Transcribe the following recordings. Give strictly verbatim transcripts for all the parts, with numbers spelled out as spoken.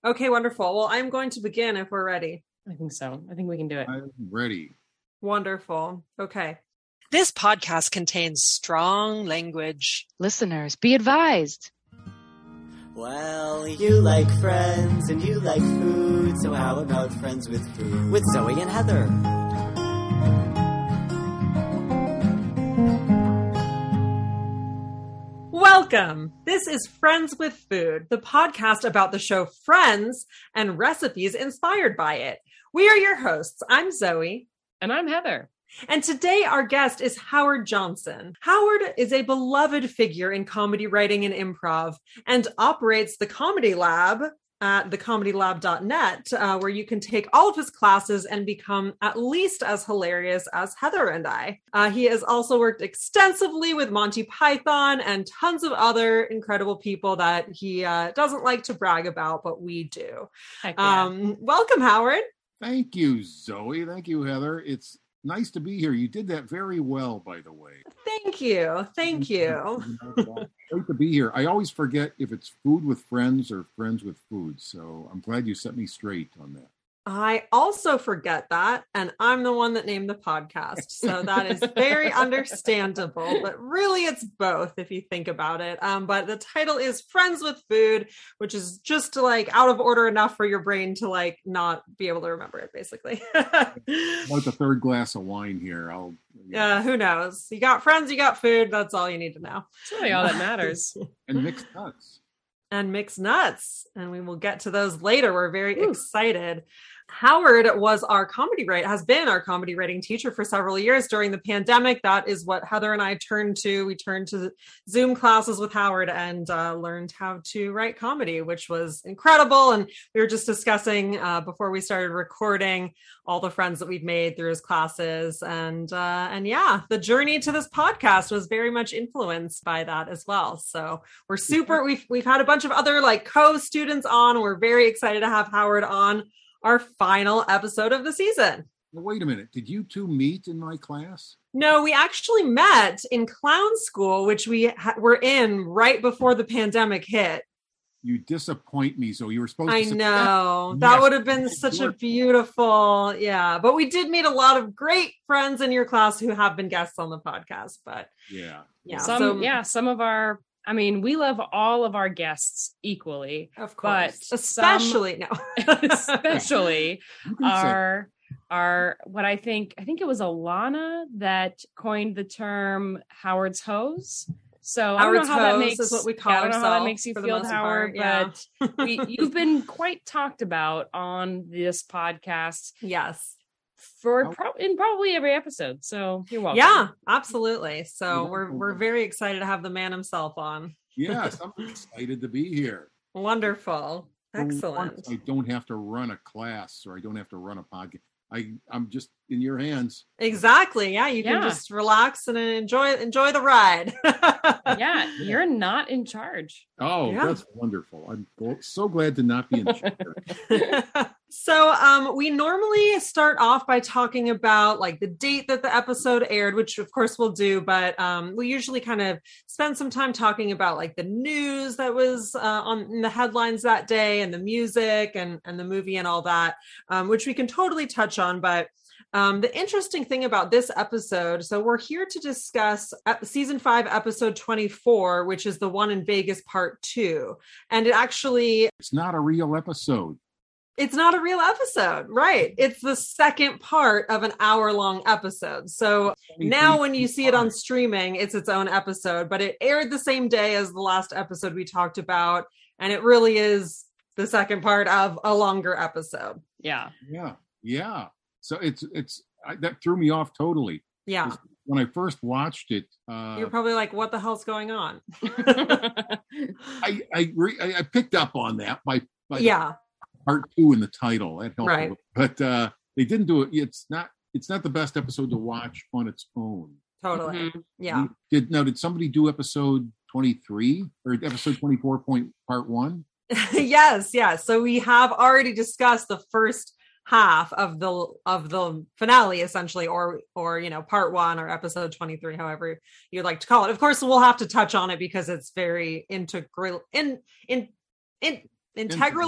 Okay, wonderful. Well, I'm going to begin if we're ready. I think so. I think we can do it. I'm ready. Wonderful. Okay. This podcast contains strong language. Listeners, be advised. Well, you like friends and you like food, so how about Friends with Food with Zoe and Heather? Welcome. This is Friends with Food, the podcast about the show Friends and recipes inspired by it. We are your hosts. I'm Zoe. And I'm Heather. And today our guest is Howard Johnson. Howard is a beloved figure in comedy writing and improv and operates the Comedy Lab at the comedy lab dot net, uh, where you can take all of his classes and become at least as hilarious as Heather and I. Uh, he has also worked extensively with Monty Python and tons of other incredible people that he uh, doesn't like to brag about, but we do. Heck yeah. Um, welcome, Howard. Thank you, Zoe. Thank you, Heather. It's nice to be here. You did that very well, by the way. Thank you. Thank you. Great to be here. I always forget if it's food with friends or friends with food. So I'm glad you set me straight on that. I also forget that, and I'm the one that named the podcast. So that is very understandable, but really it's both if you think about it. Um, but the title is Friends with Food, which is just like out of order enough for your brain to like not be able to remember it, basically. About the third glass of wine here. I'll. Yeah, uh, who knows? You got friends, you got food. That's all you need to know. It's really all that matters. And mixed nuts. And mixed nuts. And we will get to those later. We're very Ooh. excited. Howard was our comedy write has been our comedy writing teacher for several years during the pandemic. That is what Heather and I turned to. We turned to Zoom classes with Howard and uh, learned how to write comedy, which was incredible. And we were just discussing uh, before we started recording all the friends that we've made through his classes. And uh, and yeah, the journey to this podcast was very much influenced by that as well. So we're super, we've, we've had a bunch of other like co-students on. We're very excited to have Howard on our final episode of the season. Well, wait a minute. Did you two meet in my class? No, we actually met in clown school, which we ha- were in right before the pandemic hit. You disappoint me. So you were supposed to I say, know. That Yes. would have been such a beautiful, yeah. But we did meet a lot of great friends in your class who have been guests on the podcast. But Yeah. yeah, Some, so, yeah, some of our, I mean, we love all of our guests equally, of course, but especially some, no, especially You can say- our, our, what I think, I think it was Alana that coined the term Howard's hose. So Howard's I don't know how that hose makes, is what we call yeah, I don't know how that ourselves makes you for the feel, most Howard, part, yeah. but we, you've been quite talked about on this podcast yes. for Oh. pro- in probably every episode. So you're welcome. Yeah, absolutely. So Yeah. we're we're very excited to have the man himself on. Yes, I'm excited to be here. Wonderful. For once, Excellent. I don't have to run a class or I don't have to run a podcast. I, I'm just in your hands. Exactly. Yeah, you can Yeah. just relax and enjoy enjoy the ride. Yeah, you're not in charge. Oh, Yeah. that's wonderful. I'm gl- so glad to not be in charge. So um, we normally start off by talking about like the date that the episode aired, which of course we'll do, but um, we usually kind of spend some time talking about like the news that was uh, on in the headlines that day and the music and, and the movie and all that, um, which we can totally touch on. But Um, the interesting thing about this episode, so we're here to discuss ep- season five, episode twenty-four, which is the one in Vegas part two. And it actually, It's not a real episode. it's not a real episode, right? It's the second part of an hour long episode. So now when you see it on streaming, it's its own episode, but it aired the same day as the last episode we talked about. And it really is the second part of a longer episode. Yeah. Yeah, yeah. So it's it's I, that threw me off totally. Yeah. When I first watched it, uh, You're probably like, what the hell's going on? I I, re, I I picked up on that by, by Yeah. part two in the title. That helped, Right. a little. But uh, they didn't do it. It's not it's not the best episode to watch on its own. Totally. Mhm. Yeah. Did now did somebody do episode twenty-three or episode twenty-four point part one? Yes, yes. So we have already discussed the first half of the of the finale, essentially, or or you know, part one or episode twenty-three, however you'd like to call it. Of course, we'll have to touch on it because it's very integral in in in integrally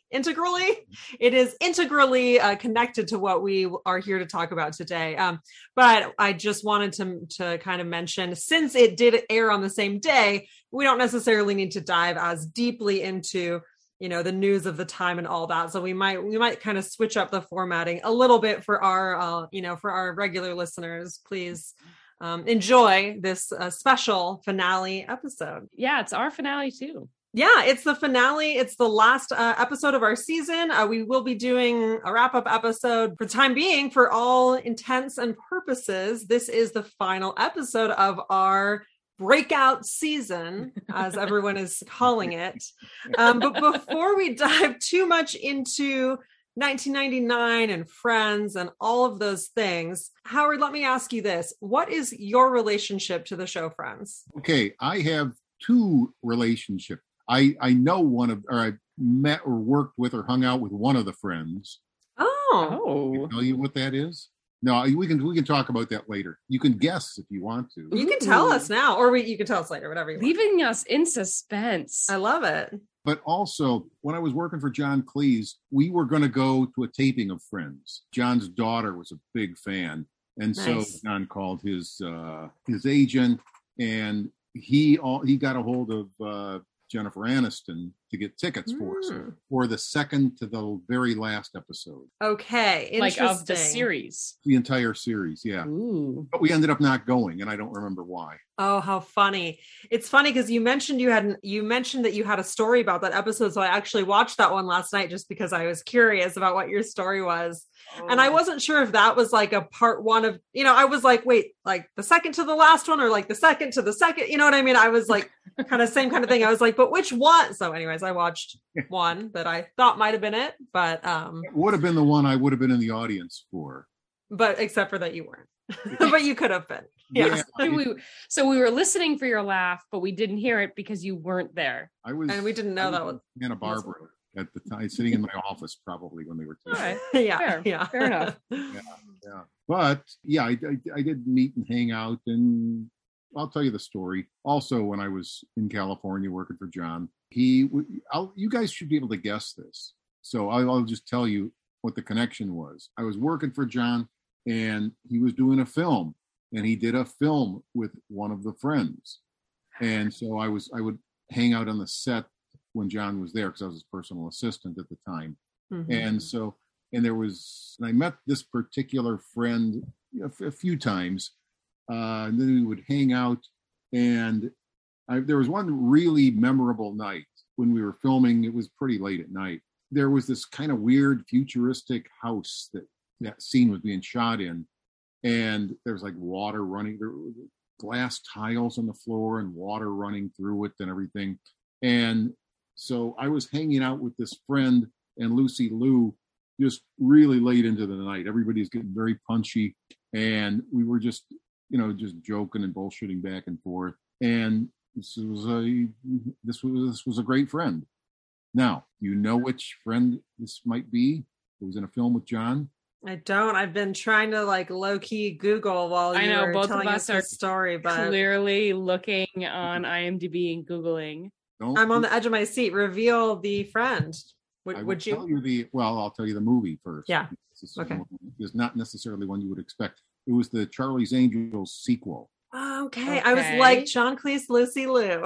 integrally. It is integrally uh, connected to what we are here to talk about today. Um, but I just wanted to, to kind of mention, since it did air on the same day, we don't necessarily need to dive as deeply into, you know, the news of the time and all that. So we might, we might kind of switch up the formatting a little bit for our, uh, you know, for our regular listeners. Please um, enjoy this uh, special finale episode. Yeah, it's our finale too. Yeah, it's the finale. It's the last uh, episode of our season. Uh, we will be doing a wrap-up episode for the time being. For all intents and purposes, this is the final episode of our breakout season, as everyone is calling it. Um, but before we dive too much into nineteen ninety-nine and Friends and all of those things, Howard, let me ask you this. What is your relationship to the show Friends? Okay, I have two relationships. I, I know one of, or I met or worked with or hung out with one of the Friends. Oh, Oh, Can I tell you what that is? No, we can we can talk about that later. You can guess if you want to. you can tell us now, or we, you can tell us later, whatever you want. leaving us in suspense. I love it. But also, when I was working for John Cleese, we were going to go to a taping of Friends. John's daughter was a big fan, and Nice. so John called his uh, his agent, and he all he got a hold of uh, Jennifer Aniston to get tickets for us Mm. for the second to the very last episode, Okay, Like interesting. of the series. the entire series. Yeah, Ooh. but we ended up not going, and I don't remember why. Oh, how funny. It's funny because you mentioned you had you mentioned that you had a story about that episode. So I actually watched that one last night just because I was curious about what your story was. And I wasn't sure if that was like a part one of, you know, I was like, wait, like the second to the last one or like the second to the second, you know what I mean? I was like kind of same kind of thing. I was like, but which one? So anyways, I watched one that I thought might have been it, but um, It would have been the one I would have been in the audience for. but except for that you weren't, but you could have been. Yes. Yeah, We- so we were listening for your laugh, but we didn't hear it because you weren't there. I was, And we didn't know I that was, in Santa Barbara at the time, sitting in my office probably when they were All taping. right. yeah, Fair. yeah. Fair enough. Yeah, but yeah, I, I, I did meet and hang out, and I'll tell you the story. Also, when I was in California working for John, he, w- I'll, you guys should be able to guess this. So I'll, I'll just tell you what the connection was. I was working for John, and he was doing a film, and he did a film with one of the Friends, and so I was, I would hang out on the set when John was there because I was his personal assistant at the time. Mhm. And so, and there was, and I met this particular friend a, f- a few times, uh, and then we would hang out. And I, there was one really memorable night when we were filming. It was pretty late at night. There was this kind of weird futuristic house that that scene was being shot in, and there was like water running, there were glass tiles on the floor and water running through it and everything. And so I was hanging out with this friend and Lucy Liu just really late into the night. Everybody's getting very punchy, and we were just, you know, just joking and bullshitting back and forth. And this was a this was this was a great friend. Now, you know which friend this might be? It was in a film with John. I don't. I've been trying to like low key Google while you I know, were both of telling us us are the story, but Clearly looking on IMDb and Googling. Don't I'm on the edge of my seat. Reveal the friend. Would, I will would tell you? you the well, I'll tell you the movie first. Yeah. This is Okay. one- is not necessarily one you would expect. It was the Charlie's Angels sequel. Okay. I was Okay. like John Cleese, Lucy Liu.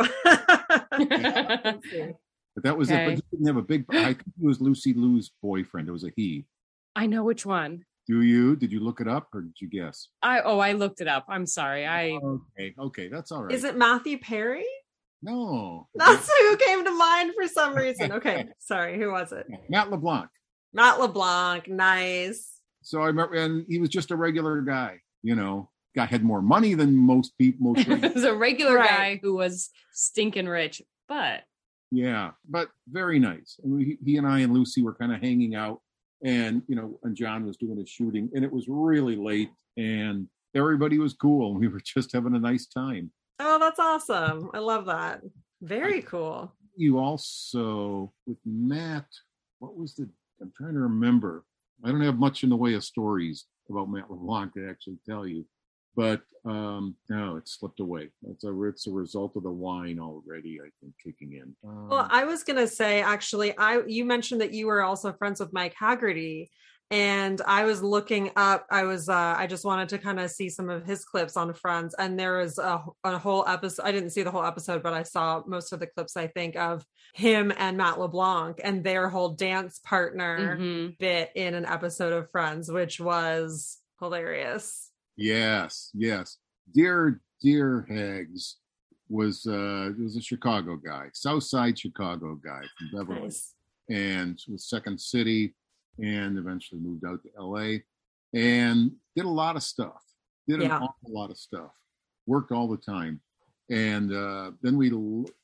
But that was it. Okay. But he didn't have a big. I think it was Lucy Liu's boyfriend. It was a he. I know which one. Do you? Did you look it up or did you guess? I oh I looked it up. I'm sorry. I Okay. Okay. That's all right. Is it Matthew Perry? No. That's who came to mind for some reason. Okay. Sorry. Who was it? Matt LeBlanc. Matt LeBlanc. Nice. So I remember, and he was just a regular guy. You know, guy had more money than most people. Most it was a regular Right. guy who was stinking rich, but Yeah, but very nice. And we, he and I and Lucy were kind of hanging out, and you know, and John was doing his shooting, and it was really late, and everybody was cool, and we were just having a nice time. Oh, that's awesome. I love that. Very cool. You also with Matt, what was the? I'm trying to remember. I don't have much in the way of stories about Matt LeBlanc to actually tell you, but um, no, it slipped away. It's a it's a result of the wine already, I think, kicking in. Um, Well, I was gonna say actually, I you mentioned that you were also friends with Mike Haggerty, and I was looking up. I was uh, I just wanted to kind of see some of his clips on Friends, and there was a, a whole episode. I didn't see the whole episode, but I saw most of the clips. I think of him and Matt LeBlanc and their whole dance partner Mhm. bit in an episode of Friends, which was hilarious. yes, yes. Dear Dear Heggs was uh, was a Chicago guy, South Side Chicago guy from Beverly, Nice. and was Second City, and eventually moved out to L A, and did a lot of stuff. Did an Yeah. awful lot of stuff. Worked all the time, and uh, then we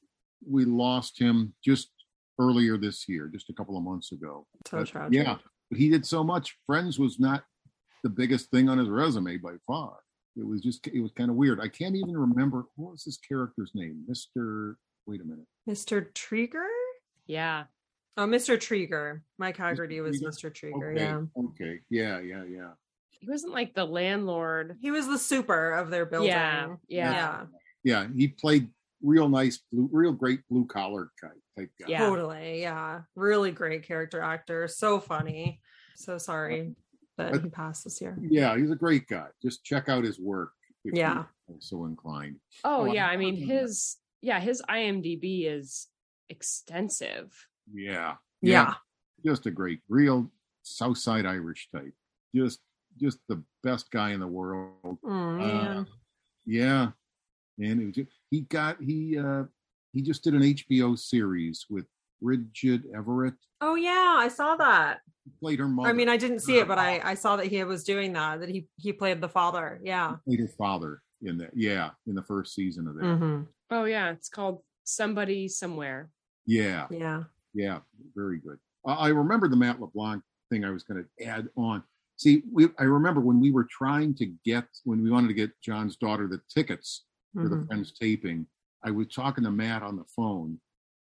we lost him just earlier this year, just a couple of months ago. So But, tragic. yeah, but he did so much. Friends was not the biggest thing on his resume by far. It was just, it was kind of weird. I can't even remember, what was his character's name? Mister Wait a minute. Mister Trieger? Yeah. Oh, Mister Trieger. Mike Haggerty was Trieger? Mister Trieger. Okay, Yeah. okay, yeah, yeah, yeah. He wasn't like the landlord. He was the super of their building. Yeah, yeah. Yeah. Yeah, he played real nice, blue, real great blue collar type, type guy. Yeah. Totally. Yeah. Really great character actor. So funny. So sorry that But- he passed this year. Yeah, he's a great guy. Just check out his work if Yeah. you're so inclined. Oh, Oh, I'm yeah. I mean, talking about- his yeah, his I M D B is extensive. Yeah. Yeah. Just a great, real Southside Irish type. Just just the best guy in the world. Oh, man. Uh, yeah. And it was just, he got he uh he just did an H B O series with Bridget Everett. Oh, yeah. I saw that. He played her mother. I mean, I didn't see it, but I, I saw that he was doing that, that he, he played the father. Yeah. He played her father in that. Yeah, in the first season of that. Mhm. Oh yeah, it's called Somebody Somewhere. Yeah, Yeah. yeah, very good. I, I remember the Matt LeBlanc thing I was going to add on. See, we, I remember when we were trying to get, when we wanted to get John's daughter the tickets for the Mhm. Friends taping, I was talking to Matt on the phone,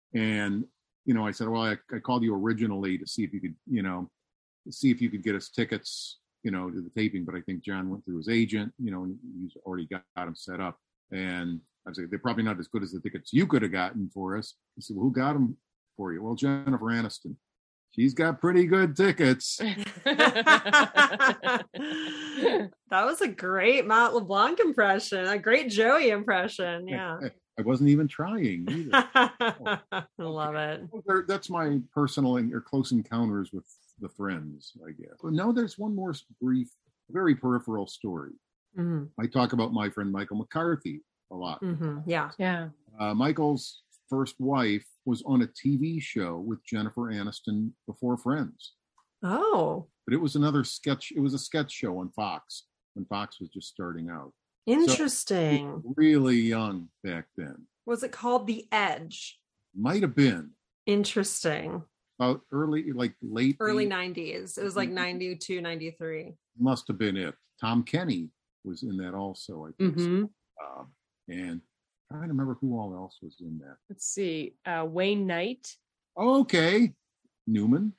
and you know, I said, well, I, I called you originally to see if you could, you know, see if you could get us tickets, you know, to the taping. But I think John went through his agent, you know, and he's already got, got them set up. And I said, they're probably not as good as the tickets you could have gotten for us. He said, well, who got them for you? Well, Jennifer Aniston. She's got pretty good tickets. That was a great Matt LeBlanc impression, a great Joey impression. Yeah. I wasn't even trying either. I love it. There- That's my personal and or close encounters with the Friends, I guess. But no, there's one more brief, very peripheral story. Hmm. I talk about my friend Michael McCarthy a lot. Hmm. Yeah. Yeah. Uh, Michael's first wife was on a T V show with Jennifer Aniston before Friends, Oh, but it was another sketch. It was a sketch show on Fox when Fox was just starting out. interesting. Really young back then. Was it called The Edge? Might have been Interesting. about early, like late Early eight- nineties. It was like ninety-two, ninety-three. Must have been it. Tom Kenny was in that also, I think. hmm Uh, and I'm trying to remember who all else was in that. Let's see. Uh, Wayne Knight, Okay, Newman,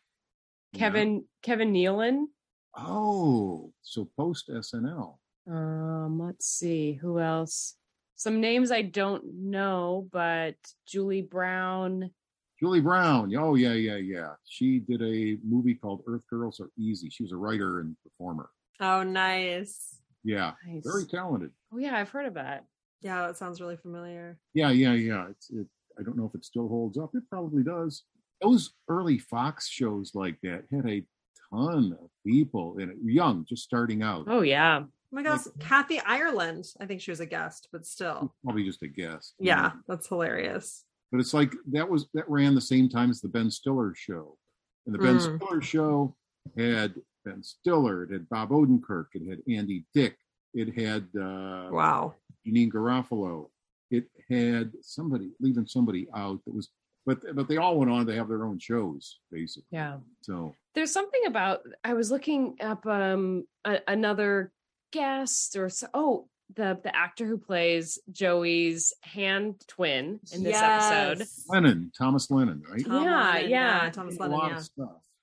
Kevin Kevin Nealon. Yeah. Oh, so post S N L. Um, let's see who else. Some names I don't know, but Julie Brown. Julie Brown. Oh yeah, yeah, yeah. She did a movie called Earth Girls Are Easy. She was a writer and performer. Oh, nice. Yeah, Nice. very talented. Oh yeah, I've heard of that. Yeah, that sounds really familiar. Yeah, yeah, yeah. It's it. I don't know if it still holds up. It probably does. Those early Fox shows like that had a ton of people in it, young, just starting out. Oh yeah. Oh my gosh, Kathy Ireland. I think she was a guest, but still. Probably just a guest. you Yeah, know. that's hilarious. But it's like that was that ran the same time as the Ben Stiller show. And the Ben Mm. Stiller show had Ben Stiller, it had Bob Odenkirk, it had Andy Dick, it had uh Wow. Janine Garofalo, it had somebody leaving somebody out that was but but they all went on to have their own shows, basically. Yeah. So There's something about I was looking up um a, another guest or so, oh the the actor who plays Joey's hand twin in this episode. Lennon, Thomas Lennon, right? Tom Yeah, Lennon, yeah. Thomas A Lennon, lot yeah. of stuff.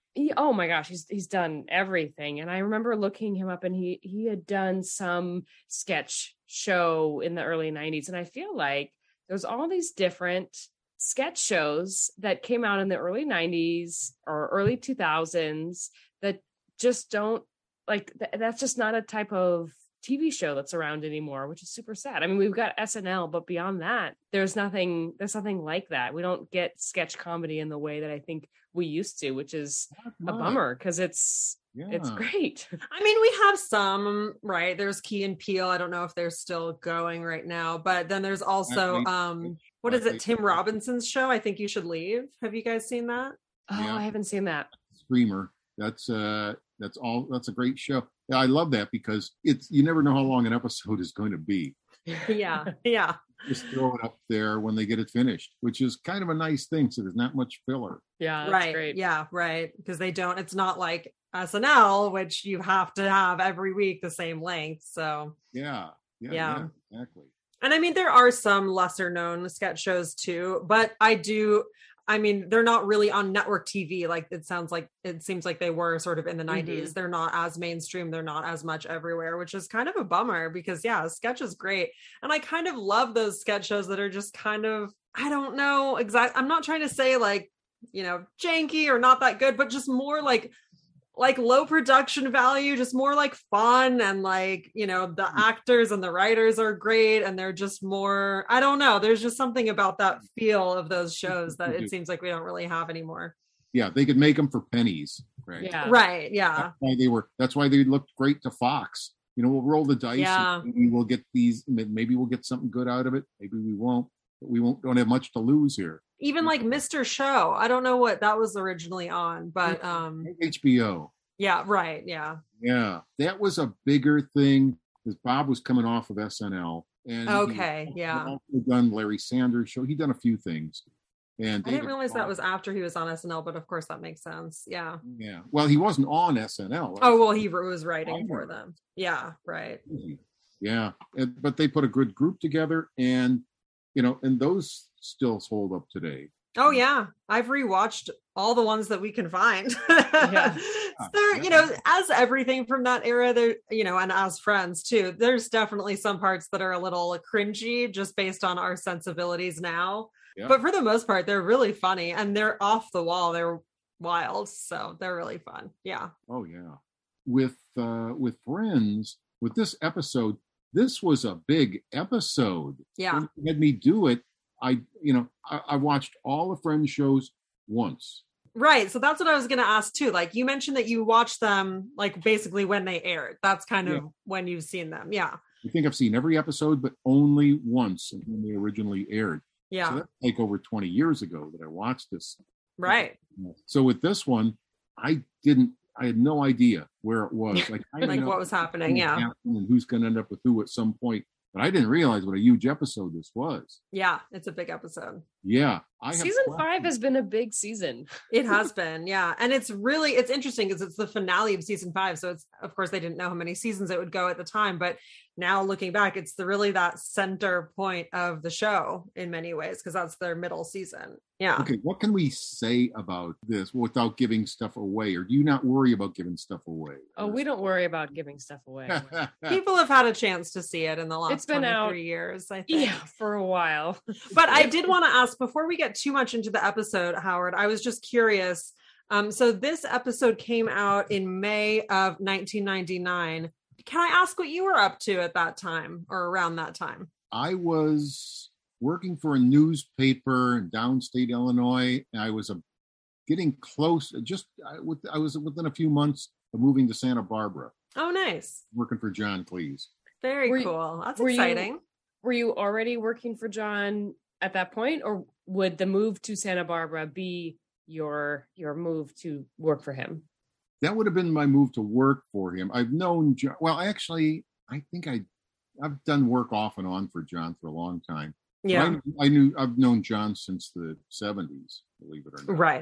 He, oh my gosh, he's he's done everything. And I remember looking him up, and he he had done some sketch show in the early nineties. And I feel like there's all these different sketch shows that came out in the early nineties or early two thousands that just don't like th- that's just not a type of T V show that's around anymore, which is super sad. I mean, we've got S N L, but beyond that, there's nothing there's nothing like that. We don't get sketch comedy in the way that I think we used to, which is a bummer because it's yeah. it's great. I mean, we have some, right? There's Key and Peele. I don't know if they're still going right now, but then there's also um what is it? Tim Robinson's show, I Think You Should Leave. Have you guys seen that? Oh, yeah. I haven't seen that. Screamer. That's uh that's all that's a great show. Yeah, I love that because it's you never know how long an episode is going to be. Yeah. Yeah. Just throw it up there when they get it finished, which is kind of a nice thing. So there's not much filler. Yeah. That's right. Great. Yeah. Right. Because they don't, it's not like S N L, which you have to have every week the same length. So yeah. Yeah. Yeah. yeah exactly. And I mean, there are some lesser known sketch shows too, but I do, I mean, they're not really on network T V. Like it sounds like, it seems like they were sort of in the nineties. Mm-hmm. They're not as mainstream. They're not as much everywhere, which is kind of a bummer because yeah, sketch is great. And I kind of love those sketch shows that are just kind of, I don't know exactly. I'm not trying to say like, you know, janky or not that good, but just more like, like low production value, just more like fun. And like, you know, the actors and the writers are great. And they're just more, I don't know. There's just something about that feel of those shows that it seems like we don't really have anymore. Yeah. They could make them for pennies. Right. Yeah. Right. Yeah. That's why they were, that's why they looked great to Fox. You know, we'll roll the dice. Yeah. And maybe we'll get these, maybe we'll get something good out of it. Maybe we won't, but we won't, don't have much to lose here. Even like Mister Show. I don't know what that was originally on, but um H B O. Yeah, right. Yeah. Yeah. That was a bigger thing because Bob was coming off of S N L. And okay. He, yeah. He also done Larry Sanders Show. He'd done a few things. And I didn't realize that was after he was on S N L, but of course that makes sense. Yeah. Yeah. Well, he wasn't on S N L. Oh, well, he was writing for them. Yeah. Right. Yeah. But they put a good group together and, you know, and those still hold up today. Oh yeah, I've rewatched all the ones that we can find. Yeah. So there, you know, as everything from that era, there, you know, and as friends too, there's definitely some parts that are a little cringy just based on our sensibilities now. Yeah. But for the most part, they're really funny and they're off the wall. They're wild, so they're really fun. Yeah. Oh yeah. With uh, with Friends, with this episode, this was a big episode. Yeah. When you had me do it. I, you know, I, I watched all the Friends shows once. Right. So that's what I was going to ask too. Like you mentioned that you watched them like basically when they aired. That's kind of yeah. when you've seen them. Yeah. I think I've seen every episode, but only once when they originally aired. Yeah. So that's like over twenty years ago that I watched this. Right. So with this one, I didn't, I had no idea where it was. Like, I like what was happening. Yeah. And who's going to end up with who at some point. But I didn't realize what a huge episode this was. Yeah, it's a big episode. Yeah. I season five has been a big season. It has been, yeah. And it's really, it's interesting because it's the finale of season five. So it's, of course, they didn't know how many seasons it would go at the time. But now looking back, it's the really that center point of the show in many ways, because that's their middle season. Yeah. Okay, what can we say about this without giving stuff away? Or do you not worry about giving stuff away? Oh, we don't worry about giving stuff away. People have had a chance to see it in the last it's been twenty-three out, years, I think. Yeah, for a while. But I did want to ask, before we get too much into the episode, Howard, I was just curious. Um, so this episode came out in May of nineteen ninety-nine. Can I ask what you were up to at that time or around that time? I was working for a newspaper in downstate Illinois. And I was a, getting close, just I, with, I was within a few months of moving to Santa Barbara. Oh, nice. Working for John Cleese. Very were cool. You, That's were exciting. You, were you already working for John at that point, or would the move to Santa Barbara be your your move to work for him? That would have been my move to work for him. I've known John, well, actually, I think I, I've done work off and on for John for a long time. Yeah. I, I knew, I've known John since the seventies, believe it or not. Right.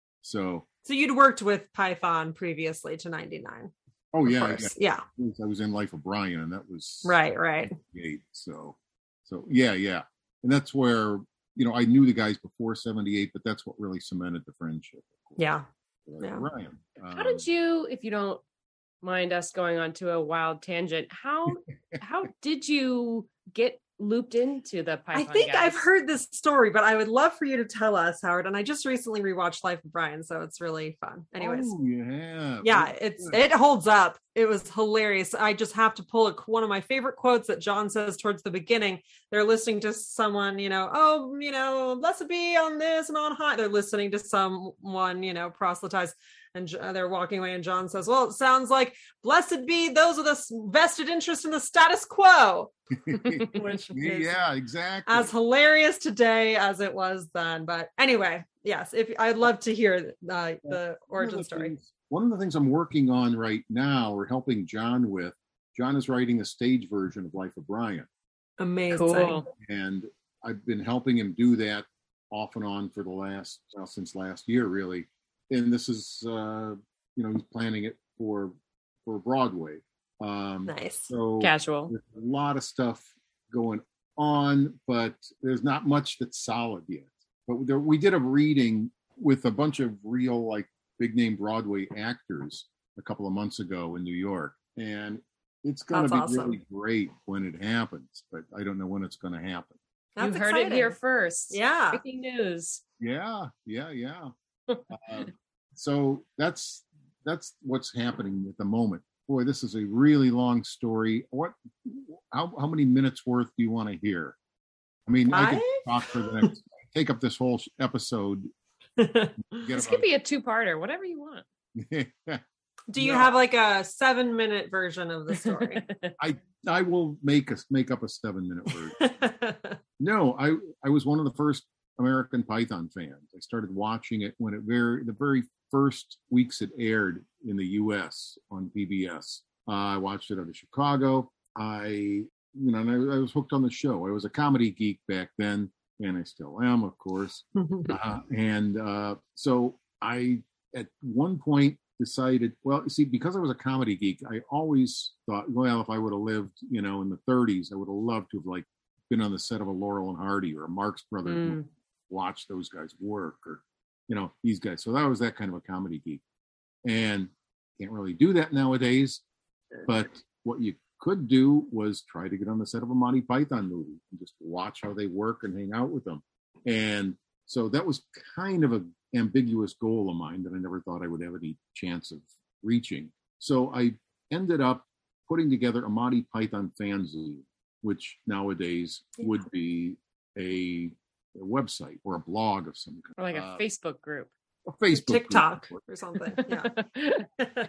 So. So you'd worked with Python previously to ninety-nine. Oh, yeah, yeah. Yeah. I was in Life of Brian, and that was. Right, right. So, so yeah, yeah. And that's where, you know, I knew the guys before seventy-eight, but that's what really cemented the friendship. Yeah. Life Yeah. of Brian. Um, How did you, if you don't mind us going on to a wild tangent, how how did you get looped into the Python I think guys? I've heard this story, but I would love for you to tell us, Howard. And I just recently rewatched Life of Brian, so it's really fun. Anyways, Oh, yeah. yeah, Very it's good. it holds up. It was hilarious. I just have to pull a, one of my favorite quotes that John says towards the beginning. They're listening to someone, you know, oh, you know, blessed be on this and on high. They're listening to someone, you know, proselytize. And they're walking away, and John says, well, it sounds like blessed be those with a vested interest in the status quo. Which is Yeah, exactly. as hilarious today as it was then. But anyway, yes, if I'd love to hear uh, the One of origin the story. things- one of the things I'm working on right now, or helping John with, John is writing a stage version of Life of Brian. Amazing. Cool. And I've been helping him do that off and on for the last, well, since last year, really. And this is, uh, you know, he's planning it for for Broadway. Um, Nice. So Casual. there's a lot of stuff going on, but there's not much that's solid yet. But there, we did a reading with a bunch of real, like, big name Broadway actors a couple of months ago in New York, and it's going to That's be awesome. really great when it happens. But I don't know when it's going to happen. That's you heard exciting. it here first. Yeah. Breaking news. Yeah, yeah, yeah. uh, so that's that's what's happening at the moment. Boy, this is a really long story. What? How how many minutes worth do you want to hear? I mean, I could talk for the next, take up this whole episode. Get This about- could be a two-parter, whatever you want. Do you No. have like a seven minute version of the story? I will make us make up a seven minute word. No, I I was one of the first American Python fans. I started watching it when it very the very first weeks it aired in the U S on P B S. Uh, I watched it out of Chicago. I you know and I, I was hooked on the show. I was a comedy geek back then, and I still am, of course. Uh, and uh, so I at one point decided, well, see, because I was a comedy geek, I always thought, well, if I would have lived, you know, in the thirties, I would have loved to have like been on the set of a Laurel and Hardy or a Marx Brothers, Mm. movie, watch those guys work, or you know, these guys. So that was that kind of a comedy geek, and can't really do that nowadays. But what you could do was try to get on the set of a Monty Python movie and just watch how they work and hang out with them. And so that was kind of an ambiguous goal of mine that I never thought I would have any chance of reaching. So I ended up putting together a Monty Python fanzine, which nowadays Yeah. would be a, a website or a blog of some kind. Or like a Uh, Facebook group. a Facebook group. TikTok or something. Yeah.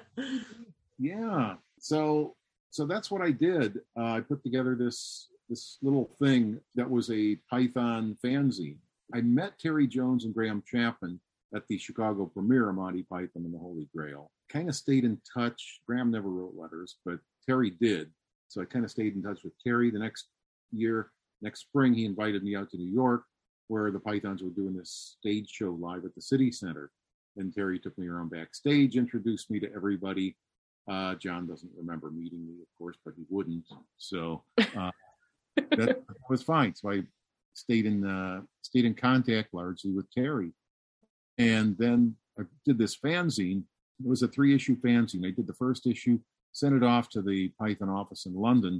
Yeah. So so that's what I did. Uh, I put together this this little thing that was a Python fanzine. I met Terry Jones and Graham Chapman at the Chicago premiere of Monty Python and the Holy Grail. Kind of stayed in touch. Graham never wrote letters, but Terry did. So I kind of stayed in touch with Terry. The next year, next spring, he invited me out to New York, where the Pythons were doing this stage show live at the City Center. And Terry took me around backstage, introduced me to everybody. Uh, John doesn't remember meeting me, of course, but he wouldn't. So uh, that, that was fine. So I stayed in uh, stayed in contact largely with Terry, and then I did this fanzine. It was a three issue fanzine. I did the first issue, sent it off to the Python office in London,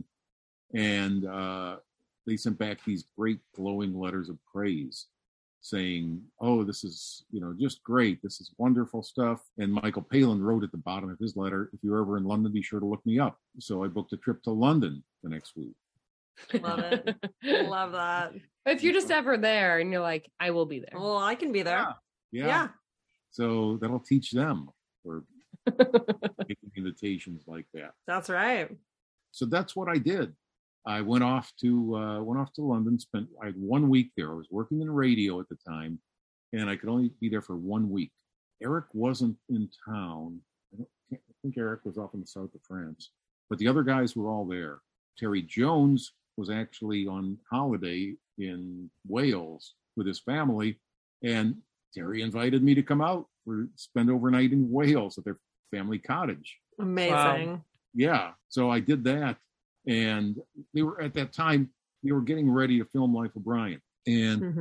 and uh, they sent back these great glowing letters of praise, saying, "Oh, this is, you know, just great. This is wonderful stuff." And Michael Palin wrote at the bottom of his letter, "If you're ever in London, be sure to look me up." So I booked a trip to London the next week. Love it. Love that. If you're just ever there and you're like, I will be there. Well, I can be there. Yeah. Yeah. So that'll teach them for making invitations like that. That's right. So that's what I did. I went off to uh, went off to London. Spent I had one week there. I was working in radio at the time, and I could only be there for one week. Eric wasn't in town. I, don't, I think Eric was off in the south of France, but the other guys were all there. Terry Jones was actually on holiday in Wales with his family, and Terry invited me to come out for spend overnight in Wales at their family cottage. Amazing. Yeah, so I did that. And they were at that time, they were getting ready to film Life of Brian. And Mhm.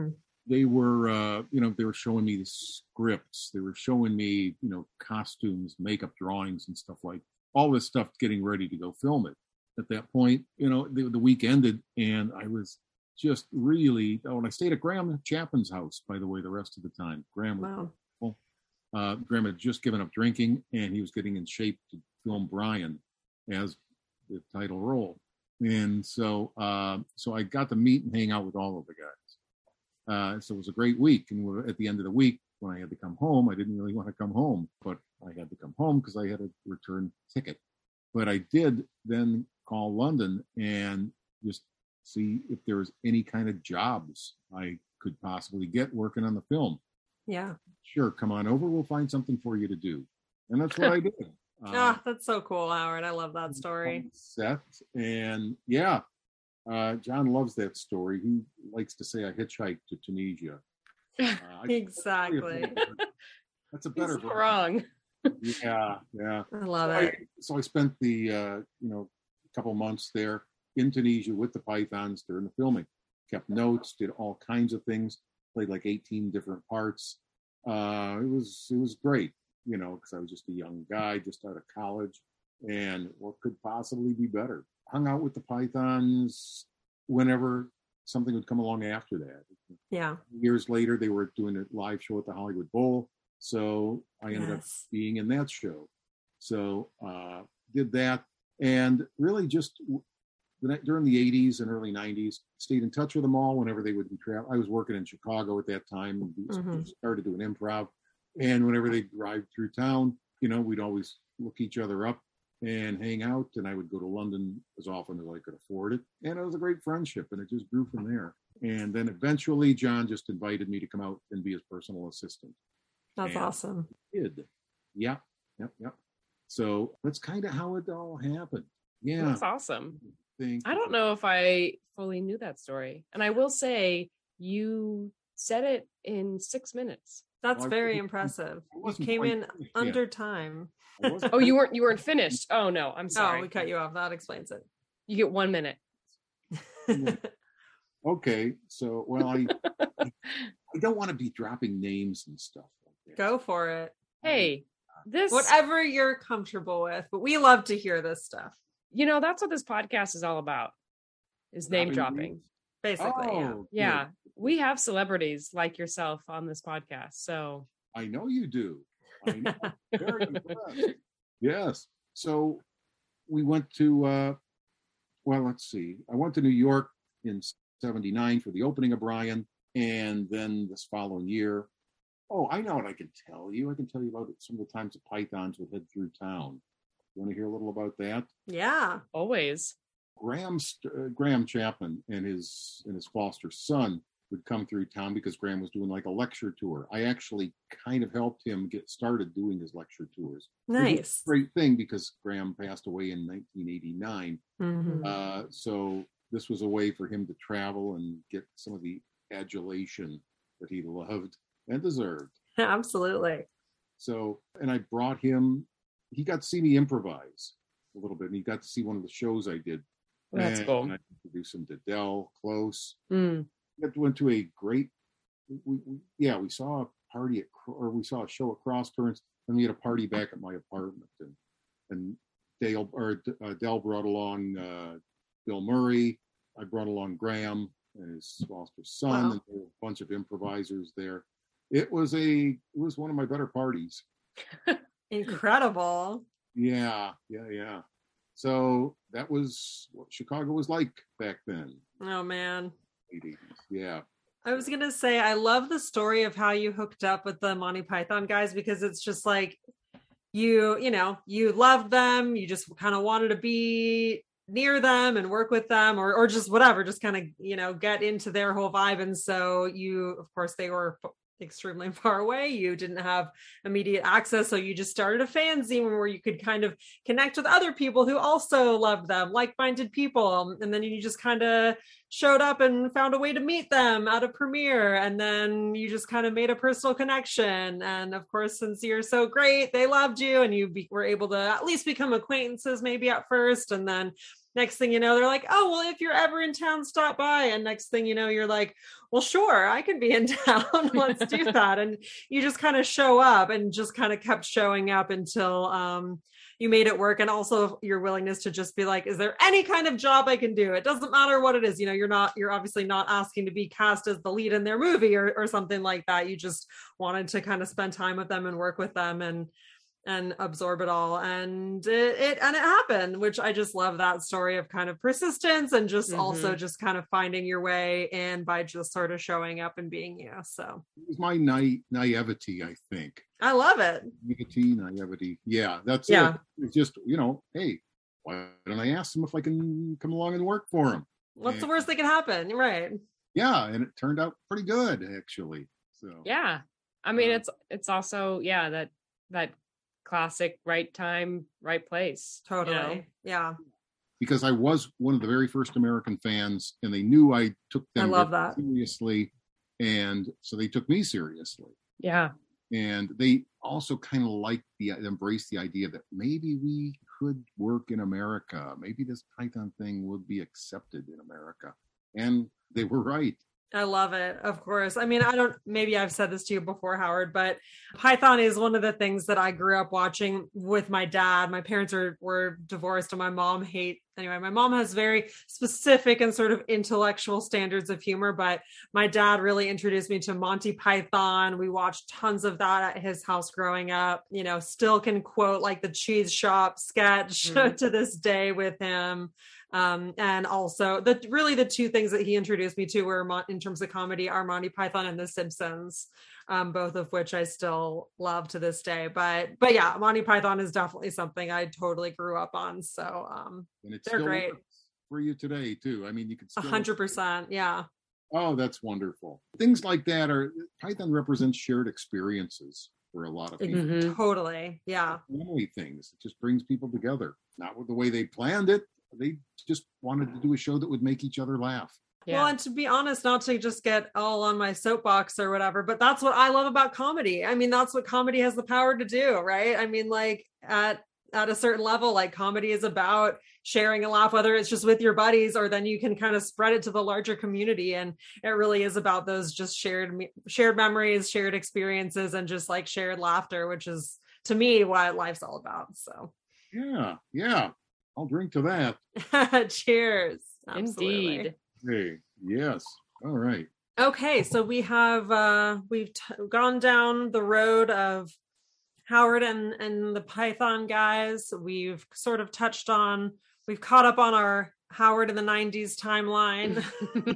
they were, uh, you know, they were showing me the scripts. They were showing me, you know, costumes, makeup drawings and stuff like all this stuff getting ready to go film it. At that point, you know, the, the week ended and I was just really, oh, and I stayed at Graham Chapman's house, by the way, the rest of the time. Graham, Wow. well, uh, Graham had just given up drinking and he was getting in shape to film Brian as the title role. And so, uh, so I got to meet and hang out with all of the guys. Uh, so it was a great week. And at the end of the week, when I had to come home, I didn't really want to come home, but I had to come home because I had a return ticket. But I did then call London and just see if there was any kind of jobs I could possibly get working on the film. Yeah. Sure, come on over. We'll find something for you to do. And that's what I did. Uh, Ah, that's so cool, Howard. I love that story. Set. And yeah, uh, John loves that story. He likes to say I hitchhiked to Tunisia. Uh, I- Exactly. That's a better He's not wrong. Yeah, yeah. I love So it. I, so I spent the uh, you know a couple months there in Tunisia with the Pythons during the filming. Kept notes, did all kinds of things, played like eighteen different parts. Uh, it was it was great, you know, because I was just a young guy, just out of college, and what could possibly be better? Hung out with the Pythons whenever something would come along after that. Yeah. Years later, they were doing a live show at the Hollywood Bowl. So I ended up Yes. being in that show. So uh, did that, and really just the, during the eighties and early nineties, stayed in touch with them all whenever they would be travel. I was working in Chicago at that time, and we Mhm. started doing improv. And whenever they drive through town, you know, we'd always look each other up and hang out. And I would go to London as often as I could afford it. And it was a great friendship, and it just grew from there. And then eventually, John just invited me to come out and be his personal assistant. That's And awesome. Did. Yeah. Yep. Yep. So that's kind of how it all happened. Yeah. That's awesome. Think I don't know if I fully knew that story. And I will say you said it in six minutes. That's Well, I very wasn't- impressive. I You wasn't came quite in finished yet. under time. I wasn't Oh, you weren't you weren't finished. Oh no, I'm sorry. Oh, we cut you off. That explains it. You get one minute. Okay. So, well, I I don't want to be dropping names and stuff like that. Go for it. Hey, this Whatever you're comfortable with, but we love to hear this stuff. you know, that's what this podcast is all about. Is name dropping. names? Basically, yeah. Oh, Yeah. good. We have celebrities like yourself on this podcast. So I know you do. I know. Very impressed. Yes. So we went to, uh, well, let's see. I went to New York in seventy-nine for the opening of Brian. And then this following year, oh, I know what I can tell you. I can tell you about some of the times the Pythons would head through town. You want to hear a little about that? Yeah. always. Graham uh, Graham Chapman and his and his foster son would come through town because Graham was doing like a lecture tour. I actually kind of helped him get started doing his lecture tours. Which was Nice. a great thing because Graham passed away in nineteen eighty-nine. Mhm. Uh, so this was a way for him to travel and get some of the adulation that he loved and deserved. Absolutely. So, and I brought him, he got to see me improvise a little bit, and he got to see one of the shows I did. That's and cool. I introduced him to Dell Close. Mm. We went to a great, we, we, yeah, we saw a party at, or we saw a show at Cross Currents, and we had a party back at my apartment. And, and Dale, or uh, Dell brought along uh, Bill Murray. I brought along Graham and his foster son, Wow. and there were a bunch of improvisers there. It was a, it was one of my better parties. Incredible. Yeah, yeah, yeah. So that was what Chicago was like back then. Oh man. late eighties. Yeah. I was gonna say I love the story of how you hooked up with the Monty Python guys, because it's just like you, you know, you loved them, you just kind of wanted to be near them and work with them, or or just whatever, just kind of, you know, get into their whole vibe. And so you, of course, they were extremely far away. You didn't have immediate access, so you just started a fanzine where you could kind of connect with other people who also loved them, like-minded people, and then you just kind of showed up and found a way to meet them at a premiere, and then you just kind of made a personal connection. And of course, since you're so great, they loved you, and you be- were able to at least become acquaintances maybe at first, and then next thing you know, they're like, oh, well, if you're ever in town, stop by. And next thing you know, you're like, well, sure, I can be in town. Let's do that. And you just kind of show up and just kind of kept showing up until um, you made it work. And also your willingness to just be like, is there any kind of job I can do? It doesn't matter what it is. You know, you're not, you're obviously not asking to be cast as the lead in their movie or, or something like that. You just wanted to kind of spend time with them and work with them and and absorb it all. And it, it and it happened, which I just love that story of kind of persistence and just mm-hmm. also just kind of finding your way in by just sort of showing up and being you. So it was my na- naivety, I think. I love it. Naivety, naivety. Yeah, that's yeah. it. It's just, you know, hey, why don't I ask them if I can come along and work for them? What's and, the worst that can happen? Right. Yeah, and it turned out pretty good, actually. So yeah. I mean, uh, it's it's also, yeah, that that classic right time, right place. Totally. You know? Yeah. Because I was one of the very first American fans, and they knew I took them I love that. seriously, and so they took me seriously. Yeah. And they also kind of liked the embraced the idea that maybe we could work in America. Maybe this Python thing would be accepted in America. And they were right. I love it. Of course. I mean, I don't, maybe I've said this to you before, Howard, but Python is one of the things that I grew up watching with my dad. My parents are, were divorced and my mom hate, anyway, my mom has very specific and sort of intellectual standards of humor, but my dad really introduced me to Monty Python. We watched tons of that at his house growing up, you know, still can quote like the cheese shop sketch mm. to this day with him. Um, and also the really the two things that he introduced me to were in terms of comedy are Monty Python and The Simpsons, um, both of which I still love to this day. But but yeah, Monty Python is definitely something I totally grew up on. So um, and it's they're still great for you today too. I mean, you could a hundred percent, yeah. Oh, that's wonderful. Things like that are Python represents shared experiences for a lot of people. Mm-hmm. Totally, yeah. Family things. It just brings people together. Not with the way they planned it. They just wanted to do a show that would make each other laugh. Yeah. Well, and to be honest, not to just get all on my soapbox or whatever, but that's what I love about comedy. I mean, that's what comedy has the power to do, right? I mean, like at at a certain level, like comedy is about sharing a laugh, whether it's just with your buddies or then you can kind of spread it to the larger community. And it really is about those just shared shared memories, shared experiences, and just like shared laughter, which is to me what life's all about. So yeah, yeah. I'll drink to that. Cheers. Absolutely. Indeed. Hey, yes. All right. Okay, so we have uh, we've t- gone down the road of Howard and and the Python guys. We've sort of touched on. We've caught up on our Howard in the nineties timeline.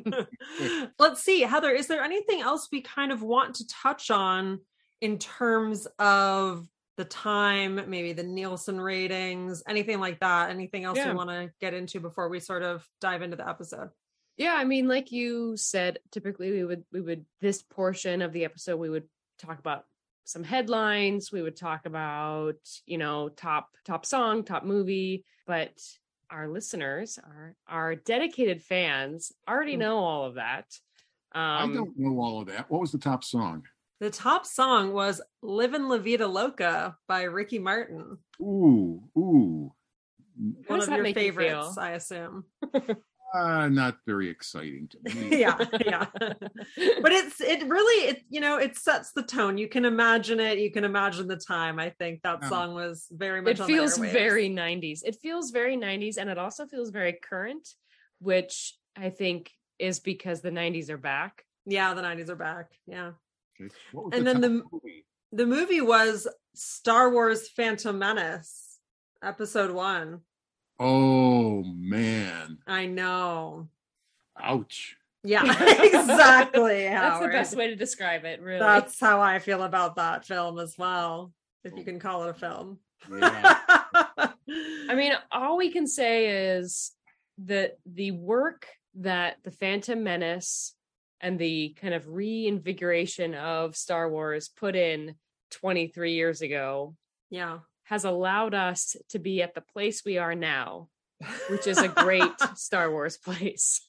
Let's see, Heather. Is there anything else we kind of want to touch on in terms of the time, maybe the Nielsen ratings, anything like that? Anything else yeah. you want to get into before we sort of dive into the episode? Yeah, I mean, like you said, typically we would we would this portion of the episode we would talk about some headlines, we would talk about, you know, top top song, top movie, but our listeners, our our dedicated fans already know all of that. Um, I don't know all of that. What was the top song? The top song was Livin' La Vida Loca by Ricky Martin. Ooh, ooh. One of your favorites, I assume. uh, not very exciting to me. yeah, yeah. But it's, it really, it you know, it sets the tone. You can imagine it. You can imagine the time. I think that Yeah. song was very much It on feels the airwaves. very nineties. It feels very nineties, and it also feels very current, which I think is because the nineties are back. Yeah, the nineties are back. Yeah. Okay. What was And the then the top movie? the movie was Star Wars Phantom Menace, episode one. Oh, man. I know. Ouch. Yeah, exactly. That's Howard. the best way to describe it, really. That's how I feel about that film as well, if you can call it a film. Yeah. I mean, all we can say is that the work that the Phantom Menace and the kind of reinvigoration of Star Wars put in twenty-three years ago Yeah. has allowed us to be at the place we are now, which is a great Star Wars place.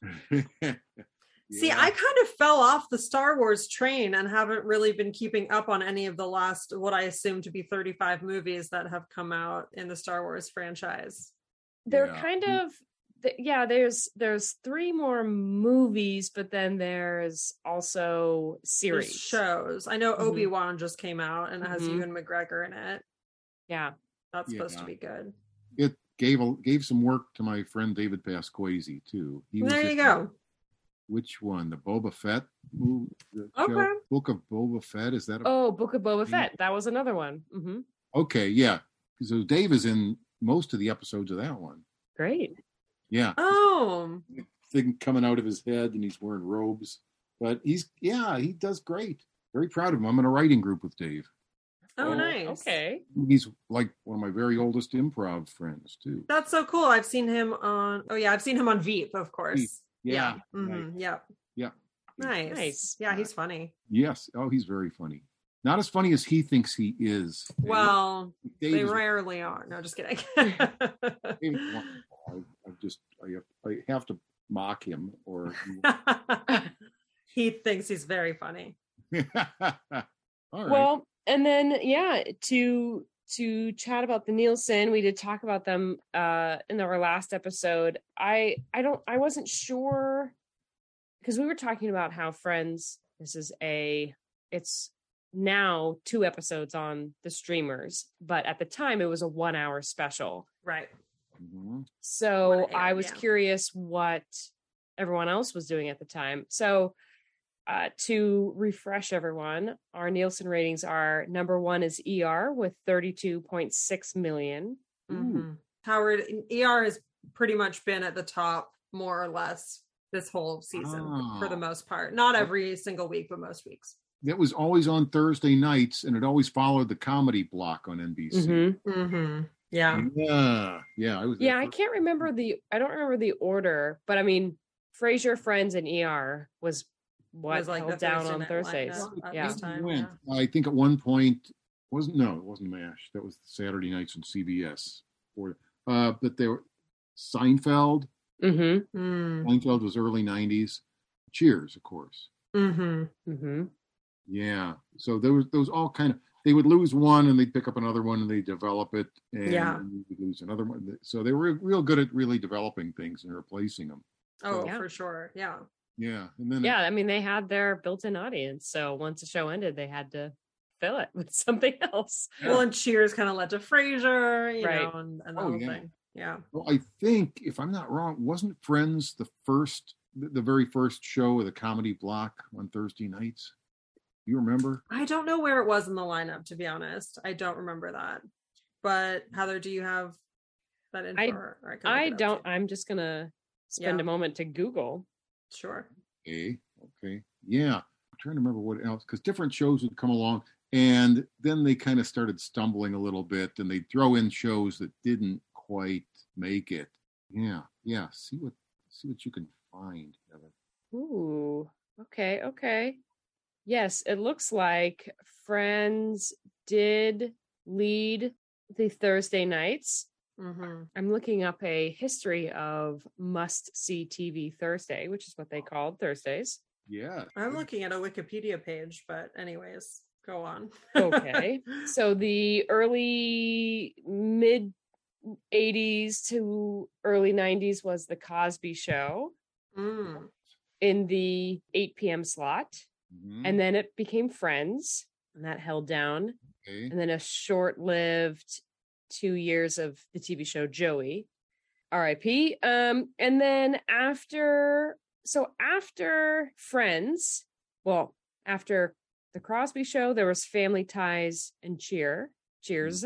See, Yeah. I kind of fell off the Star Wars train and haven't really been keeping up on any of the last, what I assume to be thirty-five movies that have come out in the Star Wars franchise. They're Yeah. kind of th- yeah, there's there's three more movies, but then there's also There's series. shows. I know Mhm. Obi-Wan just came out and it has Mhm. Ewan McGregor in it. Yeah. That's supposed Yeah. to be good. It gave a, gave some work to my friend David Pasquazi too. He was There you in- go. Which one? The Boba Fett movie? The Okay. show? Book of Boba Fett? Is that a Oh, Book of Boba Yeah. Fett. That was another one. hmm okay? Yeah, so Dave is in most of the episodes of that one. Great. Yeah, Oh, thing coming out of his head, and he's wearing robes. But he's yeah, he does great. Very proud of him. I'm in a writing group with Dave. oh, Oh, nice. Okay. He's like one of my very oldest improv friends too. That's so cool. I've seen him on. Oh yeah, I've seen him on Veep, of course. Veep, Yeah. Mhm, Yep. Yeah. Nice. Nice. Yeah, he's funny. Yes. Oh, he's very funny. Not as funny as he thinks he is. Dave. Well, Dave they is- rarely are. No, just kidding. Dave is wonderful. I, I just I have, I have to mock him or. He thinks he's very funny. All right. Well, and then yeah, to to chat about the Nielsen, we did talk about them uh in our last episode. I I don't I wasn't sure because we were talking about how Friends, this is a it's now two episodes on the streamers, but at the time it was a one hour special. Right. Mhm. So When it I aired, was yeah. curious what everyone else was doing at the time. So uh, to refresh everyone, our Nielsen ratings are number one is E R with thirty-two point six million. Mhm. Howard, E R has pretty much been at the top more or less this whole season for the Oh. most part. Not every single week, but most weeks. That was always on Thursday nights, and it always followed the comedy block on N B C. Mm-hmm. Mm-hmm. Yeah. Yeah, yeah. I was. Yeah, there I for- can't remember the I don't remember the order, but I mean Frasier, Friends, and E R was what Was like held the down Thursday on night Thursdays. lineup at Yeah. this time, went. yeah. I think at one point wasn't no, it wasn't MASH. That was Saturday nights on C B S. Or uh, but there were Seinfeld. Mm-hmm. Mm. Seinfeld was early nineties. Cheers, of course. Mm-hmm. Mm-hmm. Yeah. So there was those all kind of. They would lose one and they'd pick up another one and they develop it, and Yeah. then they would lose another one. So they were real good at really developing things and replacing them. Oh, Yeah. for sure. Yeah. Yeah, and then Yeah, I mean they had their built-in audience, so once the show ended, they had to fill it with something else. Well, and Cheers kind of led to Frasier, you Right. know, and, and the Oh, whole yeah. thing. Yeah. Well, I think, if I'm not wrong, wasn't Friends the first, the the very first show of the comedy block on Thursday nights? You remember? I don't know where it was in the lineup, to be honest. I don't remember that. But Heather, do you have that info? I- or I, can look I it up don't. too? I'm just gonna spend Yeah. a moment to Google. Sure. Okay, okay, yeah. I'm trying to remember what else, because different shows would come along, and then they kind of started stumbling a little bit, and they'd throw in shows that didn't quite make it. Yeah, yeah. See what, see what you can find, Heather. Ooh. Okay. Okay. Yes, it looks like Friends did lead the Thursday nights. Mm-hmm. I'm looking up a history of must-see T V Thursday, which is what they called Thursdays. Yeah. I'm looking at a Wikipedia page, but anyways, go on. Okay. So the early mid eighties to early nineties was the Cosby Show Mm. in the eight p.m. slot. Mhm. And then it became Friends, and that held down. Okay. And then a short-lived two years of the T V show Joey, R I P. Um, and then after, so after Friends, well, after the Crosby Show, there was Family Ties and Cheer, Cheers.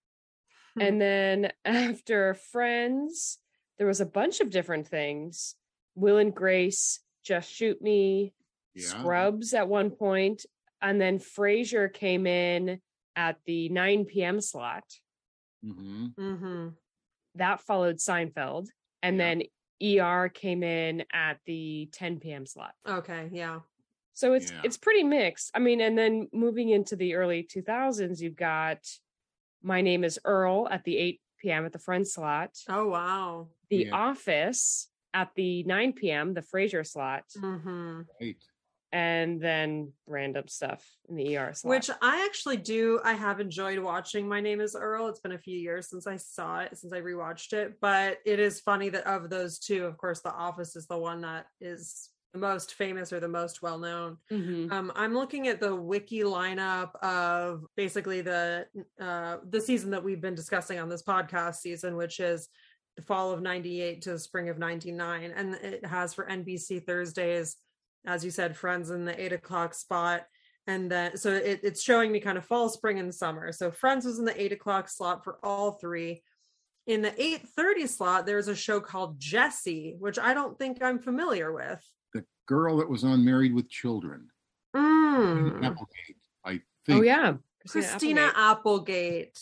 And then after Friends, there was a bunch of different things. Will and Grace, Just Shoot Me, Yeah. Scrubs at one point, and then Frasier came in at the nine p.m. slot. Mm-hmm. Mm-hmm. That followed Seinfeld, and Yeah. then E R came in at the ten p.m. slot. Okay. Yeah. So it's Yeah. it's pretty mixed. I mean, and then moving into the early two thousands, you've got My Name is Earl at the eight p.m. at the Friends slot, Oh, wow. The Yeah. Office at the nine p.m. the Frasier slot, Mm-hmm. Right. and then random stuff in the E R slot. Which I actually do. I have enjoyed watching My Name is Earl. It's been a few years since I saw it, since I rewatched it. But it is funny that of those two, of course, The Office is the one that is the most famous or the most well known. Mm-hmm. Um, I'm looking at the wiki lineup of basically the uh, the season that we've been discussing on this podcast season, which is the fall of ninety-eight to the spring of ninety-nine, and it has for N B C Thursdays, as you said, Friends in the eight o'clock spot, and then so it, it's showing me kind of fall, spring, and summer. So Friends was in the eight o'clock slot for all three. In the eight thirty slot, there's a show called Jessie, which I don't think I'm familiar with. The girl that was on Married with Children. Mm. Applegate, I think. Oh yeah, Christina Applegate.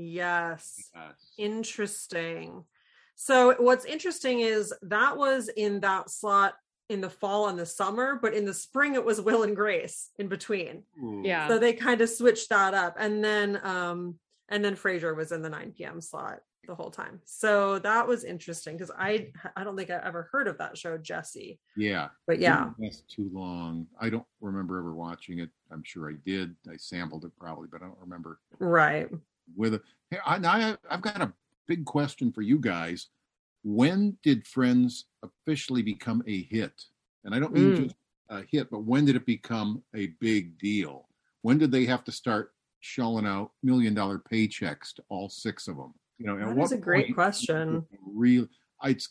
Yes. Yes. Interesting. So what's interesting is that was in that slot in the fall and the summer, but in the spring it was Will and Grace in between. Ooh. Yeah. So they kind of switched that up. And then um and then Frasier was in the nine p.m. slot the whole time. So that was interesting because I I don't think I ever heard of that show, Jessie. Yeah. But yeah. That's too long. I don't remember ever watching it. I'm sure I did. I sampled it probably, but I don't remember. Right. With a, hey, I, I, I've got a big question for you guys. When did Friends officially become a hit? And I don't mean Mm. just a hit, but when did it become a big deal? When did they have to start shelling out million dollar paychecks to all six of them? You know, That is a great question. Real, it's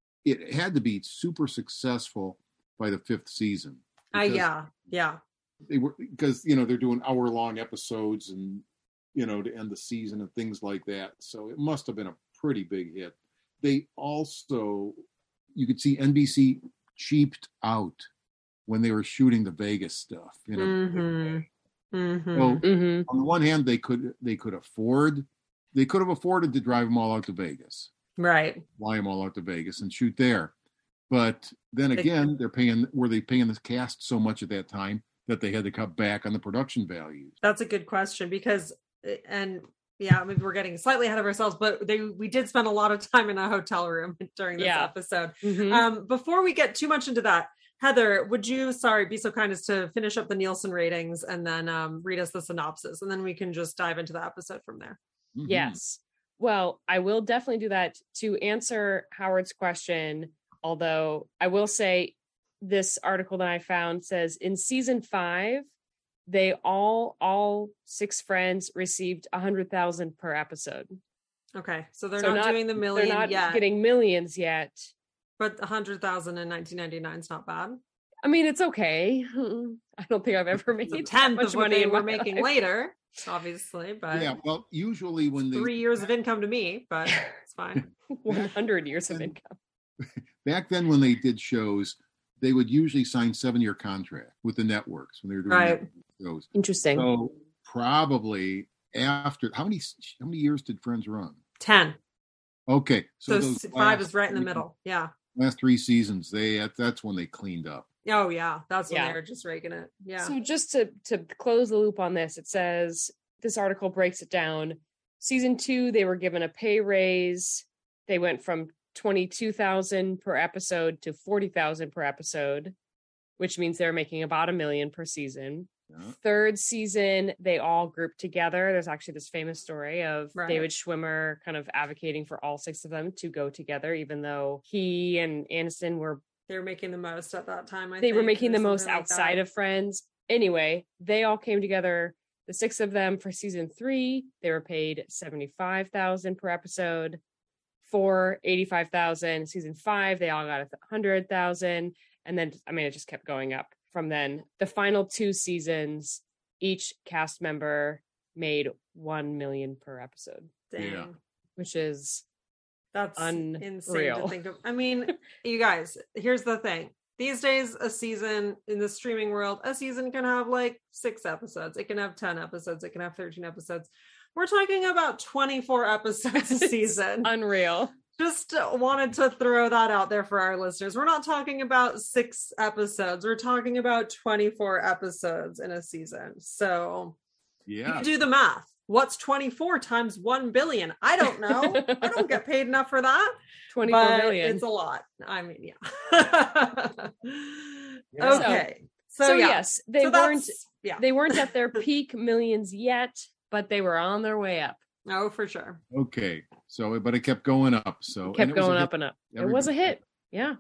it had to be super successful by the fifth season. Uh, because yeah. Yeah. they were because you know they're doing hour long episodes and you know to end the season and things like that. So it must have been a pretty big hit. They also, you could see N B C cheaped out when they were shooting the Vegas stuff. You know, Mm-hmm. Mm-hmm. so Mm-hmm. on the one hand, they could they could afford they could have afforded to drive them all out to Vegas, Right. fly them all out to Vegas and shoot there. But then They- again, they're paying. Were they paying the cast so much at that time that they had to cut back on the production values? That's a good question because, and yeah, maybe we're getting slightly ahead of ourselves, but they we did spend a lot of time in a hotel room during this Yeah. episode. Mm-hmm. Um, before we get too much into that, Heather, would you, sorry, be so kind as to finish up the Nielsen ratings and then um, read us the synopsis, and then we can just dive into the episode from there. Mhm. Yes. Well, I will definitely do that to answer Howard's question. Although I will say this article that I found says in season five, they all, all six friends received a hundred thousand per episode. Okay, so they're So not, not- doing the They're million not yet, getting millions yet. but one hundred thousand in nineteen ninety-nine is not bad. I mean, it's okay. I don't think I've ever made It's a that tenth much of what money they in were my making life. later, obviously, but Yeah. Well, usually when they three years of income to me, but it's fine. one hundred years of And- income. back then when they did shows, they would usually sign seven year contract with the networks when they were doing Right. network shows. Interesting. So probably after how many how many years did Friends run? ten. Okay, So, those s- five last is right in the three- middle. Yeah. Last three seasons, they that- that's when they cleaned up. Oh yeah, that's when Yeah. they were just raking it. Yeah. So just to to close the loop on this, it says this article breaks it down. Season two, they were given a pay raise. They went from twenty-two thousand per episode to forty thousand per episode, which means they're making about a million per season. Yeah. Third season, they all grouped together. There's actually this famous story of Right. David Schwimmer kind of advocating for all six of them to go together, even though he and Aniston were They were making the most at that time. I they were think, making or the most something like outside that. of Friends. Anyway, they all came together, the six of them, for season three. They were paid seventy-five thousand per episode. Four, eighty-five thousand. Season five, they all got a hundred thousand. And then, I mean, it just kept going up from then. The final two seasons, each cast member made one million per episode, Dang. Yeah. which is That's insane Unreal. to think of. I mean, you guys, here's the thing. These days, a season in the streaming world, a season can have like six episodes. It can have ten episodes. It can have thirteen episodes. We're talking about twenty-four episodes a It's season. unreal. Just wanted to throw that out there for our listeners. We're not talking about six episodes. We're talking about twenty-four episodes in a season. So you Yeah. can do the math. What's twenty-four times one billion? I don't know. I don't get paid enough for that. twenty-four But million. it's a lot. I mean, yeah. Yeah. Okay. So, So yeah. yes, they So weren't that's- yeah. they weren't at their peak millions yet, but they were on their way up. Oh, for sure. Okay. So, but it kept going up. So It and kept it was a going hit. up and up. It Everybody- was a hit. Yeah.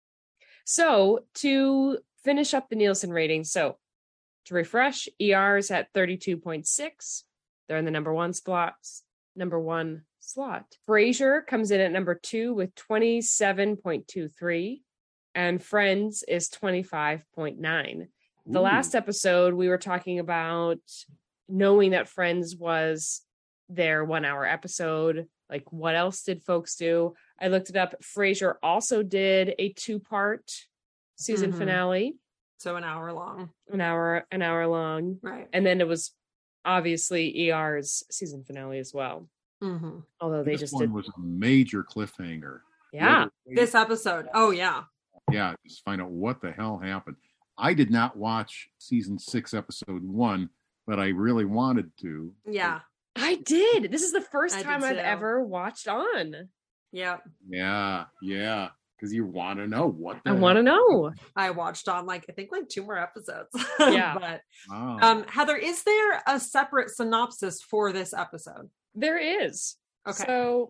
So to finish up the Nielsen rating, so to refresh, E R is at thirty-two point six. They're in the number one slots, number one slot. Frasier comes in at number two with twenty-seven point two three, and Friends is twenty-five point nine. The Ooh. last episode, we were talking about knowing that Friends was their one hour episode. Like, what else did folks do? I looked it up. Frasier also did a two part season Mhm. finale, So an hour long. an hour, an hour long. Right. And then it was obviously E R's season finale as well. Mm-hmm. Although they This just one did. was a major cliffhanger. Yeah. This episode. Oh, yeah. Yeah, just find out what the hell happened. I did not watch season six, episode one, but I really wanted to. Yeah. I did. This is the first I did time I've too. ever watched on. Yeah. Yeah, yeah, because you want to know what. The I want to know. I watched on like, I think like two more episodes. Yeah. But Wow. um, Heather, is there a separate synopsis for this episode? There is. Okay. So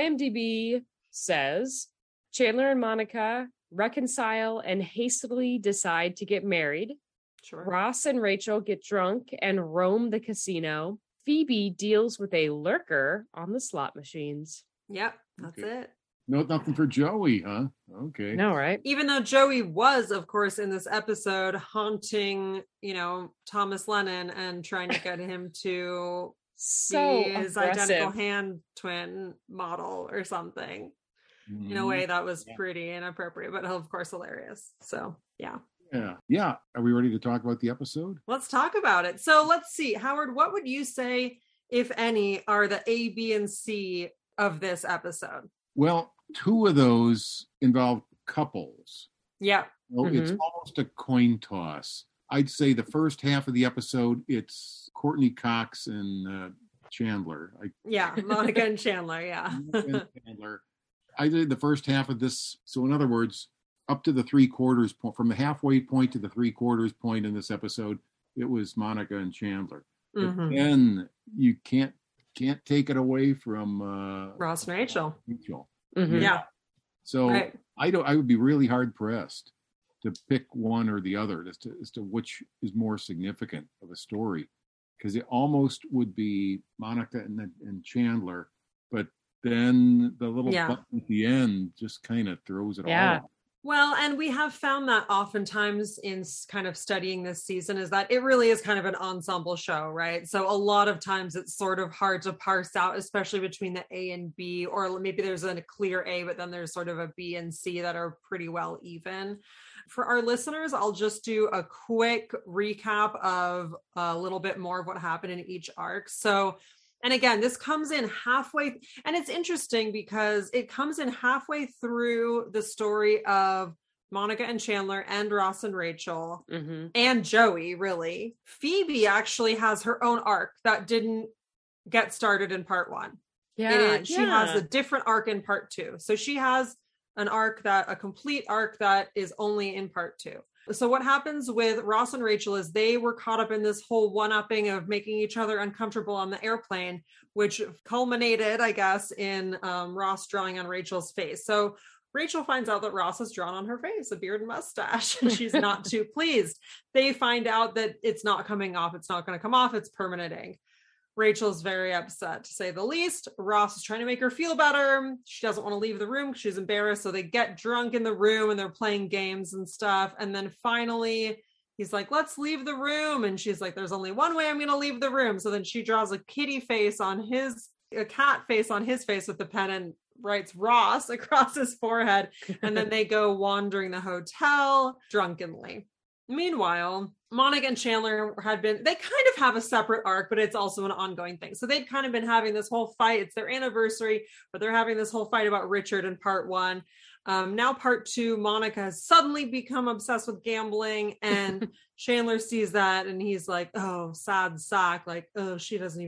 IMDb says Chandler and Monica reconcile and hastily decide to get married. Sure. Ross and Rachel get drunk and roam the casino. Phoebe deals with a lurker on the slot machines. Yep. That's Okay. it. No, nothing for Joey, huh? Okay. No, right? Even though Joey was, of course, in this episode haunting, you know, Thomas Lennon and trying to get him to So be his aggressive. identical hand twin model or something in a Mhm. way that was Yeah. pretty inappropriate, but of course hilarious. So, yeah. Yeah, yeah. Are we ready to talk about the episode? Let's talk about it. So let's see, Howard, what would you say, if any, are the A, B, and C of this episode? Well, two of those involve couples. Yeah. Well, it's Mhm. almost a coin toss. I'd say the first half of the episode, it's Courtney Cox and uh, Chandler. I, Yeah. Monica and Chandler. Yeah. and Chandler. I did the first half of this. So, in other words, up to the three quarters point, from the halfway point to the three quarters point in this episode, it was Monica and Chandler. But Mhm. then you can't can't take it away from uh, Ross and Rachel. Rachel. Mhm. Yeah. So Right. I don't. I would be really hard pressed to pick one or the other as to as to which is more significant of a story, because it almost would be Monica and and Chandler, but then the little Yeah. button at the end just kind of throws it Yeah. all off. Well, and we have found that oftentimes in s- kind of studying this season is that it really is kind of an ensemble show, right? So a lot of times it's sort of hard to parse out, especially between the A and B, or maybe there's a clear A, but then there's sort of a B and C that are pretty well even. For our listeners, I'll just do a quick recap of a little bit more of what happened in each arc. So, and again, this comes in halfway, and it's interesting because it comes in halfway through the story of Monica and Chandler and Ross and Rachel Mhm. and Joey, really. Phoebe actually has her own arc that didn't get started in part one. Yeah. It- she has a different arc in part two. So she has an arc that, a complete arc that is only in part two. So what happens with Ross and Rachel is they were caught up in this whole one-upping of making each other uncomfortable on the airplane, which culminated, I guess, in um, Ross drawing on Rachel's face. So Rachel finds out that Ross has drawn on her face a beard and mustache, and she's not too pleased. They find out that it's not coming off. It's not going to come off. It's permanent ink. Rachel's very upset, to say the least. Ross is trying to make her feel better. She doesn't want to leave the room because she's embarrassed. So they get drunk in the room and they're playing games and stuff. And then finally, he's like, let's leave the room. And she's like, there's only one way I'm going to leave the room. So then she draws a kitty face on his, a cat face on his face with the pen and writes Ross across his forehead. And then they go wandering the hotel drunkenly. Meanwhile, Monica and Chandler had been, they kind of have a separate arc, but it's also an ongoing thing. So they'd kind of been having this whole fight. It's their anniversary, but they're having this whole fight about Richard in part one. Um, now part two, Monica has suddenly become obsessed with gambling, and Chandler sees that and he's like, oh, sad sack. Like, oh, she doesn't even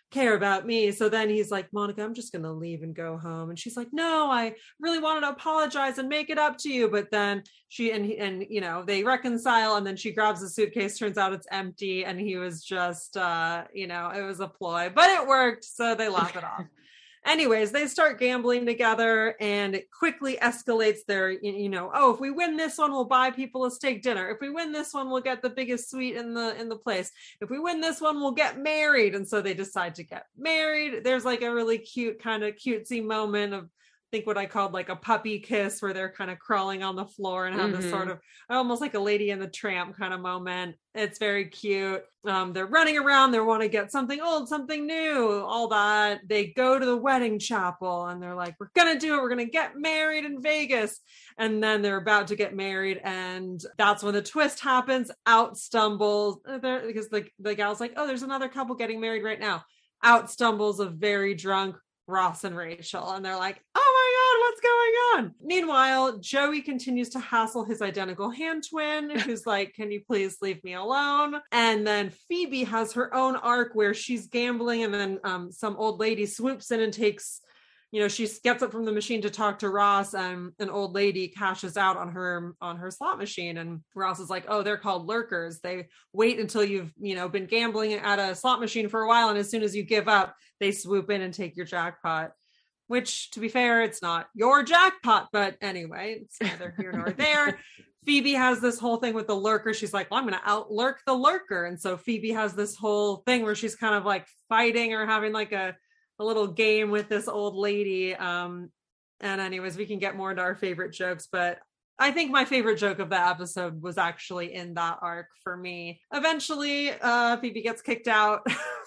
care about me. So then he's like, Monica, I'm just going to leave and go home. And she's like, no, I really wanted to apologize and make it up to you. But then she, and, he, and, you know, they reconcile, and then she grabs the suitcase, turns out it's empty. And he was just, uh, you know, it was a ploy, but it worked. So they laugh it off. Anyways, they start gambling together, and it quickly escalates their, you know, oh, if we win this one, we'll buy people a steak dinner. If we win this one, we'll get the biggest suite in the in the place. If we win this one, we'll get married. And so they decide to get married. There's like a really cute, kind of cutesy moment of, I think what I called like a puppy kiss, where they're kind of crawling on the floor and have mm-hmm. this sort of almost like a Lady and the Tramp kind of moment. It's very cute. Um, they're running around. They want to get something old, something new, all that. They go to the wedding chapel, and they're like, we're going to do it. We're going to get married in Vegas. And then they're about to get married. And that's when the twist happens. Out stumbles, because the, the gal's like, oh, there's another couple getting married right now. Out stumbles a very drunk Ross and Rachel, and they're like, oh my God, what's going on? Meanwhile, Joey continues to hassle his identical hand twin, who's like, can you please leave me alone? And then Phoebe has her own arc where she's gambling, and then um, some old lady swoops in and takes, you know, she gets up from the machine to talk to Ross, and an old lady cashes out on her on her slot machine. And Ross is like, oh, they're called lurkers. They wait until you've, you know, been gambling at a slot machine for a while, and as soon as you give up, they swoop in and take your jackpot. Which, to be fair, it's not your jackpot, but anyway, it's neither here nor there. Phoebe has this whole thing with the lurker. She's like, well, I'm going to out lurk the lurker. And so Phoebe has this whole thing where she's kind of like fighting or having like a a little game with this old lady. Um, and anyways, we can get more into our favorite jokes, but I think my favorite joke of the episode was actually in that arc for me. Eventually, uh, Phoebe gets kicked out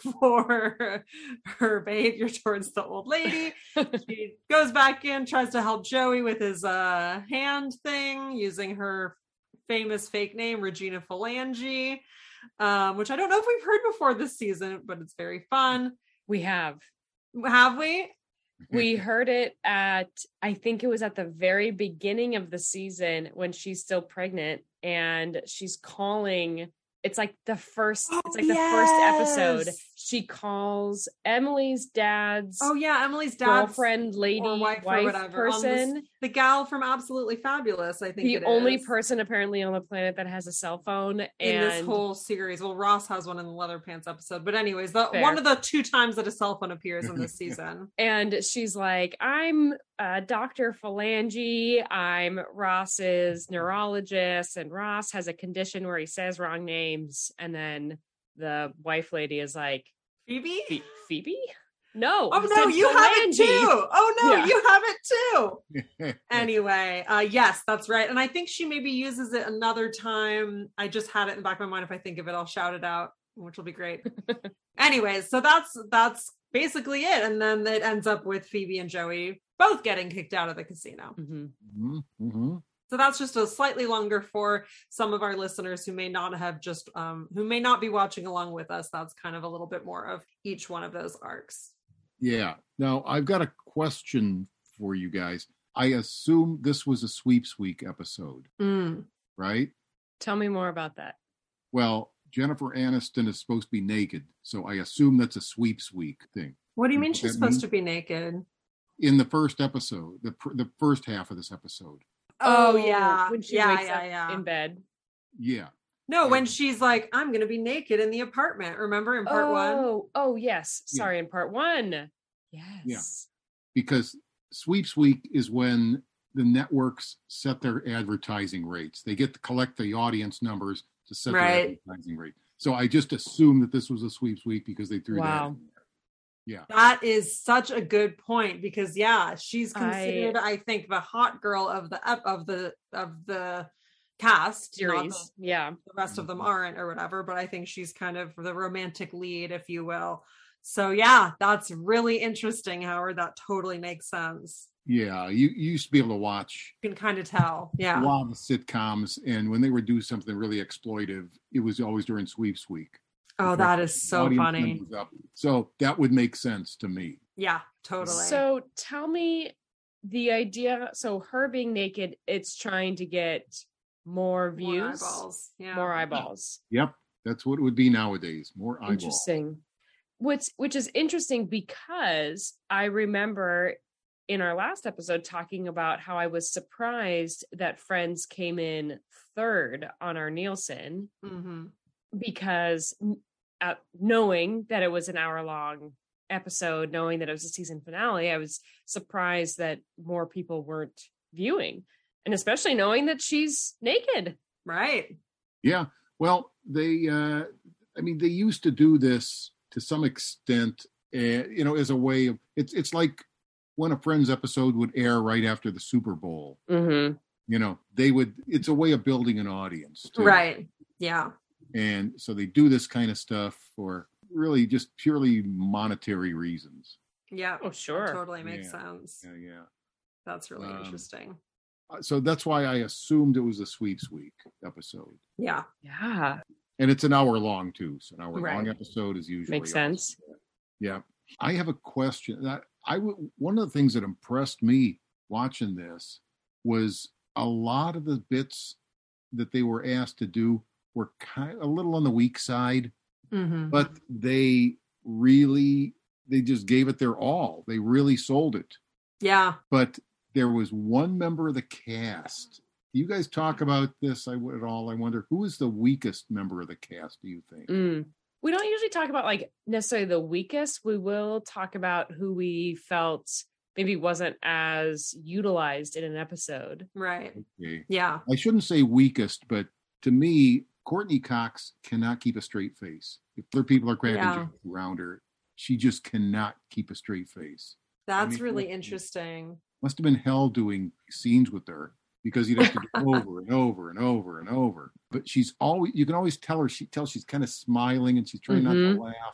for her behavior towards the old lady. She goes back in, tries to help Joey with his uh, hand thing using her famous fake name, Regina Phalange, um, which I don't know if we've heard before this season, but it's very fun. We have. Have we? We heard it at, I think it was at the very beginning of the season when she's still pregnant, and she's calling. It's like the first, oh, it's like yes. the first episode. She calls Emily's dad's. Oh yeah, Emily's dad's girlfriend, lady, or wife, wife or whatever, person. This, the gal from Absolutely Fabulous, I think. The it only is. person apparently on the planet that has a cell phone in and this whole series. Well, Ross has one in the Leather Pants episode, but anyways, the Fair. one of the two times that a cell phone appears in this season. And she's like, I'm uh, Doctor Phalange. I'm Ross's neurologist, and Ross has a condition where he says wrong names. And then the wife lady is like, Phoebe? Phe- Phoebe? No. Oh no, you Phalange. have it too. Oh no, Yeah. you have it too. Anyway, uh, yes, that's right. And I think she maybe uses it another time. I just had it in the back of my mind. If I think of it, I'll shout it out, which will be great. Anyways, so that's that's basically it. And then it ends up with Phoebe and Joey both getting kicked out of the casino. Mm-hmm. Mm-hmm. Mm-hmm. So that's just a slightly longer for some of our listeners who may not have just, um, who may not be watching along with us. That's kind of a little bit more of each one of those arcs. Yeah. Now, I've got a question for you guys. I assume this was a Sweeps Week episode, Mm. right? Tell me more about that. Well, Jennifer Aniston is supposed to be naked, so I assume that's a Sweeps Week thing. What do you You mean know she's what that supposed means? to be naked? In the first episode, the pr- the first half of this episode. Oh, yeah. When she Yeah, wakes yeah, up yeah. in bed. Yeah. No, when she's like, I'm going to be naked in the apartment. Remember in part oh, one? Oh, yes. Yeah. Sorry, in part one. Yes. Yeah. Because Sweeps Week is when the networks set their advertising rates. They get to collect the audience numbers to set Right. their advertising rate. So I just assumed that this was a Sweeps Week because they threw that Wow. in there. Yeah. That is such a good point because yeah, she's I- considered, I, think, the hot girl of the ep- of the of the cast. Not Series. the- Yeah. the rest of them aren't or whatever, but I think she's kind of the romantic lead, if you will. So yeah, that's really interesting, Howard. That totally makes sense. Yeah. You, you used to be able to watch You can kind of tell. a Yeah. lot of sitcoms, and when they would do something really exploitive, it was always during Sweeps Week. Oh, that is so Audience funny. numbers up. So that would make sense to me. Yeah, totally. So tell me the idea. So her being naked, it's trying to get more More views, eyeballs. Yeah. more eyeballs. Yep. That's what it would be nowadays. More eyeballs. Interesting. which which is interesting because I remember in our last episode talking about how I was surprised that Friends came in third on our Nielsen Mm-hmm. because uh, knowing that it was an hour long episode, knowing that it was a season finale, I was surprised that more people weren't viewing, and especially knowing that she's naked. Right. Yeah. Well, they, uh, I mean, they used to do this to some extent, uh, you know, as a way of, it's it's like when a Friends episode would air right after the Super Bowl. Mm-hmm. You know, they would, it's a way of building an audience. Too. Right. Yeah. And so they do this kind of stuff for really just purely monetary reasons. Yeah. Oh, sure. That totally makes Yeah. sense. Yeah, yeah. That's really Um, interesting. So that's why I assumed it was a Sweeps Week episode. Yeah. Yeah. And it's an hour long too. So an hour Right. long episode is usually Makes sense. also- Yeah. I have a question. That I w- one of the things that impressed me watching this was a lot of the bits that they were asked to do were kind of a little on the weak side, Mm-hmm. but they really they just gave it their all. They really sold it. Yeah. But there was one member of the cast. You guys talk about this I would at all. I wonder who is the weakest member of the cast, do you think? Mm. We don't usually talk about like necessarily the weakest. We will talk about who we felt maybe wasn't as utilized in an episode. Right. Okay. Yeah. I shouldn't say weakest, but to me, Courtney Cox cannot keep a straight face. If other people are cracking Yeah. jokes around her, she just cannot keep a straight face. That's I mean, really what- interesting. Must have been hell doing scenes with her because you'd have to do over and over and over and over. But she's always, you can always tell her, she tells she's kind of smiling and she's trying not Mhm. to laugh.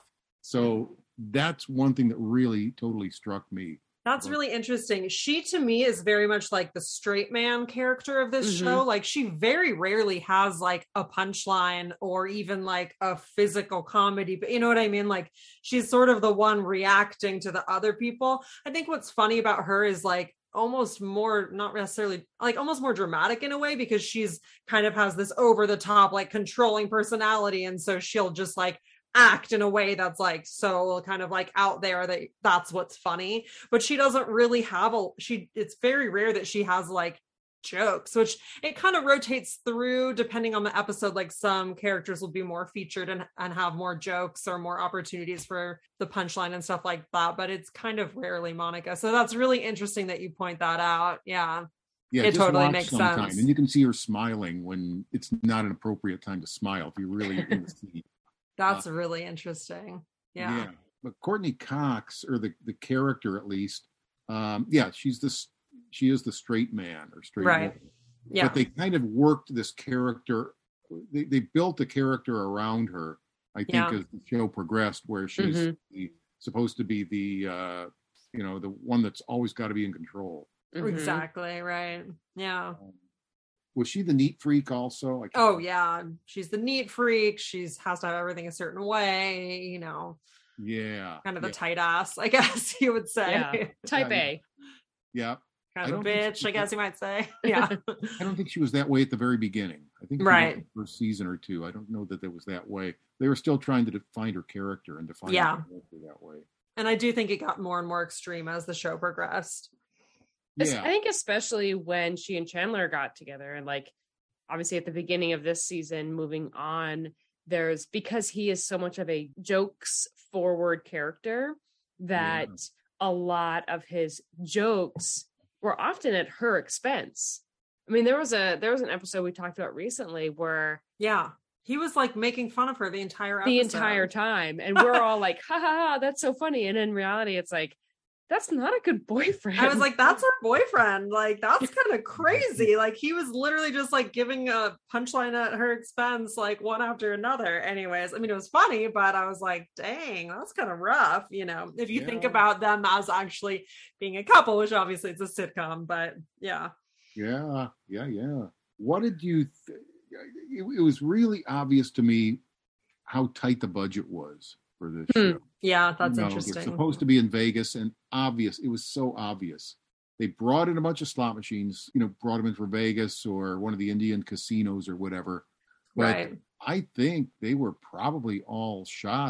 So that's one thing that really totally struck me. That's really interesting. She, to me, is very much like the straight man character of this Mhm. show. Like, she very rarely has like a punchline or even like a physical comedy, but you know what I mean? Like, she's sort of the one reacting to the other people. I think what's funny about her is like almost more, not necessarily like almost more dramatic in a way, because she's kind of has this over the top, like controlling personality. And so she'll just like act in a way that's like so kind of like out there that that's what's funny, but she doesn't really have a she it's very rare that she has like jokes, which it kind of rotates through depending on the episode. Like some characters will be more featured and, and have more jokes or more opportunities for the punchline and stuff like that, but it's kind of rarely Monica. So that's really interesting that you point that out. Yeah. Yeah, It just totally watch makes sometime, sense. and you can see her smiling when it's not an appropriate time to smile if you're really in the scene. That's really interesting. Yeah. But Courtney Cox, or the, the character at least, um, yeah, she's this, she is the straight man or straight Right. woman. Yeah. But they kind of worked this character, they, they built a character around her, I think, Yeah. as the show progressed, where she's Mhm. the, supposed to be the, uh, you know, the one that's always got to be in control. Mhm. Exactly. Right. Yeah. Um, was she the neat freak also? I can't Oh remember. yeah, she's the neat freak. She's has to have everything a certain way, you know, Yeah. kind of yeah. a tight ass, I guess you would say. Yeah. Type Yeah, A. Yeah. Kind I of a don't think bitch, she- I guess you might say. Yeah. I don't think she was that way at the very beginning. I think she Right. was the first season or two. I don't know that it was that way. They were still trying to define her character and define Yeah. her character that way. And I do think it got more and more extreme as the show progressed. Es- Yeah. I think especially when she and Chandler got together, and like obviously at the beginning of this season, moving on, there's because he is so much of a jokes forward character that a lot of his jokes were often at her expense. I mean, there was a there was an episode we talked about recently where Yeah. He was like making fun of her the entire episode. the entire time, and we're all like, ha ha ha, that's so funny. And in reality, it's like, that's not a good boyfriend. I was like, that's her boyfriend. Like, that's kind of crazy. Like, he was literally just like giving a punchline at her expense, like one after another. Anyways, I mean, it was funny, but I was like, dang, that's kind of rough. You know, if you think Yeah. about them as actually being a couple, which obviously it's a sitcom, but yeah. Yeah. Yeah. Yeah. What did you th- it, it was really obvious to me how tight the budget was for this Hmm. show. Yeah, that's You know, interesting. They're supposed to be in Vegas, and obvious. It was so obvious. They brought in a bunch of slot machines, you know, brought them in for Vegas or one of the Indian casinos or whatever. But Right. I think they were probably all shot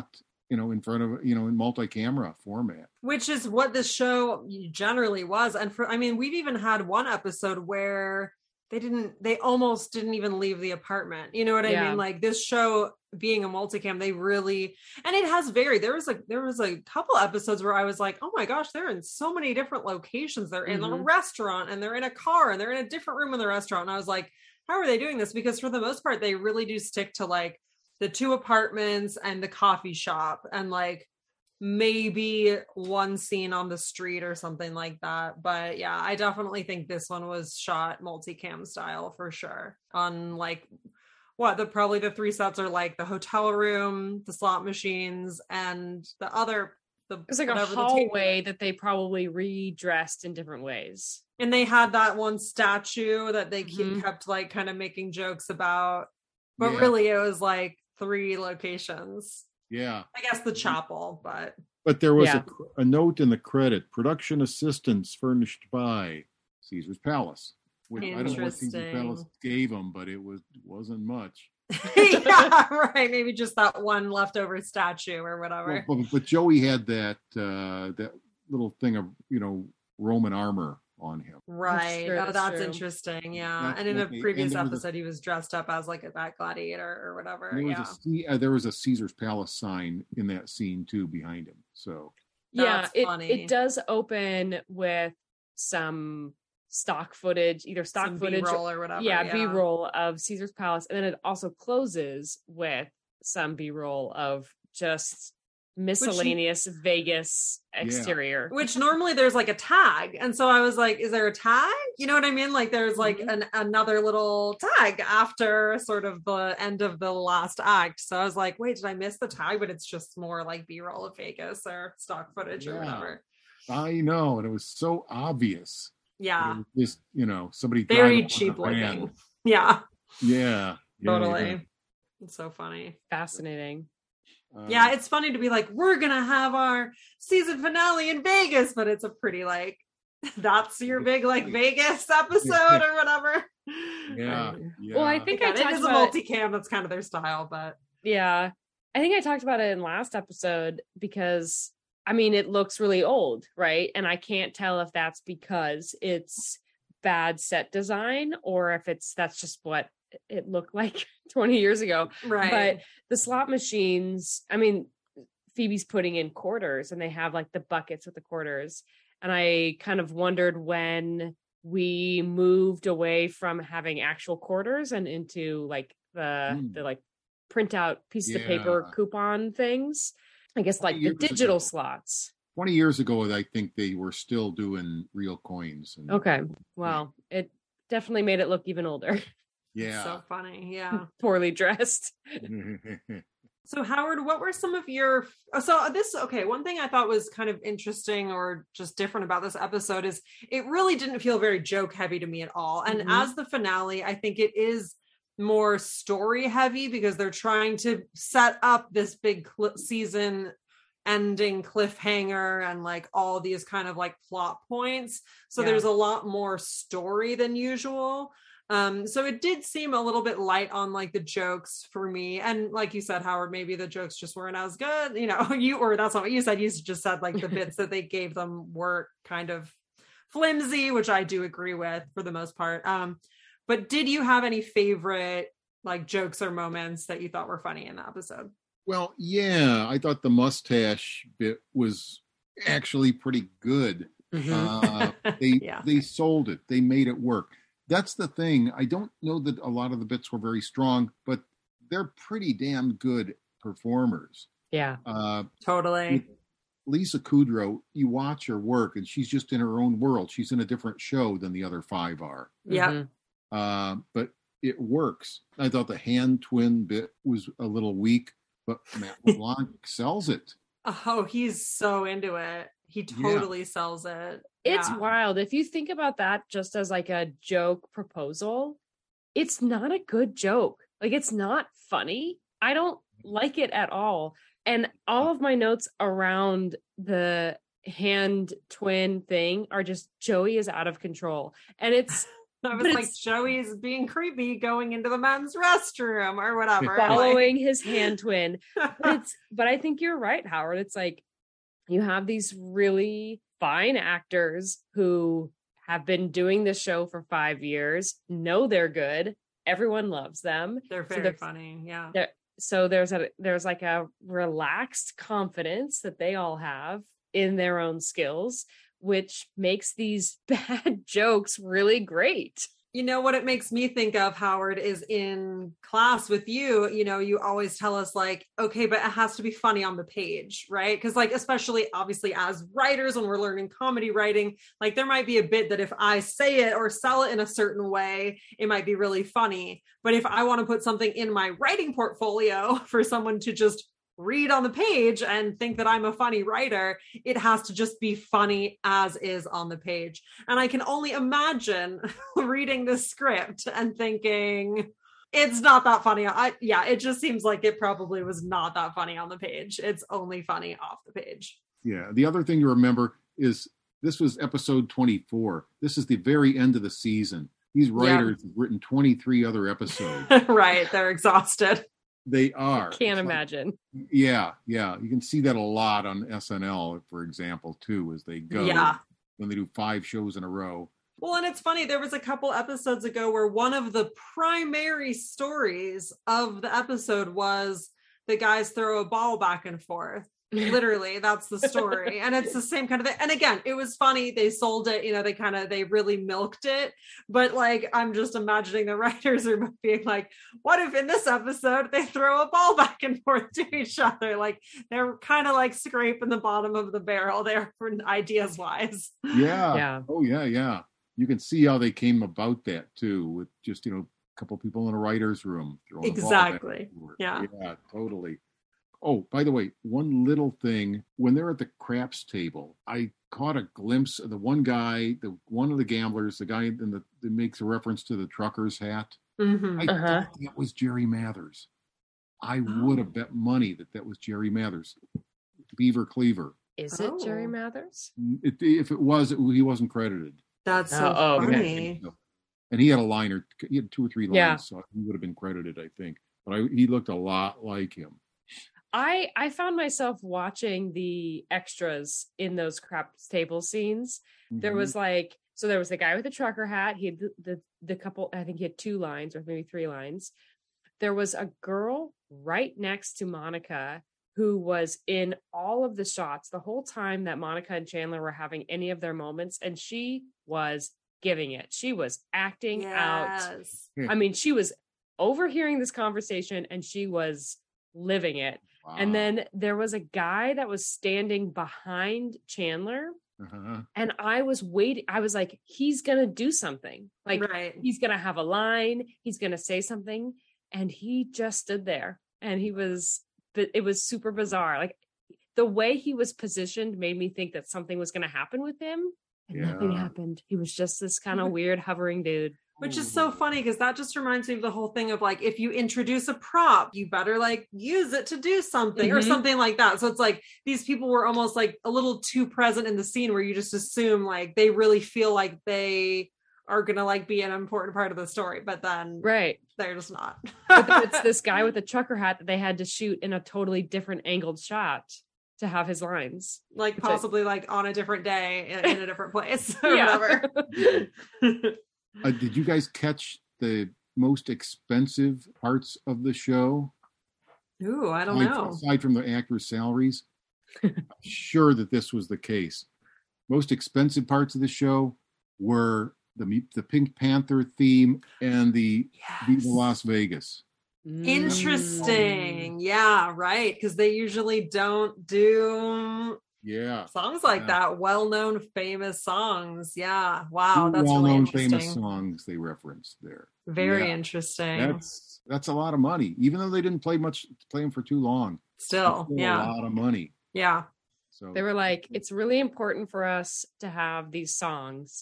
you know, in front of, you know, in multi-camera format. Which is what this show generally was. And for, I mean, we've even had one episode where they didn't, they almost didn't even leave the apartment. You know what I Yeah. mean? Like this show being a multicam, they really, and it has varied. There was a, there was a couple episodes where I was like, oh my gosh, they're in so many different locations. They're in a Mhm. restaurant and they're in a car and they're in a different room in the restaurant. And I was like, how are they doing this? Because for the most part, they really do stick to like the two apartments and the coffee shop and like maybe one scene on the street or something like that. But yeah, I definitely think this one was shot multicam style for sure. On like what the probably the three sets are like the hotel room, the slot machines, and the other the It's like a whatever the table- hallway that they probably redressed in different ways. And they had that one statue that they keep, Mhm. kept like kind of making jokes about. But Yeah. really it was like three locations. Yeah. I guess the chapel, but But there was Yeah. a, a note in the credit, production assistance furnished by Caesar's Palace. Which I don't know what Caesar's Interesting. Palace gave them, but it was wasn't much. yeah, right. Maybe just that one leftover statue or whatever. Well, but, but Joey had that uh, that little thing of, you know, Roman armor on him. Right. true, oh, that's that's true. interesting. Yeah. That's and in a what they- previous and there was a- episode, he was dressed up as like a that gladiator or whatever. There was, Yeah. a, Ce- uh, there was a Caesar's Palace sign in that scene too behind him. So Yeah, That's it, funny. it does open with some stock footage, either stock Some footage, B-roll or whatever. yeah, B-roll of Caesar's Palace, and then it also closes with some B-roll of just miscellaneous Vegas exterior. Which normally there's like a tag. And so I was like, is there a tag? You know what I mean? Like there's like Mhm. an another little tag after sort of the end of the last act. So I was like, wait, did I miss the tag? But it's just more like B-roll of Vegas or stock footage or Yeah. whatever. I know, and it was so obvious. Yeah. It was just, you know, somebody Very driving on cheap a van. looking. Yeah, Yeah, yeah, totally. yeah. It's so funny. Fascinating. Um, Yeah, it's funny to be like, we're gonna have our season finale in Vegas, but it's a pretty like that's your big like Vegas episode or whatever. yeah, Um, yeah. Well, I think I Again, it talked is a about multicam, that's kind of their style, but Yeah. I think I talked about it in last episode because I mean it looks really old, right? And I can't tell if that's because it's bad set design or if it's that's just what it looked like twenty years ago. right. But the slot machines, I mean, Phoebe's putting in quarters and they have like the buckets with the quarters. And I kind of wondered when we moved away from having actual quarters and into like the Mm. the like printout pieces of paper Yeah. coupon things. I guess like the years digital ago. slots. twenty years ago, I think they were still doing real coins. And, Okay. Well, it definitely made it look even older. Yeah. So funny. Yeah. Poorly dressed. So Howard, what were some of your so this okay, one thing I thought was kind of interesting or just different about this episode is it really didn't feel very joke heavy to me at all. And Mhm. as the finale, I think it is more story heavy because they're trying to set up this big cl- season ending cliffhanger and like all these kind of like plot points. So Yeah. there's a lot more story than usual. Um, so it did seem a little bit light on like the jokes for me. And like you said, Howard, maybe the jokes just weren't as good, you know, you, or that's not what you said. You just said like the bits that they gave them were kind of flimsy, which I do agree with for the most part. Um, but did you have any favorite like jokes or moments that you thought were funny in the episode? Well, yeah, I thought the mustache bit was actually pretty good. Uh, they Yeah. they sold it. They made it work. That's the thing. I don't know that a lot of the bits were very strong, but they're pretty damn good performers. Yeah. Uh, Totally. Lisa Kudrow, you watch her work, and she's just in her own world. She's in a different show than the other five are. Yeah. Mhm. Uh, but it works. I thought the hand twin bit was a little weak, but Matt LeBlanc sells it. Oh, he's so into it. He totally sells it. It's Yeah. wild. If you think about that just as like a joke proposal, it's not a good joke. Like it's not funny. I don't like it at all. And all of my notes around the hand twin thing are just Joey is out of control. And it's I was But like, it's- Joey's being creepy going into the men's restroom or whatever. Following his hand twin. But it's but I think you're right, Howard. It's like you have these really fine actors who have been doing this show for five years, know they're good. Everyone loves them. They're So very they're- funny. Yeah. they're- So there's a there's like a relaxed confidence that they all have in their own skills, which makes these bad jokes really great. You know what it makes me think of, Howard, is in class with you, you know, you always tell us like, okay, but it has to be funny on the page, right? Because like, especially obviously as writers, when we're learning comedy writing, like there might be a bit that if I say it or sell it in a certain way, it might be really funny. But if I want to put something in my writing portfolio for someone to just read on the page and think that I'm a funny writer, it has to just be funny as is on the page. And I can only imagine reading this script and thinking, it's not that funny. I, yeah, it just seems like it probably was not that funny on the page. It's only funny off the page. Yeah. The other thing to remember is this was episode twenty-four. This is the very end of the season. These writers yeah. have written twenty-three other episodes. Right. They're exhausted. They are. Can't it's imagine. Like, yeah, yeah. You can see that a lot on S N L, for example, too, as they go. Yeah. When they do five shows in a row. Well, and it's funny, there was a couple episodes ago where one of the primary stories of the episode was the guys throw a ball back and forth. Literally, that's the story. And it's the same kind of thing. And again, it was funny. They sold it, you know, they kind of, they really milked it. But like, I'm just imagining the writers are being like, what if in this episode they throw a ball back and forth to each other? Like, they're kind of like scraping the bottom of the barrel there for ideas wise. Yeah. Yeah. Oh, yeah, yeah. You can see how they came about that too, with just, you know, a couple people in a writer's room. Throwing Exactly. A ball back Yeah. Yeah, totally. Oh, by the way, one little thing. When they're at the craps table, I caught a glimpse of the one guy, the one of the gamblers, the guy in the, that makes a reference to the trucker's hat. Mm-hmm. I Uh-huh. thought that was Jerry Mathers. I Oh. would have bet money that that was Jerry Mathers. Beaver Cleaver. Is it Jerry Oh. Mathers? It, if it was, it, he wasn't credited. That's Oh, so oh, okay. funny. And he had a line or he had two or three lines, Yeah. so he would have been credited, I think. But I, he looked a lot like him. I I found myself watching the extras in those craps table scenes. There Mhm. was like, so there was the guy with the trucker hat. He had the, the the couple, I think he had two lines or maybe three lines. There was a girl right next to Monica who was in all of the shots the whole time that Monica and Chandler were having any of their moments, and she was giving it. She was acting out. Yes. Yeah. I mean, she was overhearing this conversation and she was living it. Wow. And then there was a guy that was standing behind Chandler, Uh-huh. and I was waiting. I was like, he's going to do something. Like, Right. he's going to have a line. He's going to say something. And he just stood there, and he was, but it was super bizarre. Like, the way he was positioned made me think that something was going to happen with him. And nothing Yeah. happened. He was just this kind of weird hovering dude. Which is so funny because that just reminds me of the whole thing of like, if you introduce a prop, you better like use it to do something or Mhm. something like that. So it's like these people were almost like a little too present in the scene where you just assume like they really feel like they are going to like be an important part of the story, but then Right. they're just not. But then it's this guy with a trucker hat that they had to shoot in a totally different angled shot to have his lines. like Which I- possibly like on a different day in, in a different place or Yeah. whatever. Uh, did you guys catch the most expensive parts of the show? Ooh, I don't aside, know. aside from the actors' salaries, I'm sure that this was the case. Most expensive parts of the show were the mu- the Pink Panther theme and the Viva Yes. Las Vegas. Interesting. Yeah, right. Because they usually don't do Yeah, songs like Yeah. that. Well-known, famous songs. Yeah. Wow. two That's really well-known interesting. famous songs they referenced there. Very Yeah. interesting. That's that's a lot of money, even though they didn't play much, play them for too long. Still, It's still yeah, a lot of money. yeah. So They were like, it's really important for us to have these songs,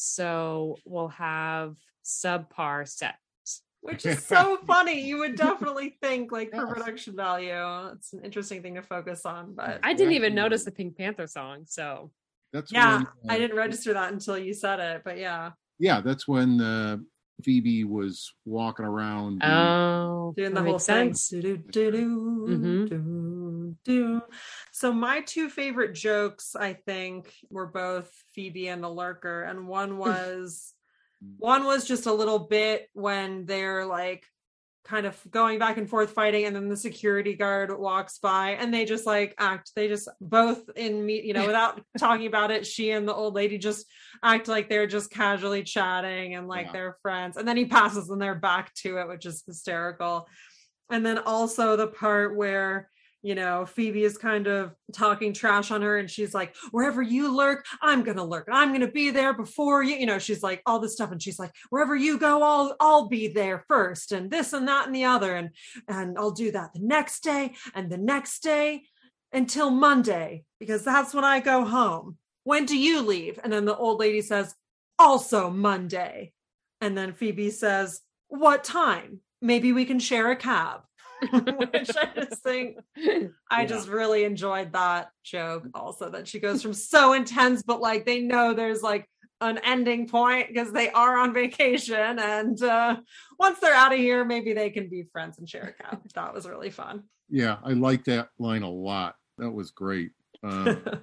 so we'll have subpar sets. Which is so funny. You would definitely think, like, for Yes. production value, it's an interesting thing to focus on. But I didn't even Exactly. notice the Pink Panther song, so that's yeah, when, uh, I didn't register that until you said it. But yeah, Yeah, that's when uh, Phoebe was walking around. and- Oh, Doing the that whole makes thing. sense. Do, do, do, do, Mhm. do, do. So my two favorite jokes, I think, were both Phoebe and the Lurker, and one was one was just a little bit when they're like kind of going back and forth fighting, and then the security guard walks by and they just like act they just both in me you know without talking about it, she and the old lady just act like they're just casually chatting and like Yeah. they're friends, and then he passes and they're back to it, which is hysterical. And then also the part where you know Phoebe is kind of talking trash on her and she's like, wherever you lurk, I'm gonna lurk, I'm gonna be there before you you know she's like all this stuff, and she's like, wherever you go, I'll I'll be there first, and this and that and the other, and and I'll do that the next day and the next day until Monday, because that's when I go home. When do you leave? And then the old lady says, also Monday. And then Phoebe says, what time? Maybe we can share a cab. Which I just think I Yeah. just really enjoyed that joke also, that she goes from so intense, but like they know there's like an ending point because they are on vacation, and uh once they're out of here, maybe they can be friends and share a cab. That was really fun. Yeah, I like that line a lot. That was great. Um,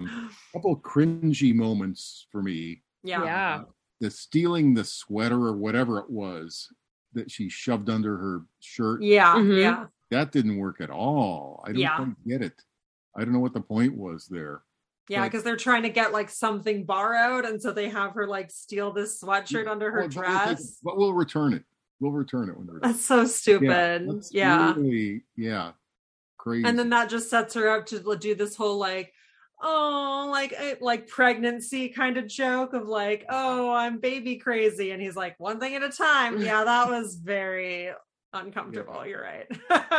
a couple of cringy moments for me. Yeah. Yeah. The stealing the sweater or whatever it was that she shoved under her shirt. Yeah. Mhm. Yeah. That didn't work at all. I don't Yeah. quite get it. I don't know what the point was there. Yeah, But- because they're trying to get like something borrowed, and so they have her like steal this sweatshirt under her Oh, but we'll take it- dress. But we'll return it. We'll return it when we're done. That's so stupid. that's Yeah. really, yeah, crazy. And then that just sets her up to do this whole like, oh, like eh, like pregnancy kind of joke of like, oh, I'm baby crazy, and he's like, one thing at a time. Yeah, that was very uncomfortable. You're right.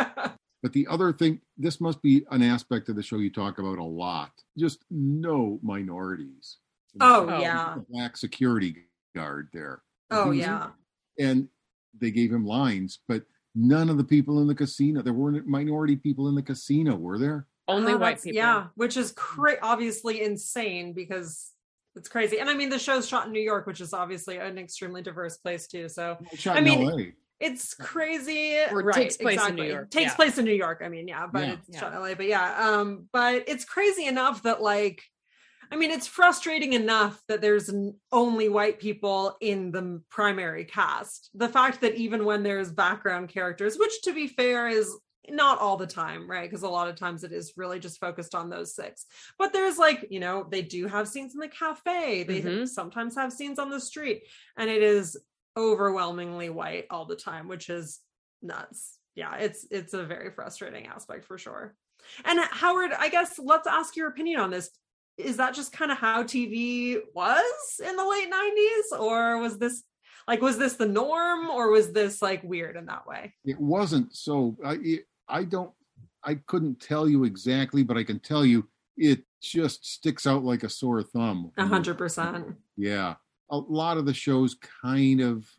But the other thing, this must be an aspect of the show you talk about a lot. Just no minorities. Oh, Oh. yeah. The black security guard there. Oh He was- yeah. And they gave him lines, but none of the people in the casino, there weren't minority people in the casino, were there? Only Oh, white that's- people. Yeah, which is cra- obviously insane because it's crazy. And I mean, the show's shot in New York, which is obviously an extremely diverse place too. So It shot I in mean, L A. it's crazy. Or it right, takes place in exactly. New York, Takes yeah. place in New York. I mean, yeah, but Yeah. it's Yeah. shot in L A. But yeah, um, but it's crazy enough that like, I mean, it's frustrating enough that there's n- only white people in the primary cast. The fact that even when there's background characters, which to be fair is not all the time, right? Because a lot of times it is really just focused on those six. But there's like, you know, they do have scenes in the cafe. They Mhm. sometimes have scenes on the street, and it is overwhelmingly white all the time, which is nuts. Yeah, it's it's a very frustrating aspect for sure. And Howard, I guess let's ask your opinion on this. Is that just kind of how T V was in the late nineties, or was this like was this the norm, or was this like weird in that way? It wasn't so. I it, I don't. I couldn't tell you exactly, but I can tell you it just sticks out like a sore thumb. A hundred percent. Yeah, a lot of the shows kind of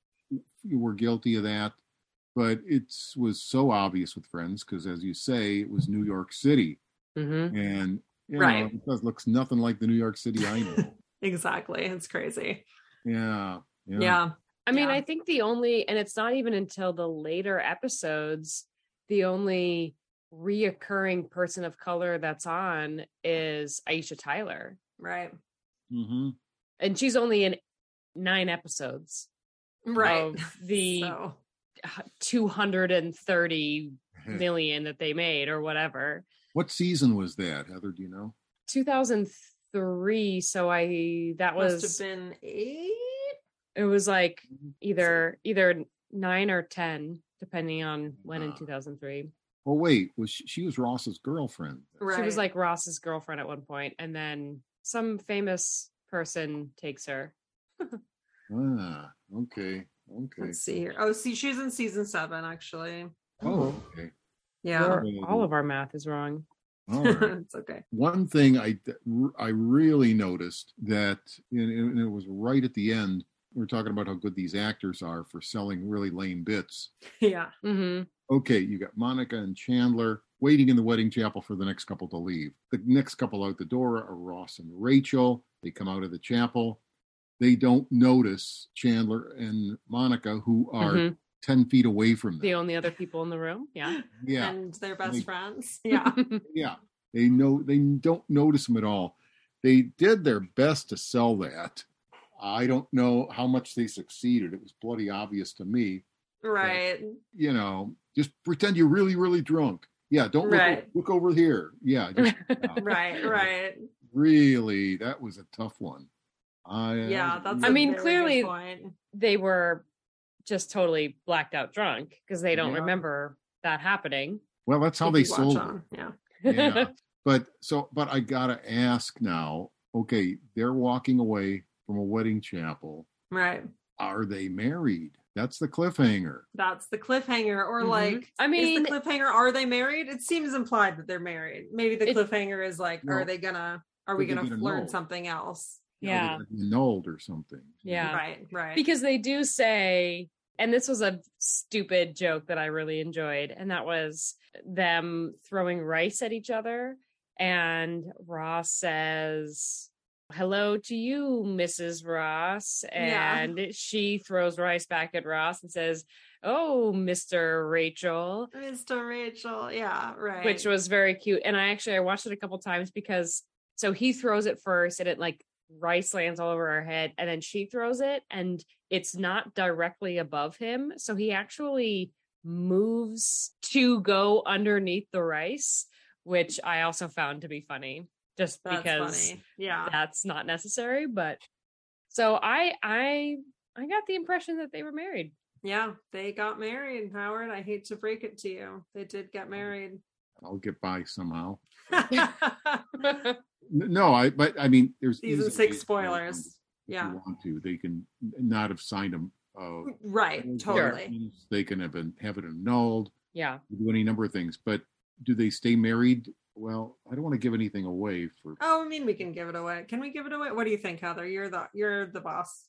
were guilty of that, but it was so obvious with Friends because, as you say, it was New York City, Mm-hmm. and you Right. know, it does looks nothing like the New York City I know. Exactly. It's crazy. yeah, yeah, Yeah. I mean, Yeah. I think the only, and it's not even until the later episodes, the only reoccurring person of color that's on is Aisha Tyler. Right. Mm-hmm. And she's only in nine episodes Right. of the So, two hundred thirty million that they made or whatever. What season was that, Heather? Do you know? two thousand three. So I, that must was, have been eight. it was like either, either nine or ten, depending on when in Ah. two thousand three. Oh wait, was she, she was Ross's girlfriend? Right. She was like Ross's girlfriend at one point, and then some famous person takes her. Ah, okay, okay. Let's see here. Oh, see, she's in season seven, actually. Oh, okay. Yeah. Our- all of our math is wrong. All right. It's okay. One thing I I really noticed that, and it was right at the end. We were talking about how good these actors are for selling really lame bits. Yeah. Mm-hmm. Okay, you got Monica and Chandler waiting in the wedding chapel for the next couple to leave. The next couple out the door are Ross and Rachel. They come out of the chapel. they don't notice Chandler and Monica, who are Mhm. ten feet away from them. The only other people in the room. Yeah. Yeah, And they're best They- friends. Yeah. yeah. They know they don't notice them at all. They did their best to sell that. I don't know how much they succeeded. It was bloody obvious to me. Right. You know, just pretend you're really, really drunk. Yeah, don't look, Right. look over here. Yeah, just, Right. Right. really, that was a tough one. I, Yeah. That's I a mean, very good clearly- point. They were just totally blacked out drunk because they don't Yeah. remember that happening. well, that's how If they you watch sold on. it. Yeah. Yeah. But so, but I gotta ask now. Okay, they're walking away from a wedding chapel. Right. Are they married? That's the cliffhanger. That's the cliffhanger. Or Mhm. like, I mean- is the cliffhanger, are they married? It seems implied that they're married. Maybe the It- cliffhanger is like, No. are they gonna, are we Did they gonna get a learn no? something else? You know, Yeah. they're gonna be annulled or something. Yeah. Right. Right. Because they do say, and this was a stupid joke that I really enjoyed, and that was them throwing rice at each other. And Ross says, "Hello to you, Missus Ross." Yeah. And she throws rice back at Ross and says, "Oh, Mister Rachel," Mister Rachel. Yeah. Right. which was very cute. And I actually I watched it a couple times because so he throws it first and it like rice lands all over her head, and then she throws it and it's not directly above him. So he actually moves to go underneath the rice, which I also found to be funny, just That's because funny. Yeah. that's not necessary. But so I I I got the impression that they were married. Yeah. They got married, Howard. I hate to break it to you. They did get married. I'll get by somehow. N- No, I. But I mean, there's Season easy six ways to spoilers. if Yeah. you want to, they can not have signed them. Uh, Right. Totally. They can have been have it annulled. Yeah. Do any number of things, but do they stay married? Well, I don't want to give anything away for. Oh, I mean, we can give it away. Can we give it away? What do you think, Heather? You're the you're the boss.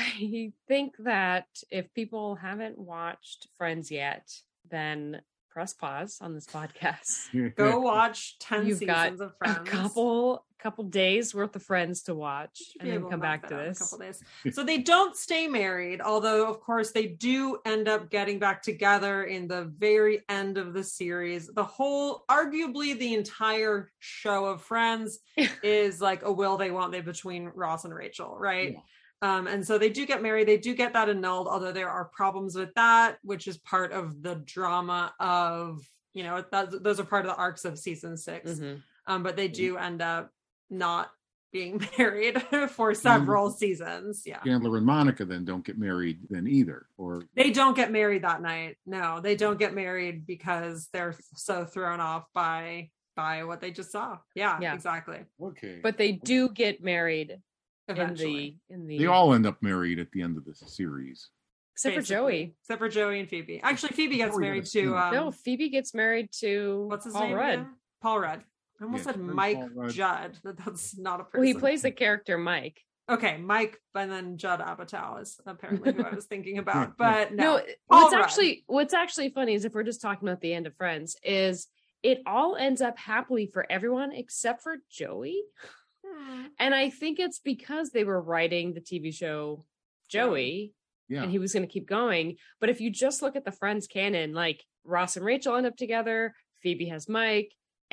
I think that if people haven't watched Friends yet, then press pause on this podcast. Go watch ten You've got seasons of A Friends. couple couple days worth of Friends to watch Should and be then able come knock back that to out in a this. couple days. So they don't stay married, although of course they do end up getting back together in the very end of the series. The whole, arguably the entire show of Friends is like a will they won't they between Ross and Rachel, right? Yeah. Um, and so they do get married. They do get that annulled, although there are problems with that, which is part of the drama of, you know, that, those are part of the arcs of season six. Mhm. Um, but they do end up not being married for several Mm-hmm. seasons. Yeah. Chandler and Monica then don't get married then either, or They don't get married that night. No, they don't get married because they're so thrown off by by what they just saw. Yeah, Yeah. exactly. okay, But they do get married Eventually. in the in the they all end up married at the end of the series. except for Basically. Joey. Except for Joey and Phoebe. Actually, Phoebe gets Joey got married a to spin. um, no, Phoebe gets married to what's his Paul name? Rudd. Again? Paul Rudd. I almost Yeah, said Paul Mike Rudd. Judd. That- That's not a person. Well, he plays the character Mike. Okay, Mike, and then Judd Apatow is apparently who I was thinking about. But No, no, Paul what's Rudd. actually what's actually funny is if we're just talking about the end of Friends, is it all ends up happily for everyone except for Joey. Hmm. And I think it's because they were writing the T V show Joey Yeah, and he was going to keep going. But if you just look at the Friends canon, like Ross and Rachel end up together, Phoebe has Mike,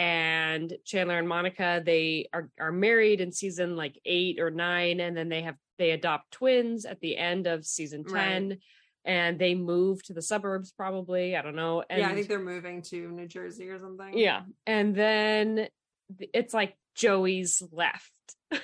and Chandler and Monica, they are, are married in season like eight or nine. And then they have, they adopt twins at the end of season ten. Right. And they move to the suburbs, probably. I don't know. And Yeah, I think they're moving to New Jersey or something. yeah. And then th- it's like Joey's left,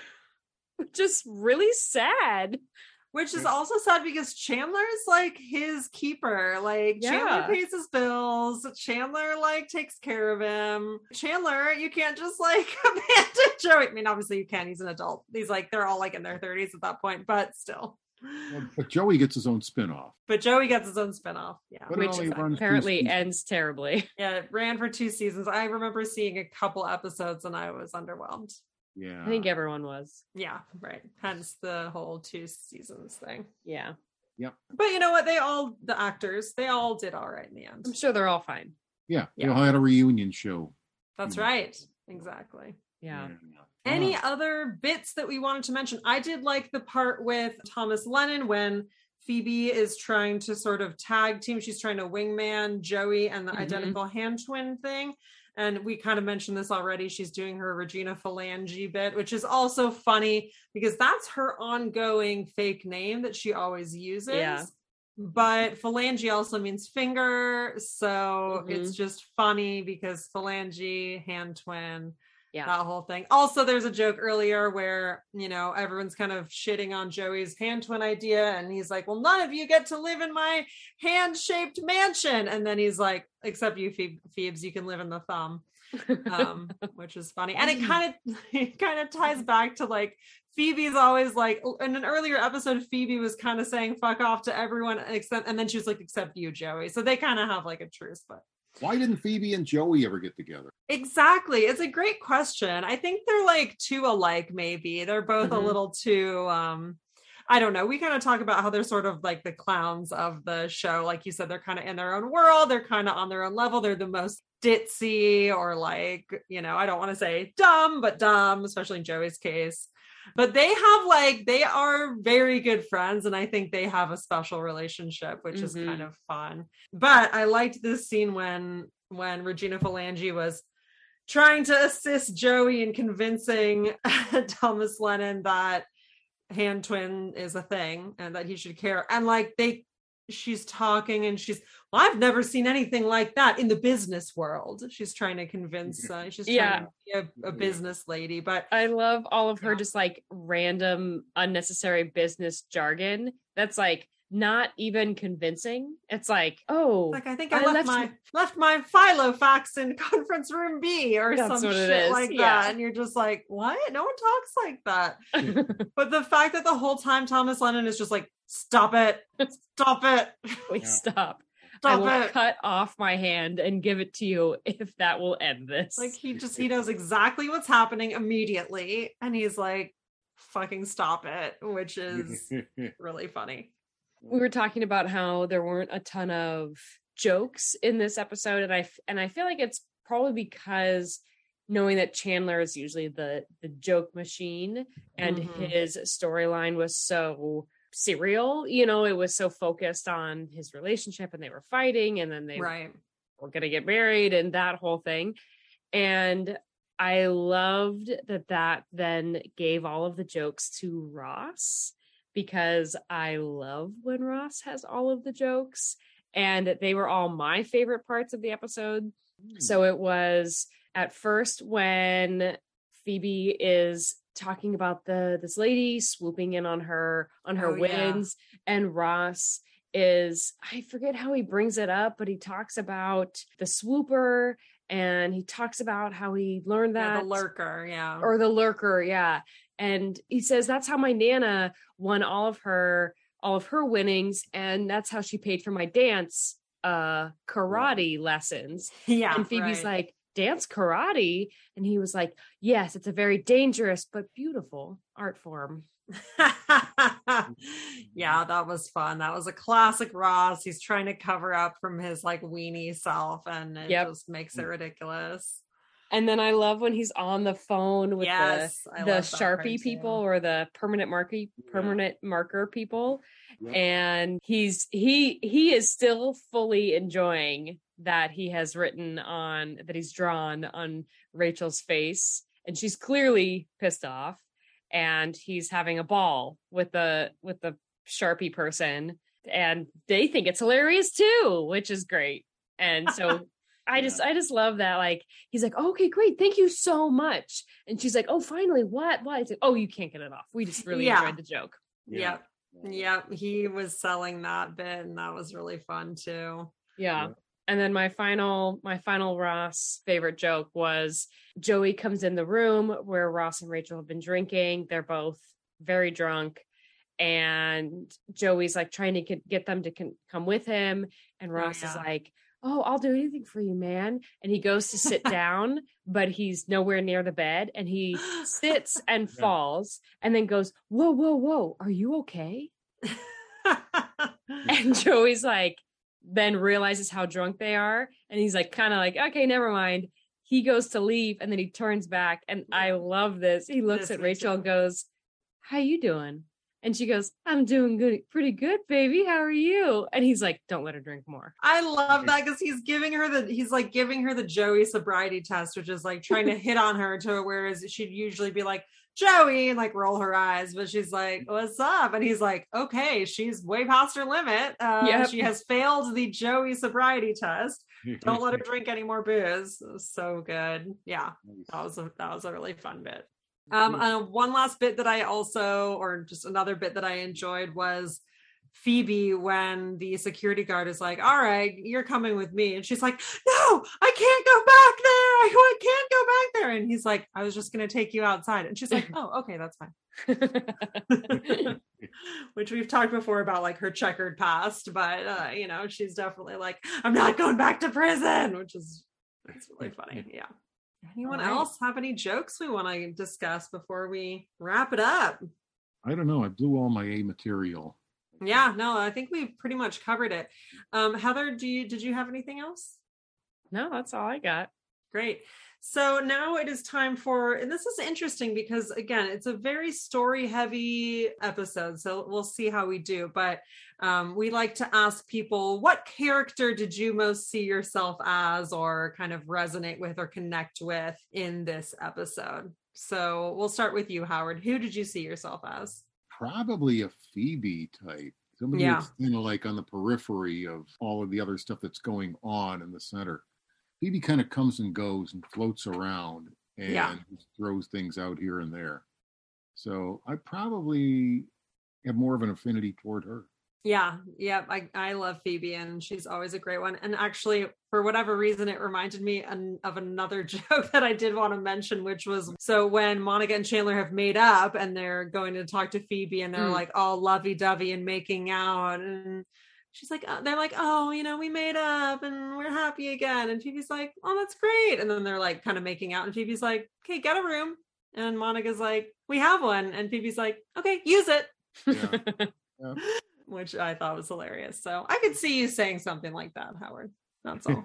which is really sad. Which is also sad because Chandler's like his keeper. Like Yeah. Chandler pays his bills. Chandler like takes care of him. Chandler, you can't just like abandon Joey. I mean, obviously you can. He's an adult. He's like, they're all like in their thirties at that point, but still. Well, but Joey gets his own spin-off. But Joey gets his own spinoff. Yeah. But it Which only runs two apparently seasons. ends terribly. Yeah, it ran for two seasons. I remember seeing a couple episodes and I was underwhelmed. Yeah, I think everyone was. Yeah, right. Hence the whole two seasons thing. Yeah. But you know what? They all, the actors, they all did all right in the end. I'm sure they're all fine. yeah, Yeah. they all had a reunion show. That's Mhm. right. Exactly. Yeah. Any Ah. other bits that we wanted to mention? I did like the part with Thomas Lennon when Phoebe is trying to sort of tag team. She's trying to wingman Joey and the Mhm. identical hand twin thing. And we kind of mentioned this already. She's doing her Regina Phalange bit, which is also funny because that's her ongoing fake name that she always uses. Yeah. But phalange also means finger. So Mhm. it's just funny because phalange, hand twin, Yeah. that whole thing. Also, there's a joke earlier where, you know, everyone's kind of shitting on Joey's hand twin idea. And he's like, well, none of you get to live in my hand shaped mansion. And then he's like, except you, Phoebe- Phoebes, you can live in the thumb. Um, which is funny. And it kind of, it kind of ties back to like, Phoebe's always like, in an earlier episode, Phoebe was kind of saying fuck off to everyone except, and then she was like, except you, Joey. So they kind of have like a truce, but. Why didn't Phoebe and Joey ever get together? Exactly. It's a great question. I think they're like too alike, maybe. They're both Mhm. a little too, um, I don't know. We kind of talk about how they're sort of like the clowns of the show. Like you said, they're kind of in their own world. They're kind of on their own level. They're the most ditzy or like, you know, I don't want to say dumb, but dumb, especially in Joey's case. But they have like, they are very good friends. And I think they have a special relationship, which is Mhm. kind of fun. But I liked this scene when, when Regina Phalange was trying to assist Joey in convincing Thomas Lennon that hand twin is a thing and that he should care. And like they, she's talking and she's, well, I've never seen anything like that in the business world. She's trying to convince, uh, she's trying Yeah. to be a, a business lady, but I love all of her Yeah. just like random unnecessary business jargon that's like not even convincing. It's like, oh, like, I think I, I left, left my left my Filofax in conference room B or That's some what it shit is, like yeah. that. And you're just like, what? No one talks like that. But the fact that the whole time Thomas Lennon is just like, stop it, stop it, Wait, Yeah. stop. I stop will it. cut off my hand and give it to you if that will end this. Like he just, he knows exactly what's happening immediately. And he's like, fucking stop it, which is really funny. We were talking about how there weren't a ton of jokes in this episode, and I f- and I feel like it's probably because knowing that Chandler is usually the the joke machine, and Mhm. his storyline was so serial, you know, it was so focused on his relationship, and they were fighting, and then they Right. were going to get married, and that whole thing. And I loved that that then gave all of the jokes to Ross, because I love when Ross has all of the jokes, and they were all my favorite parts of the episode. So it was at first when Phoebe is talking about the this lady swooping in on her on her Oh, yeah. wins, and Ross is, I forget how he brings it up, but he talks about the swooper, and he talks about how he learned that Yeah, the lurker, yeah. or the lurker, yeah. And he says that's how my Nana won all of her all of her winnings, and that's how she paid for my dance uh karate lessons. Yeah. And Phoebe's right. like, dance karate? And he was like, yes, it's a very dangerous but beautiful art form. Yeah, that was fun. That was a classic Ross. He's trying to cover up from his like weenie self, and it Yep. just makes it ridiculous. And then I love when he's on the phone with Yes, I the, the love that part Sharpie too. people or the permanent marker permanent marker people. Yeah. And he's he he is still fully enjoying that he has written on that he's drawn on Rachel's face, and she's clearly pissed off, and he's having a ball with the with the Sharpie person, and they think it's hilarious too, which is great. And so I just I just love that. Like he's like, okay, great, thank you so much. And she's like, oh, finally, what? What? It's like, oh, you can't get it off. We just really Yeah. enjoyed the joke. Yep. Yep. He was selling that bit, and that was really fun too. Yeah. Yeah. And then my final my final Ross favorite joke was Joey comes in the room where Ross and Rachel have been drinking. They're both very drunk, and Joey's like trying to get, get them to con- come with him, and Ross is yeah. like, oh, I'll do anything for you, man. And he goes to sit down, but he's nowhere near the bed, and he sits and Yeah. falls, and then goes, whoa, whoa, whoa, are you okay? And Joey's like, then realizes how drunk they are, and he's like, kind of like, okay, never mind. he goes to leave and then he turns back. And I love this. He looks This at me Rachel too. and goes, how you doing? And she goes, I'm doing good, pretty good, baby. How are you? And he's like, don't let her drink more. I love that because he's giving her the he's like giving her the Joey sobriety test, which is like trying to hit on her to whereas she'd usually be like, Joey, and like roll her eyes, but she's like, what's up? And he's like, okay, she's way past her limit. Uh, Yep. She has failed the Joey sobriety test. Don't let her drink any more booze. It was so good. Yeah, that was a that was a really fun bit. Um, uh, one last bit that I also, or just another bit that I enjoyed was Phoebe when the security guard is like, all right, you're coming with me. And she's like, no, I can't go back there. I, I can't go back there. And he's like, I was just going to take you outside. And she's like, oh, okay, that's fine. Which we've talked before about like her checkered past, but uh, you know, she's definitely like, I'm not going back to prison, which is, it's really funny. Yeah. Anyone All right. else have any jokes we want to discuss before we wrap it up? I don't know. I blew all my A material. Yeah, no, I think we've pretty much covered it. Um, Heather, do you did you have anything else? No, that's all I got. Great. So now it is time for, and this is interesting because again, it's a very story heavy episode. So we'll see how we do. But um, we like to ask people, what character did you most see yourself as or kind of resonate with or connect with in this episode? So we'll start with you, Howard. Who did you see yourself as? Probably a Phoebe type. Somebody Yeah. that's kind of like on the periphery of all of the other stuff that's going on in the center. Phoebe kind of comes and goes and floats around and Yeah. just throws things out here and there. So I probably have more of an affinity toward her. Yeah, yeah, I, I love Phoebe and she's always a great one. And actually, for whatever reason, it reminded me an, of another joke that I did want to mention, which was, so when Monica and Chandler have made up and they're going to talk to Phoebe and they're Mm. like all lovey-dovey and making out and she's like, uh, they're like, oh, you know, we made up and we're happy again. And Phoebe's like, oh, that's great. And then they're like kind of making out and Phoebe's like, okay, get a room. And Monica's like, we have one. And Phoebe's like, okay, use it. Yeah. Yeah. Which I thought was hilarious. So I could see you saying something like that, Howard. That's all.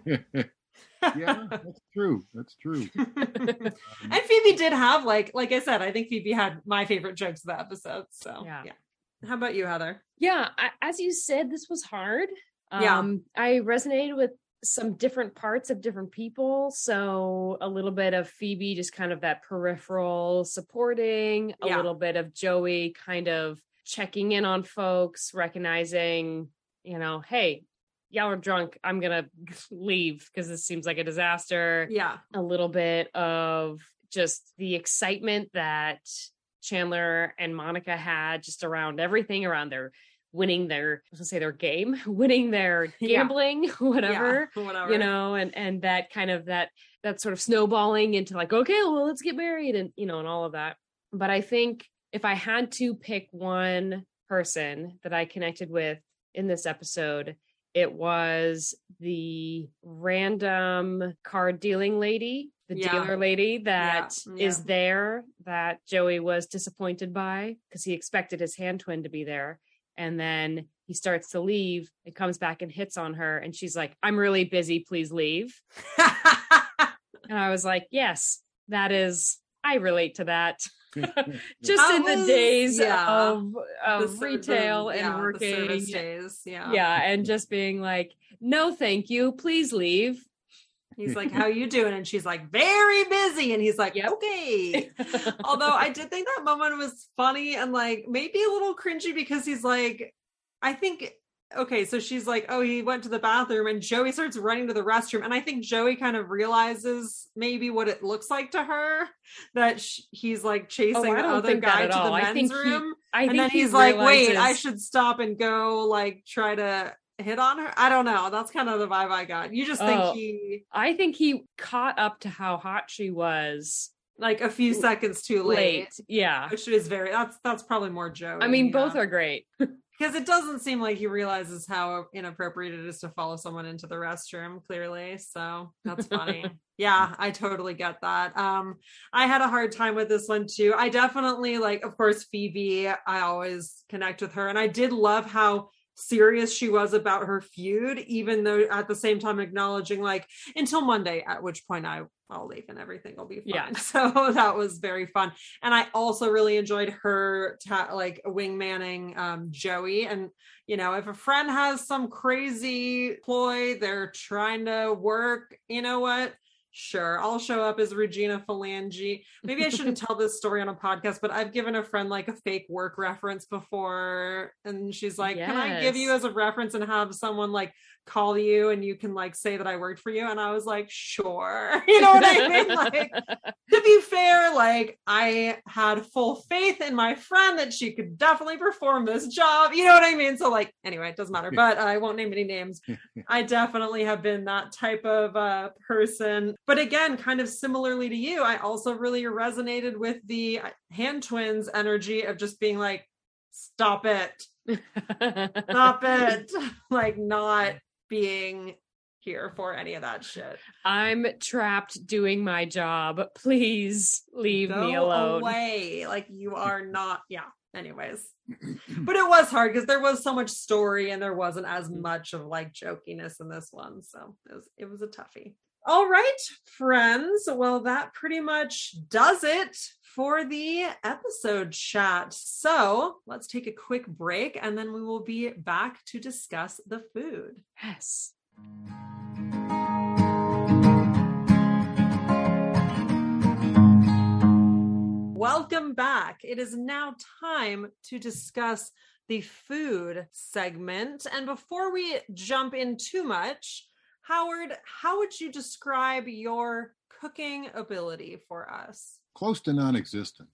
Yeah, that's true. That's true. And Phoebe did have like, like I said, I think Phoebe had my favorite jokes of the episode. So Yeah. yeah. How about you, Heather? Yeah, I, as you said, this was hard. Yeah. Um, I resonated with some different parts of different people. So a little bit of Phoebe, just kind of that peripheral supporting, a Yeah. little bit of Joey kind of checking in on folks, recognizing, you know, hey, y'all are drunk. I'm going to leave because this seems like a disaster. Yeah. A little bit of just the excitement that Chandler and Monica had just around everything, around their winning their, I was gonna say their game, winning their Yeah. gambling, whatever, Yeah, whatever. you know, and, and that kind of that, that sort of snowballing into like, okay, well, let's get married and, you know, and all of that. But I think if I had to pick one person that I connected with in this episode, it was the random card dealing lady, the Yeah. dealer lady that Yeah, is yeah. there, that Joey was disappointed by because he expected his hand twin to be there. And then he starts to leave. It comes back and hits on her. And she's like, I'm really busy. Please leave. And I was like, yes, that is, I relate to that. Just That in the was- days yeah. of, The of ser- retail the- and yeah, the working. service days. Yeah. Yeah. And just being like, no, thank you. Please leave. He's like, how you doing? And she's like, very busy. And he's like, Yep. okay. Although I did think that moment was funny and like maybe a little cringy because he's like, I think, okay, so she's like, oh, he went to the bathroom and Joey starts running to the restroom. And I think Joey kind of realizes maybe what it looks like to her, that sh- he's like chasing Oh, I the don't other think that guy at to the all. I men's think he- room. I And think then he he's like, wait, I realizes- should stop and go like try to hit on her. I don't know. That's kind of the vibe I got. You just think Oh. he I think he caught up to how hot she was like a few seconds too late. late. Yeah. Which is very that's that's probably more Joey. I mean, yeah. both are great. because it doesn't seem like he realizes how inappropriate it is to follow someone into the restroom, clearly. So that's funny. Yeah, I totally get that. Um, I had a hard time with this one too. I definitely like, of course, Phoebe, I always connect with her. And I did love how serious she was about her feud, even though at the same time acknowledging like until Monday, at which point I I'll leave and everything will be fine. Yeah. So that was very fun. And I also really enjoyed her ta- like wingmanning um, Joey. And, you know, if a friend has some crazy ploy, they're trying to work, you know what? Sure, I'll show up as Regina Phalange. Maybe I shouldn't tell this story on a podcast, but I've given a friend like a fake work reference before. And she's like, yes. Can I give you as a reference and have someone like call you and you can like say that I worked for you? And I was like, sure. You know what I mean? Like, to be fair, like I had full faith in my friend that she could definitely perform this job. You know what I mean? So like, anyway, it doesn't matter, but I won't name any names. I definitely have been that type of uh, person. But again, kind of similarly to you, I also really resonated with the hand twins energy of just being like, stop it. Stop it. Like not being here for any of that shit. I'm trapped doing my job. Please leave Go me alone. Away. Like you are not. Yeah. Anyways, but it was hard because there was so much story and there wasn't as much of like jokiness in this one. So it was, it was a toughie. All right, friends. Well, that pretty much does it for the episode chat. So let's take a quick break and then we will be back to discuss the food. Yes. Welcome back. It is now time to discuss the food segment. And before we jump in too much, Howard, how would you describe your cooking ability for us? Close to non-existent.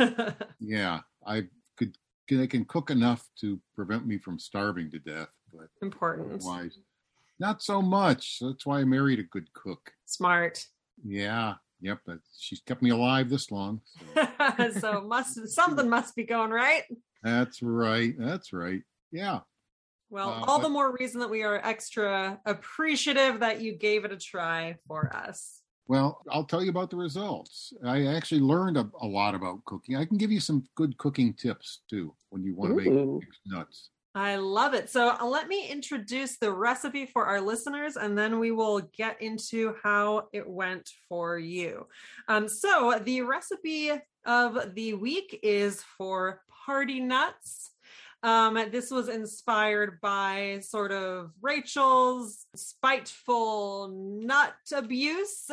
Yeah, I could. I can cook enough to prevent me from starving to death, but important. Otherwise, not so much. That's why I married a good cook. Smart. Yeah. Yep. But she's kept me alive this long. So, so must something must be going right. That's right. That's right. Yeah. Well, uh, all but, the more reason that we are extra appreciative that you gave it a try for us. Well, I'll tell you about the results. I actually learned a, a lot about cooking. I can give you some good cooking tips too when you want to Ooh. make nuts. I love it. So uh, let me introduce the recipe for our listeners, and then we will get into how it went for you. Um, so the recipe of the week is for party nuts. Um, this was inspired by sort of Rachel's spiteful nut abuse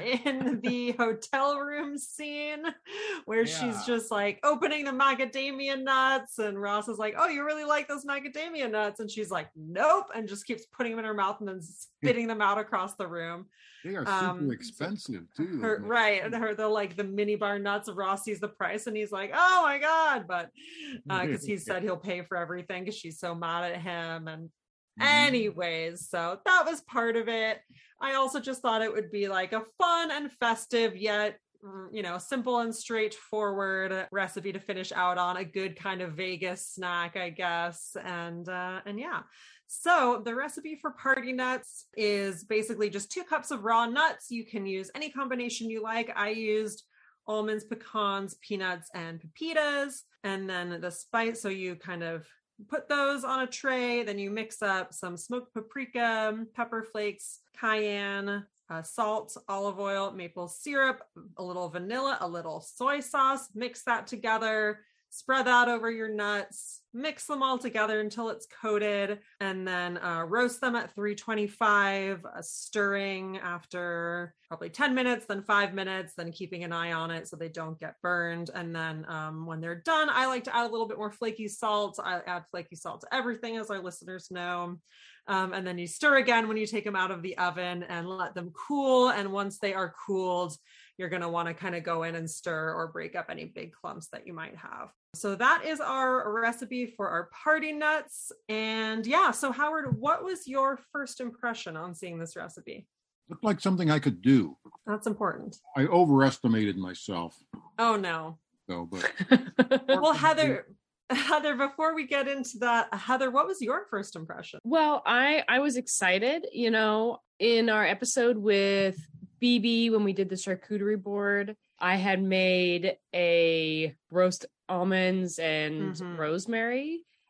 in the hotel room scene where yeah. she's just like opening the macadamia nuts and Ross is like, oh, you really like those macadamia nuts? And she's like, nope. And just keeps putting them in her mouth and then spitting them out across the room. They are super um, expensive too. Her, right. And her, the like the mini bar nuts, Ross sees the price and he's like, oh my God. But uh, cause he said he'll pay for everything because she's so mad at him. And mm-hmm. anyways, so that was part of it. I also just thought it would be like a fun and festive yet, you know, simple and straightforward recipe to finish out on, a good kind of Vegas snack, I guess. And, uh, and yeah. So the recipe for party nuts is basically just two cups of raw nuts. You can use any combination you like. I used almonds, pecans, peanuts, and pepitas, and then the spice. So you kind of put those on a tray. Then you mix up some smoked paprika, pepper flakes, cayenne, uh, salt, olive oil, maple syrup, a little vanilla, a little soy sauce. Mix that together. Spread that over your nuts, mix them all together until it's coated, and then uh, roast them at three twenty-five, uh, stirring after probably ten minutes, then five minutes, then keeping an eye on it so they don't get burned. And then um, when they're done, I like to add a little bit more flaky salt. I add flaky salt to everything, as our listeners know. Um, and then you stir again when you take them out of the oven and let them cool. And once they are cooled, you're going to want to kind of go in and stir or break up any big clumps that you might have. So that is our recipe for our party nuts. And yeah, so Howard, what was your first impression on seeing this recipe? Looked like something I could do. That's important. I overestimated myself. Oh no. So, but well, Heather, Heather, before we get into that, Heather, what was your first impression? Well, I, I was excited, you know, in our episode with B B, when we did the charcuterie board, I had made a roast almonds and mm-hmm. rosemary.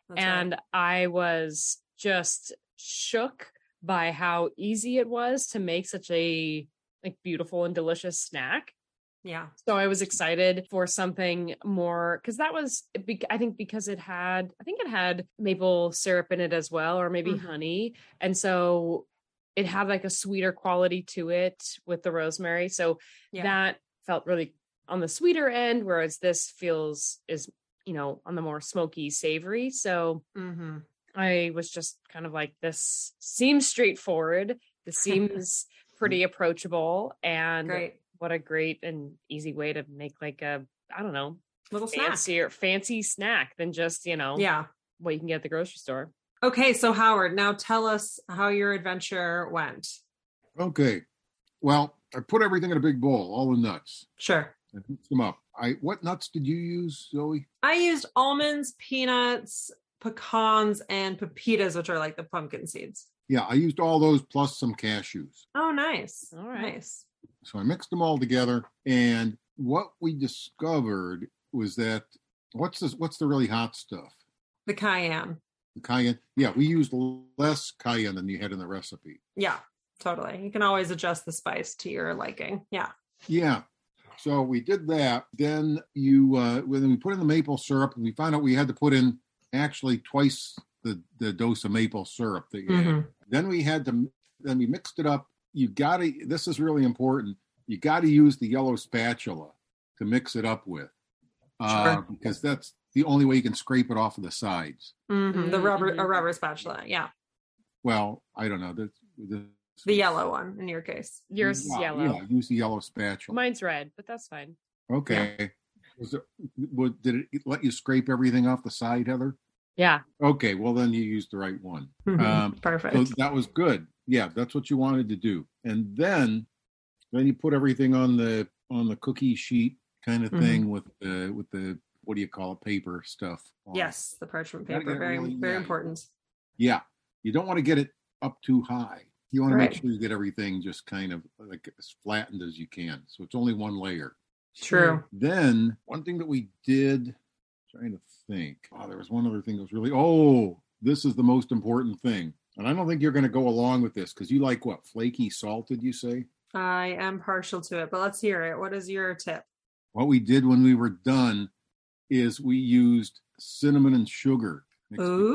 That's and right. I was just shook by how easy it was to make such a like beautiful and delicious snack. Yeah. So I was excited for something more because that was, I think, because it had, I think it had maple syrup in it as well, or maybe Mhm. honey. And so it had like a sweeter quality to it with the rosemary. So Yeah. that felt really on the sweeter end, whereas this feels is, you know, on the more smoky, savory. So Mm-hmm. I was just kind of like, this seems straightforward. This seems pretty approachable. And Great. what a great and easy way to make like a, I don't know, Little snack. fancier, fancy snack than just, you know, Yeah. what you can get at the grocery store. Okay. So Howard, now tell us how your adventure went. Okay. Well, I put everything in a big bowl, all the nuts. Sure. I mixed them up. I what nuts did you use, Zoe? I used almonds, peanuts, pecans, and pepitas, which are like the pumpkin seeds. Yeah, I used all those plus some cashews. Oh, nice. All right. Nice. So I mixed them all together, and what we discovered was that what's this? What's the really hot stuff? The cayenne. The cayenne. Yeah, we used less cayenne than you had in the recipe. Yeah, totally. You can always adjust the spice to your liking. Yeah. Yeah. So we did that. Then you, uh, when we put in the maple syrup, we found out we had to put in actually twice the, the dose of maple syrup that you had. Mhm. Then we had to, then we mixed it up. You got to, this is really important. You got to use the yellow spatula to mix it up with, uh, Sure. because that's the only way you can scrape it off of the sides. Mhm. The Mhm, rubber, mhm. a rubber spatula. Yeah. Well, I don't know. That's, that's, The yellow one in your case. Yours is yeah, yellow. Yeah, use the yellow spatula. Mine's red, but that's fine. Okay. Was it, would, did it let you scrape everything off the side, Heather? Yeah. Okay, well then you used the right one. Mhm. Um, Perfect. So that was good. Yeah, that's what you wanted to do. And then, then you put everything on the on the cookie sheet kind of Mhm. thing with the with the what do you call it, paper stuff. on it. Yes, the parchment Gotta paper. get it Very, really- very yeah. important. Yeah, you don't want to get it up too high. You want to Right. make sure you get everything just kind of like as flattened as you can. So it's only one layer. True. Then one thing that we did, trying to think. Oh, there was one other thing that was really, oh, this is the most important thing. And I don't think you're going to go along with this because you like what? Flaky salted, you say? I am partial to it, but let's hear it. What is your tip? What we did when we were done is we used cinnamon and sugar. mixed together.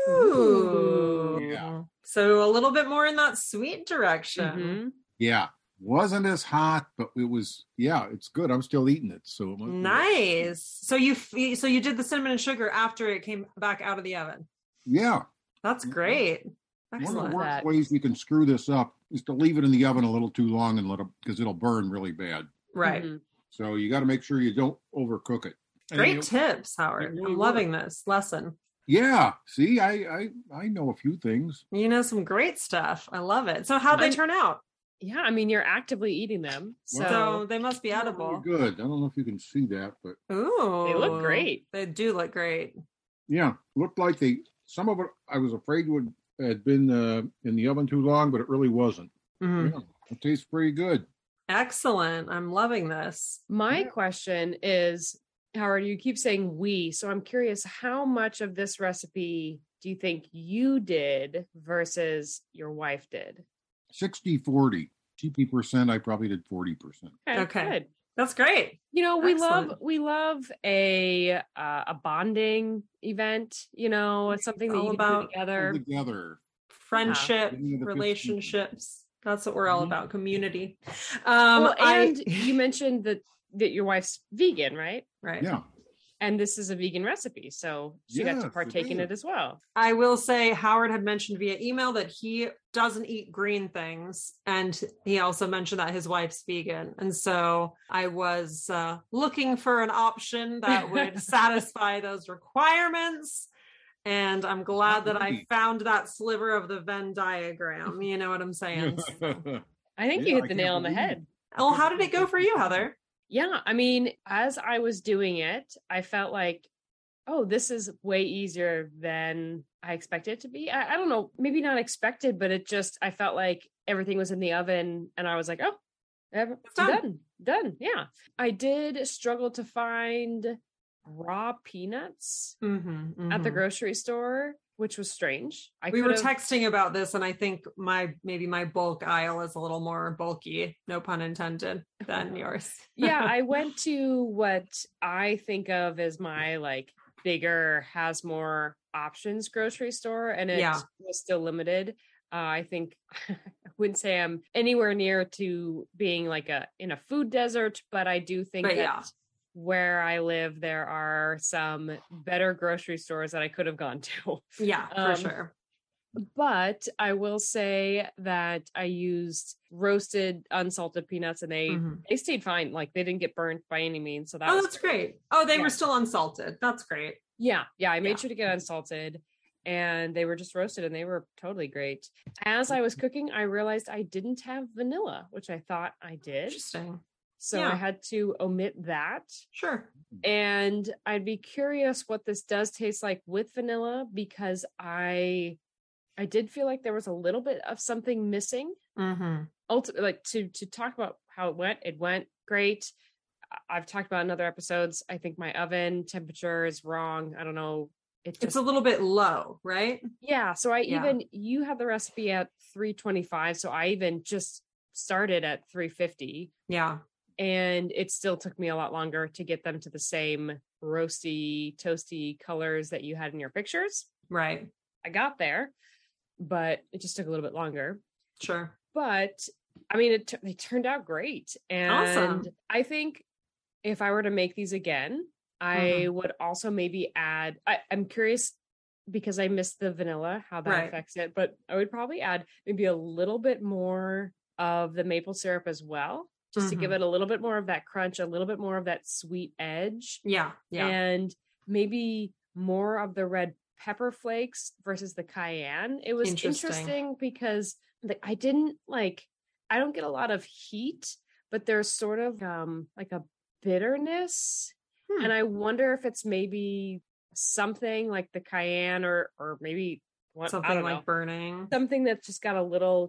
Ooh. Yeah. So a little bit more in that sweet direction. Mhm. Yeah. Wasn't as hot, but it was, yeah, it's good. I'm still eating it. So it must be- Nice. So you f- so you did the cinnamon and sugar after it came back out of the oven. Yeah. That's great. One of the Excellent. worst That. ways you can screw this up is to leave it in the oven a little too long and let it, because it'll burn really bad. Right. Mhm. So you got to make sure you don't overcook it. And Great it- tips, Howard. it really I'm loving this lesson. Yeah. See, I, I I know a few things. You know some great stuff. I love it. So how'd they I'm- turn out? Yeah, I mean, you're actively eating them. So, So they must be Really edible. good. I don't know if you can see that, but Ooh. They look great. They do look great. yeah, looked like they. Some of it I was afraid would had been uh, in the oven too long, but it really wasn't. Mhm. Yeah, it tastes pretty good. Excellent. I'm loving this. my Yeah. question is, Howard, you keep saying we. So I'm curious, how much of this recipe do you think you did versus your wife did? sixty forty. sixty percent, I probably did forty percent. Okay. Good. That's great. You know, we Excellent. love we love a uh, a bonding event. You know, it's something that All you can about- do together. Together. Friendship, Getting to the fifteen. relationships. That's what we're all Mhm. about. Community. Um, well, I- and you mentioned that that your wife's vegan, right? right. Yeah. And this is a vegan recipe, so she got Yes, to it partake in is. it as well. I will say Howard had mentioned via email that he doesn't eat green things. And he also mentioned that his wife's vegan. And so I was uh, looking for an option that would satisfy those requirements. And I'm glad that I Alright. found that sliver of the Venn diagram. You know what I'm saying? I think Yeah, you I hit the can't nail on the believe head. Well, how did it go for you, Heather? Yeah, I mean, as I was doing it, I felt like, oh, this is way easier than I expected it to be. I, I don't know, maybe not expected, but it just, I felt like everything was in the oven and I was like, oh, ev- It's done. done, done. Yeah. I did struggle to find raw peanuts Mm-hmm, at the mm-hmm. grocery store, which was strange. I we were could've- texting about this, and I think my maybe my bulk aisle is a little more bulky, no pun intended, than yours. Yeah, I went to what I think of as my like bigger, has more options grocery store, and it Yeah. was still limited. Uh, I think I wouldn't say I'm anywhere near to being like a in a food desert, but I do think But that yeah. where I live, there are some better grocery stores that I could have gone to. Yeah, for Um, sure. But I will say that I used roasted unsalted peanuts, and they Mhm. they stayed fine. Like they didn't get burnt by any means. So that Oh, was that's great. Oh, they Yeah. were still unsalted. That's great. Yeah, yeah. I made Yeah. sure to get unsalted, and they were just roasted, and they were totally great. As I was cooking, I realized I didn't have vanilla, which I thought I did. Interesting. So Yeah. I had to omit that. Sure. And I'd be curious what this does taste like with vanilla, because I I did feel like there was a little bit of something missing. Mm-hmm. Ultimately, like to to talk about how it went, it went great. I- I've talked about in other episodes. I think my oven temperature is wrong. I don't know. It just It's a little bit low, right? yeah. So I Yeah. even you had the recipe at three twenty-five, so I even just started at three fifty. Yeah. And it still took me a lot longer to get them to the same roasty, toasty colors that you had in your pictures. Right. I got there, but it just took a little bit longer. Sure. But I mean, it t- they turned out great. And Awesome. I think if I were to make these again, I would also maybe add, I, I'm curious because I missed the vanilla, how that Right. affects it, but I would probably add maybe a little bit more of the maple syrup as well, just to give Mhm. it a little bit more of that crunch, a little bit more of that sweet edge, Yeah. Yeah. and maybe more of the red pepper flakes versus the cayenne. It was Interesting. interesting because like, I didn't like, I don't get a lot of heat, but there's sort of um like a bitterness. Hmm. And I wonder if it's maybe something like the cayenne or or maybe what I Something don't like know. burning. Something that just got a little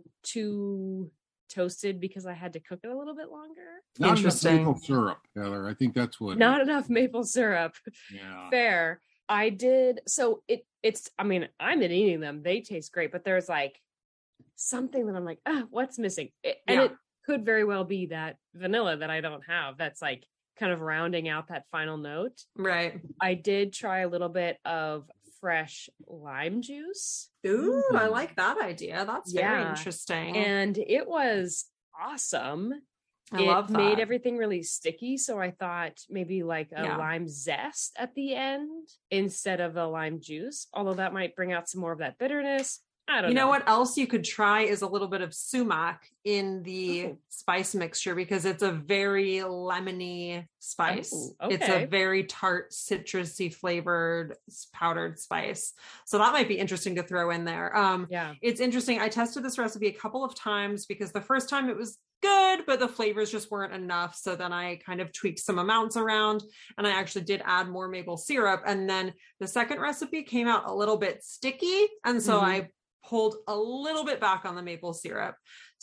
too toasted because I had to cook it a little bit longer. Not enough Interesting. maple syrup, Heather. I think that's what. Not enough maple syrup. Yeah. Fair. I did. So it it's I mean, I'm in eating them. They taste great, but there's like something that I'm like, ah, what's missing? It, and Yeah. it could very well be that vanilla that I don't have. That's like kind of rounding out that final note. Right. I did try a little bit of fresh lime juice, Ooh, I Mm. like that idea. That's very Yeah. interesting. and it was awesome. I it love that. made everything really sticky, so I thought maybe like a Yeah. lime zest at the end instead of a lime juice, although that might bring out some more of that bitterness. I don't You know know. what else you could try is a little bit of sumac in the Oh. spice mixture, because it's a very lemony spice. Oh, It's okay. a very tart, citrusy flavored s- powdered spice. So that might be interesting to throw in there. Um, Yeah. it's interesting. I tested this recipe a couple of times because the first time it was good, but the flavors just weren't enough. So then I kind of tweaked some amounts around, and I actually did add more maple syrup. And then the second recipe came out a little bit sticky. And so Mhm. I pulled a little bit back on the maple syrup.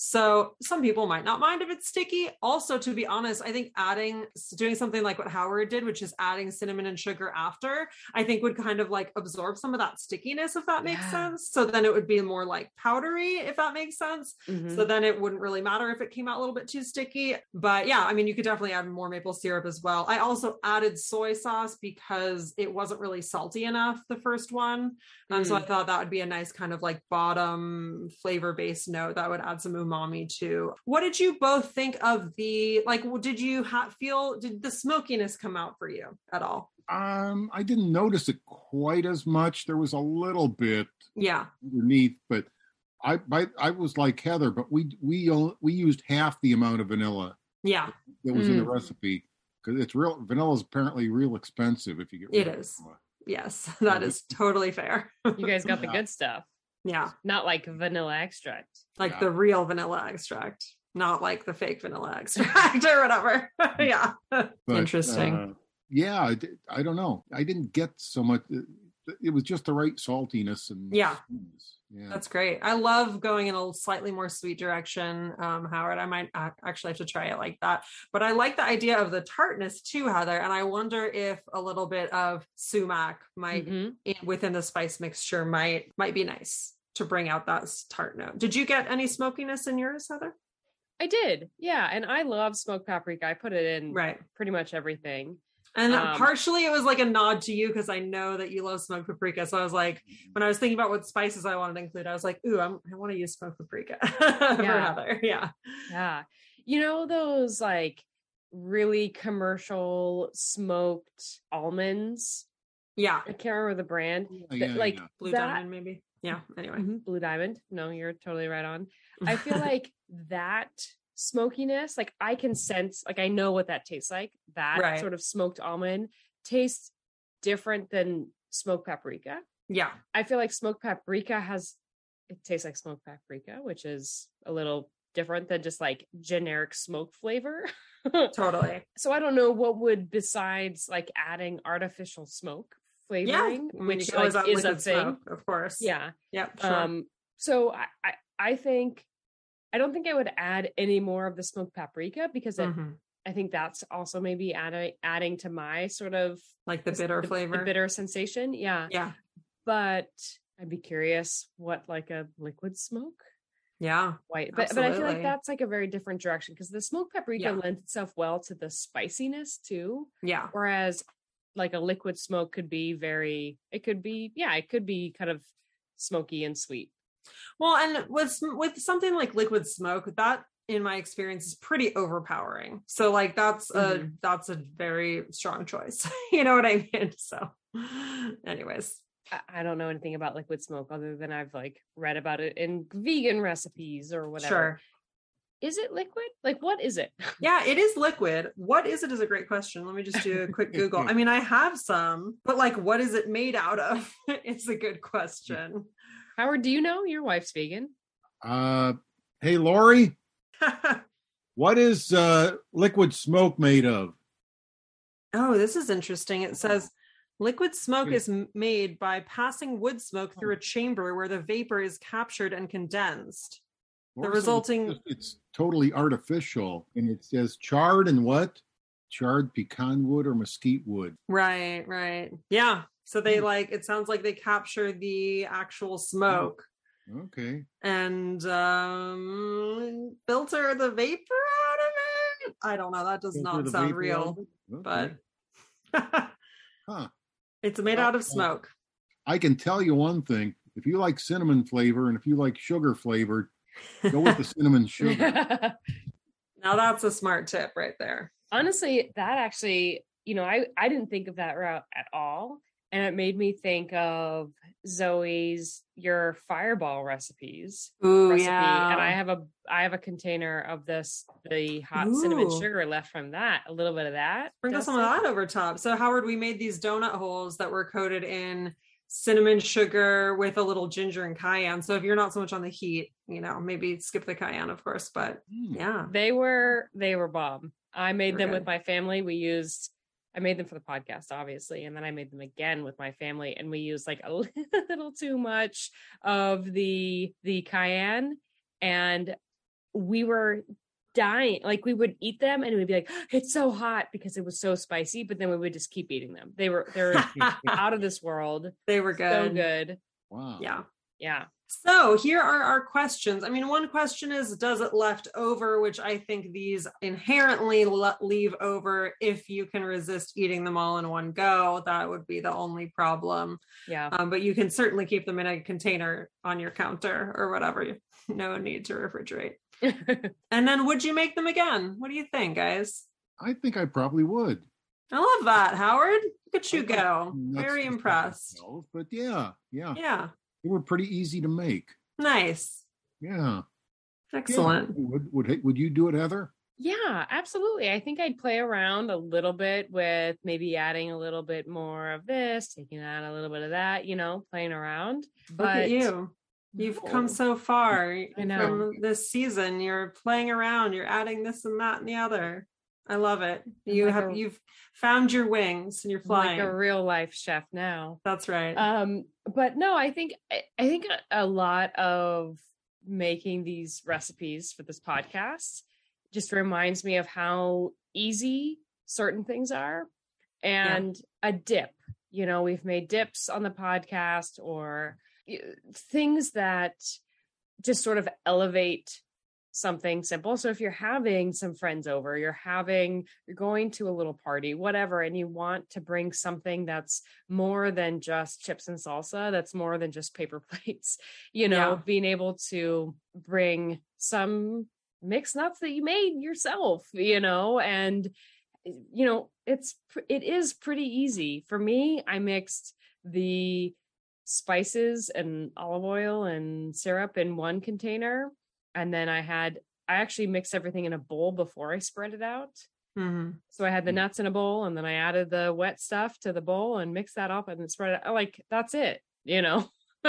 So some people might not mind if it's sticky. Also, to be honest, I think adding, doing something like what Howard did, which is adding cinnamon and sugar after, I think would kind of like absorb some of that stickiness, if that makes Yeah. sense. So then it would be more like powdery, if that makes sense. Mhm. So then it wouldn't really matter if it came out a little bit too sticky. But yeah, I mean, you could definitely add more maple syrup as well. I also added soy sauce because it wasn't really salty enough, the first one. And so I Mm. thought that would be a nice kind of like bottom flavor based note that would add some umami too. What did you both think of the, like, did you ha- feel, did the smokiness come out for you at all? Um, I didn't notice it quite as much. There was a little bit Yeah. underneath, but I, I, I was like Heather, but we we only, we used half the amount of vanilla Yeah. that was in the Mm. recipe, because it's real. Vanilla is apparently real expensive if you get. It real is. vanilla. Yes. That is totally fair. You guys got the Yeah. good stuff, Yeah. not like vanilla extract. Like Yeah. the real vanilla extract, not like the fake vanilla extract or whatever. Yeah. But, Interesting. uh, yeah, I, di- I don't know. I didn't get so much. It, it was just the right saltiness and Yeah. sweetness. Yeah. That's great. I love going in a slightly more sweet direction, um, Howard. I might uh, actually have to try it like that. But I like the idea of the tartness too, Heather. And I wonder if a little bit of sumac might, Mm-hmm. in, within the spice mixture, might might be nice to bring out that tart note. Did you get any smokiness in yours, Heather? I did. Yeah. And I love smoked paprika. I put it in Right. pretty much everything. And Um, partially it was like a nod to you because I know that you love smoked paprika. So I was like, when I was thinking about what spices I wanted to include, I was like, ooh, I'm, I want to use smoked paprika for Yeah. Heather. Yeah. Yeah. You know, those like really commercial smoked almonds? Yeah. I can't remember the brand. Yeah, That, yeah, like yeah. Blue that- diamond, maybe. Yeah. Anyway. Mhm, Blue Diamond. No, you're totally right on. I feel like that smokiness, like I can sense, like I know what that tastes like. That Right. sort of smoked almond tastes different than smoked paprika. Yeah. I feel like smoked paprika has, it tastes like smoked paprika, which is a little different than just like generic smoke flavor. Totally. So I don't know what would, besides like adding artificial smoke Yeah. flavoring, I mean, which you can always like add is a liquid thing. smoke, of course. Yeah. Yep. Sure. Um, so I, I, I think, I don't think I would add any more of the smoked paprika because it, Mhm. I think that's also maybe adding adding to my sort of Like the bitter the, flavor. the bitter sensation. Yeah. Yeah. But I'd be curious what like a liquid smoke Yeah. white, but, but I feel Absolutely. like that's like a very different direction because the smoked paprika Yeah. lends itself well to the spiciness too. Yeah. Whereas like a liquid smoke could be very, it could be, yeah, it could be kind of smoky and sweet. Well, and with with something like liquid smoke, that in my experience is pretty overpowering. So like that's a Mhm. that's a very strong choice. You know what I mean? So anyways. I- I don't know anything about liquid smoke other than I've like read about it in vegan recipes or whatever. Sure. Is it liquid? Like, what is it? Yeah, it is liquid. What is it is a great question. Let me just do a quick Google. I mean, I have some, but like what is it made out of? It's a good question. Howard, do you know your wife's vegan? Uh, hey, Lori, what is uh, liquid smoke made of? Oh, this is interesting. It says liquid smoke Wait. is m- made by passing wood smoke through a chamber where the vapor is captured and condensed. The Lori says resulting- It's, it's totally artificial, and it says charred and what? Charred pecan wood or mesquite wood. Right, right. Yeah. So they Hmm. like, it sounds like they capture the actual smoke Okay. and um filter the vapor out of it. I don't know. That does Filter not the sound vapor real, out of it? Okay. but Huh. it's made out of smoke. I can tell you one thing. If you like cinnamon flavor and if you like sugar flavored, go with the cinnamon sugar. Now that's a smart tip right there. Honestly, that actually, you know, I, I didn't think of that route at all. And it made me think of Zoe's your fireball recipes Ooh, recipe. yeah. And I have a I have a container of this the hot cinnamon Ooh. sugar left from that. A little bit of that. Sprinkle some of dusted. that over top. So Howard, we made these donut holes that were coated in cinnamon sugar with a little ginger and cayenne. So if you're not so much on the heat, you know, maybe skip the cayenne, of course. But Hmm. yeah. They were they were bomb. I made They were them good. with my family. We used I made them for the podcast, obviously, and then I made them again with my family, and we used like a little too much of the the cayenne, and we were dying. Like we would eat them, and we'd be like, "It's so hot" because it was so spicy. But then we would just keep eating them. They were they were out of this world. They were good. So good. Wow. Yeah. Yeah. So here are our questions. I mean, one question is, does it left over? Which I think these inherently le- leave over if you can resist eating them all in one go. That would be the only problem. Yeah. Um, but you can certainly keep them in a container on your counter or whatever. No need to refrigerate. And then would you make them again? What do you think, guys? I think I probably would. I love that, Howard. Look at you I'd like go. nuts Very to stuff impressed. myself, But yeah, yeah, Yeah. they were pretty easy to make. Nice. Yeah. Excellent. Yeah. Would would would you do it, Heather? Yeah, absolutely. I think I'd play around a little bit with maybe adding a little bit more of this, taking out a little bit of that, you know, playing around. But Look at you. You've come No. so far I know. from this season. You're playing around. You're adding this and that and the other. I love it. You like have a- you've found your wings and you're I'm like flying. a real life chef now. That's right. Um, but no, I think I, I think a, a lot of making these recipes for this podcast just reminds me of how easy certain things are. And yeah. a dip, you know, we've made dips on the podcast, or things that just sort of elevate something simple. So if you're having some friends over, you're having, you're going to a little party, whatever, and you want to bring something that's more than just chips and salsa, that's more than just paper plates, you know, yeah. being able to bring some mixed nuts that you made yourself, you know, and, you know, it's, it is pretty easy. For me, I mixed the spices and olive oil and syrup in one container. And then I had, I actually mixed everything in a bowl before I spread it out. Mm-hmm. So I had the nuts in a bowl, and then I added the wet stuff to the bowl and mixed that up and then spread it out. Like, that's it, you know?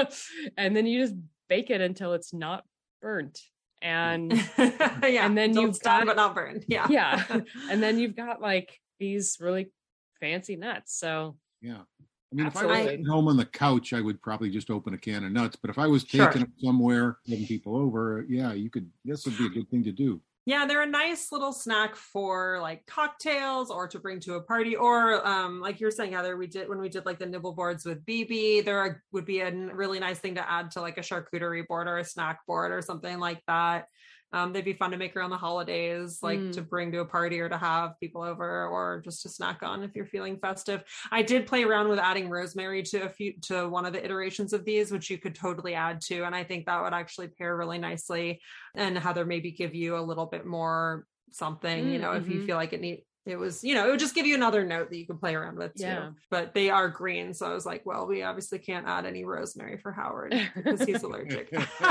And then you just bake it until it's not burnt. And, yeah, and then you've got, but not burned. Yeah. Yeah. And then you've got like these really fancy nuts. So yeah. I mean, Absolutely. if I was at home on the couch, I would probably just open a can of nuts. But if I was taking sure. it somewhere, having people over, yeah, you could, this would be a good thing to do. Yeah, they're a nice little snack for like cocktails or to bring to a party, or um, like you're saying, Heather, we did when we did like the nibble boards with B B, there are, would be a really nice thing to add to like a charcuterie board or a snack board or something like that. Um, they'd be fun to make around the holidays, like mm. to bring to a party or to have people over, or just to snack on if you're feeling festive. I did play around with adding rosemary to a few, to one of the iterations of these, which you could totally add to. And I think that would actually pair really nicely. And Heather, maybe give you a little bit more something, mm, you know, mm-hmm. if you feel like it need, it was, you know, it would just give you another note that you can play around with too. Yeah. But they are green. So I was like, well, we obviously can't add any rosemary for Howard because he's allergic.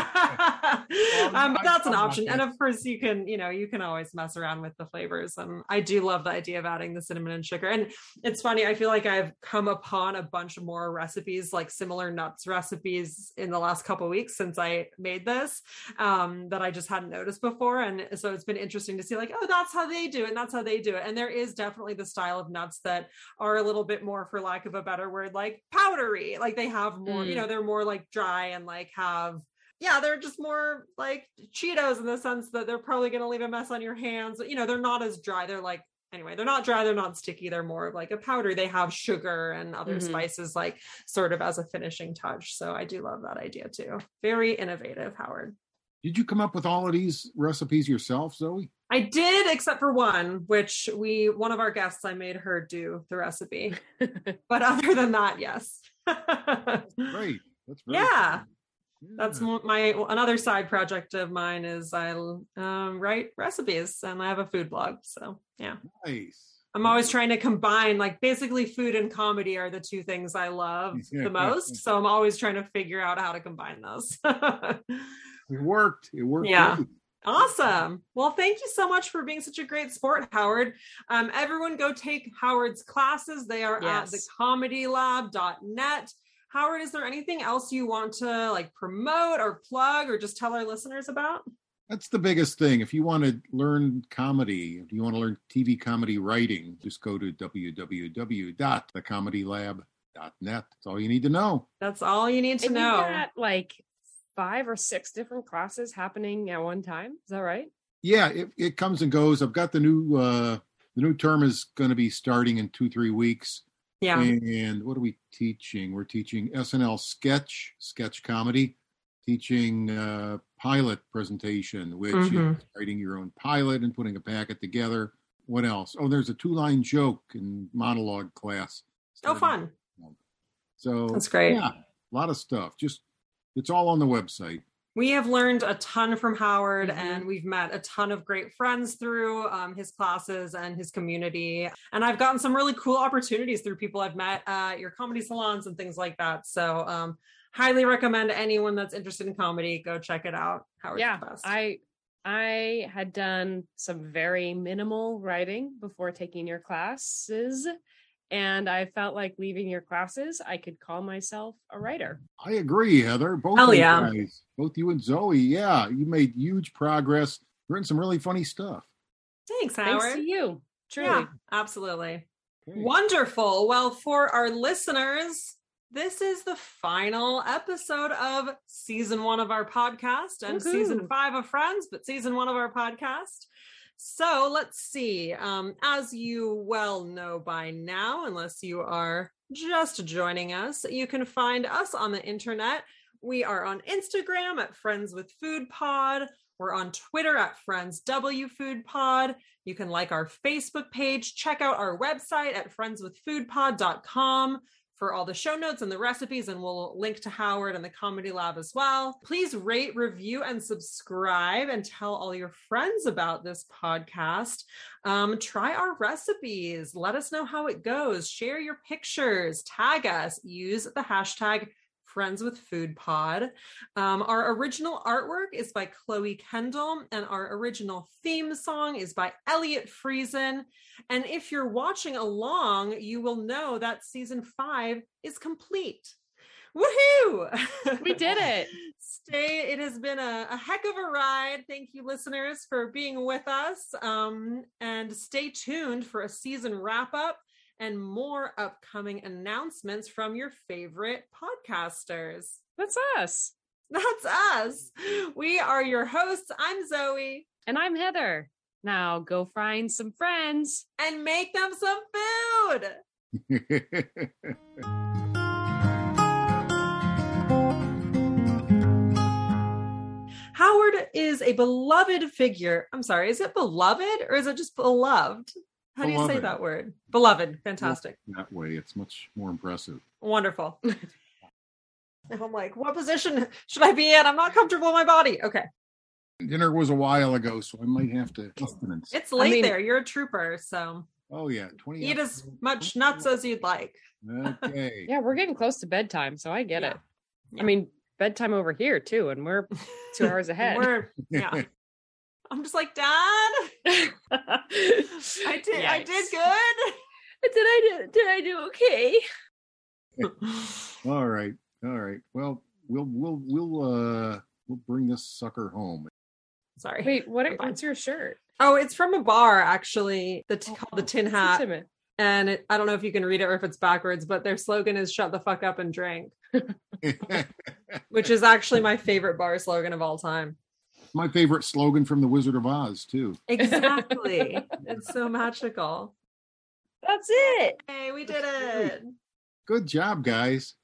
um, but that's an option. And of course you can, you know, you can always mess around with the flavors. And I do love the idea of adding the cinnamon and sugar. And it's funny, I feel like I've come upon a bunch more recipes, like similar nuts recipes in the last couple of weeks since I made this, um, that I just hadn't noticed before. And so it's been interesting to see like, oh, that's how they do it. And that's how they do it. And there is definitely the style of nuts that are a little bit more, for lack of a better word, like powdery. Like they have more, mm. you know, they're more like dry and like have, yeah, they're just more like Cheetos in the sense that they're probably going to leave a mess on your hands. You know, they're not as dry. They're like, anyway, they're not dry. They're not sticky. They're more of like a powder. They have sugar and other mm-hmm. spices, like sort of as a finishing touch. So I do love that idea too. Very innovative, Howard. Did you come up with all of these recipes yourself, Zoe? I did, except for one, which we, one of our guests, I made her do the recipe. But other than that, yes. That's great. That's really yeah. Cool. Yeah. That's my, another side project of mine is I um, write recipes and I have a food blog. So yeah. Nice. I'm always trying to combine, like basically food and comedy are the two things I love the most. So I'm always trying to figure out how to combine those. It worked. It worked. Yeah. Great. Awesome. Well, thank you so much for being such a great sport, Howard. Um, everyone go take Howard's classes. They are yes. at the comedy lab dot net. Howard, is there anything else you want to like promote or plug or just tell our listeners about? That's the biggest thing. If you want to learn comedy, if you want to learn T V comedy writing, just go to w w w dot the comedy lab dot net. That's all you need to know. That's all you need to and know. You got, like five or six different classes happening at one time. Is that right? Yeah, it, it comes and goes. I've got the new, uh, the new term is going to be starting in two, three weeks. Yeah. And what are we teaching? We're teaching S N L sketch, sketch comedy, teaching uh, pilot presentation, which mm-hmm. is writing your own pilot and putting a packet together. What else? Oh, there's a two-line joke in monologue class. Oh, fun. So that's great. Yeah, a lot of stuff. Just, it's all on the website. We have learned a ton from Howard, mm-hmm. and we've met a ton of great friends through um, his classes and his community. And I've gotten some really cool opportunities through people I've met at your comedy salons and things like that. So um, highly recommend anyone that's interested in comedy, go check it out. Howard's yeah, the best. I, I had done some very minimal writing before taking your classes. And I felt like leaving your classes, I could call myself a writer. I agree, Heather. Both Hell you yeah. guys, both you and Zoe. Yeah, you made huge progress. You're in some really funny stuff. Thanks, Howard. Thanks to you. Truly. Yeah, absolutely. Okay. Wonderful. Well, for our listeners, This is the final episode of season one of our podcast and Woohoo. season five of Friends, but season one of our podcast. So let's see. Um, as you well know by now, unless you are just joining us, you can find us on the internet. We are on Instagram at Friends with Food Pod. We're on Twitter at Friends W Food Pod. You can like our Facebook page. Check out our website at friends with food pod dot com for all the show notes and the recipes, and we'll link to Howard and the Comedy Lab as well. Please rate, review, and subscribe, and tell all your friends about this podcast. Um, try our recipes. Let us know how it goes. Share your pictures. Tag us. Use the hashtag Friends with Food Pod. Um, our original artwork is by Chloe Kendall, and our original theme song is by Elliot Friesen. And if you're watching along, you will know that season five is complete. Woohoo! We did it. Stay. It has been a, a heck of a ride. Thank you, listeners, for being with us. Um, and stay tuned for a season wrap up and more upcoming announcements from your favorite podcasters. That's us. That's us. We are your hosts. I'm Zoe. And I'm Heather. Now go find some friends. And make them some food. Howard is a beloved figure. I'm sorry, is it beloved or is it just beloved? How do you say that word? Beloved. Fantastic. That way, it's much more impressive. Wonderful. I'm like, what position should I be in? I'm not comfortable in my body. Okay. Dinner was a while ago, so I might have to. It's late I mean, there. You're a trooper, so. Oh, yeah. twenty Eat as much nuts as you'd like. Okay. Yeah, we're getting close to bedtime, so I get Yeah. it. I mean, bedtime over here, too, and we're two hours ahead. We're, yeah. I'm just like, Dad, I did, I did good. Did I do? Did I do okay? All right. All right. Well, we'll we'll we'll uh we'll bring this sucker home. Sorry. Wait, what? You're fine. What's your shirt? Oh, it's from a bar, actually. The t- Oh, called the Tin It's Hat, intimate. and it, I don't know if you can read it or if it's backwards, but their slogan is "Shut the fuck up and drink," which is actually my favorite bar slogan of all time. My favorite slogan from The Wizard of Oz, too. Exactly. It's so magical. That's it. Hey, we did it. Good job, guys.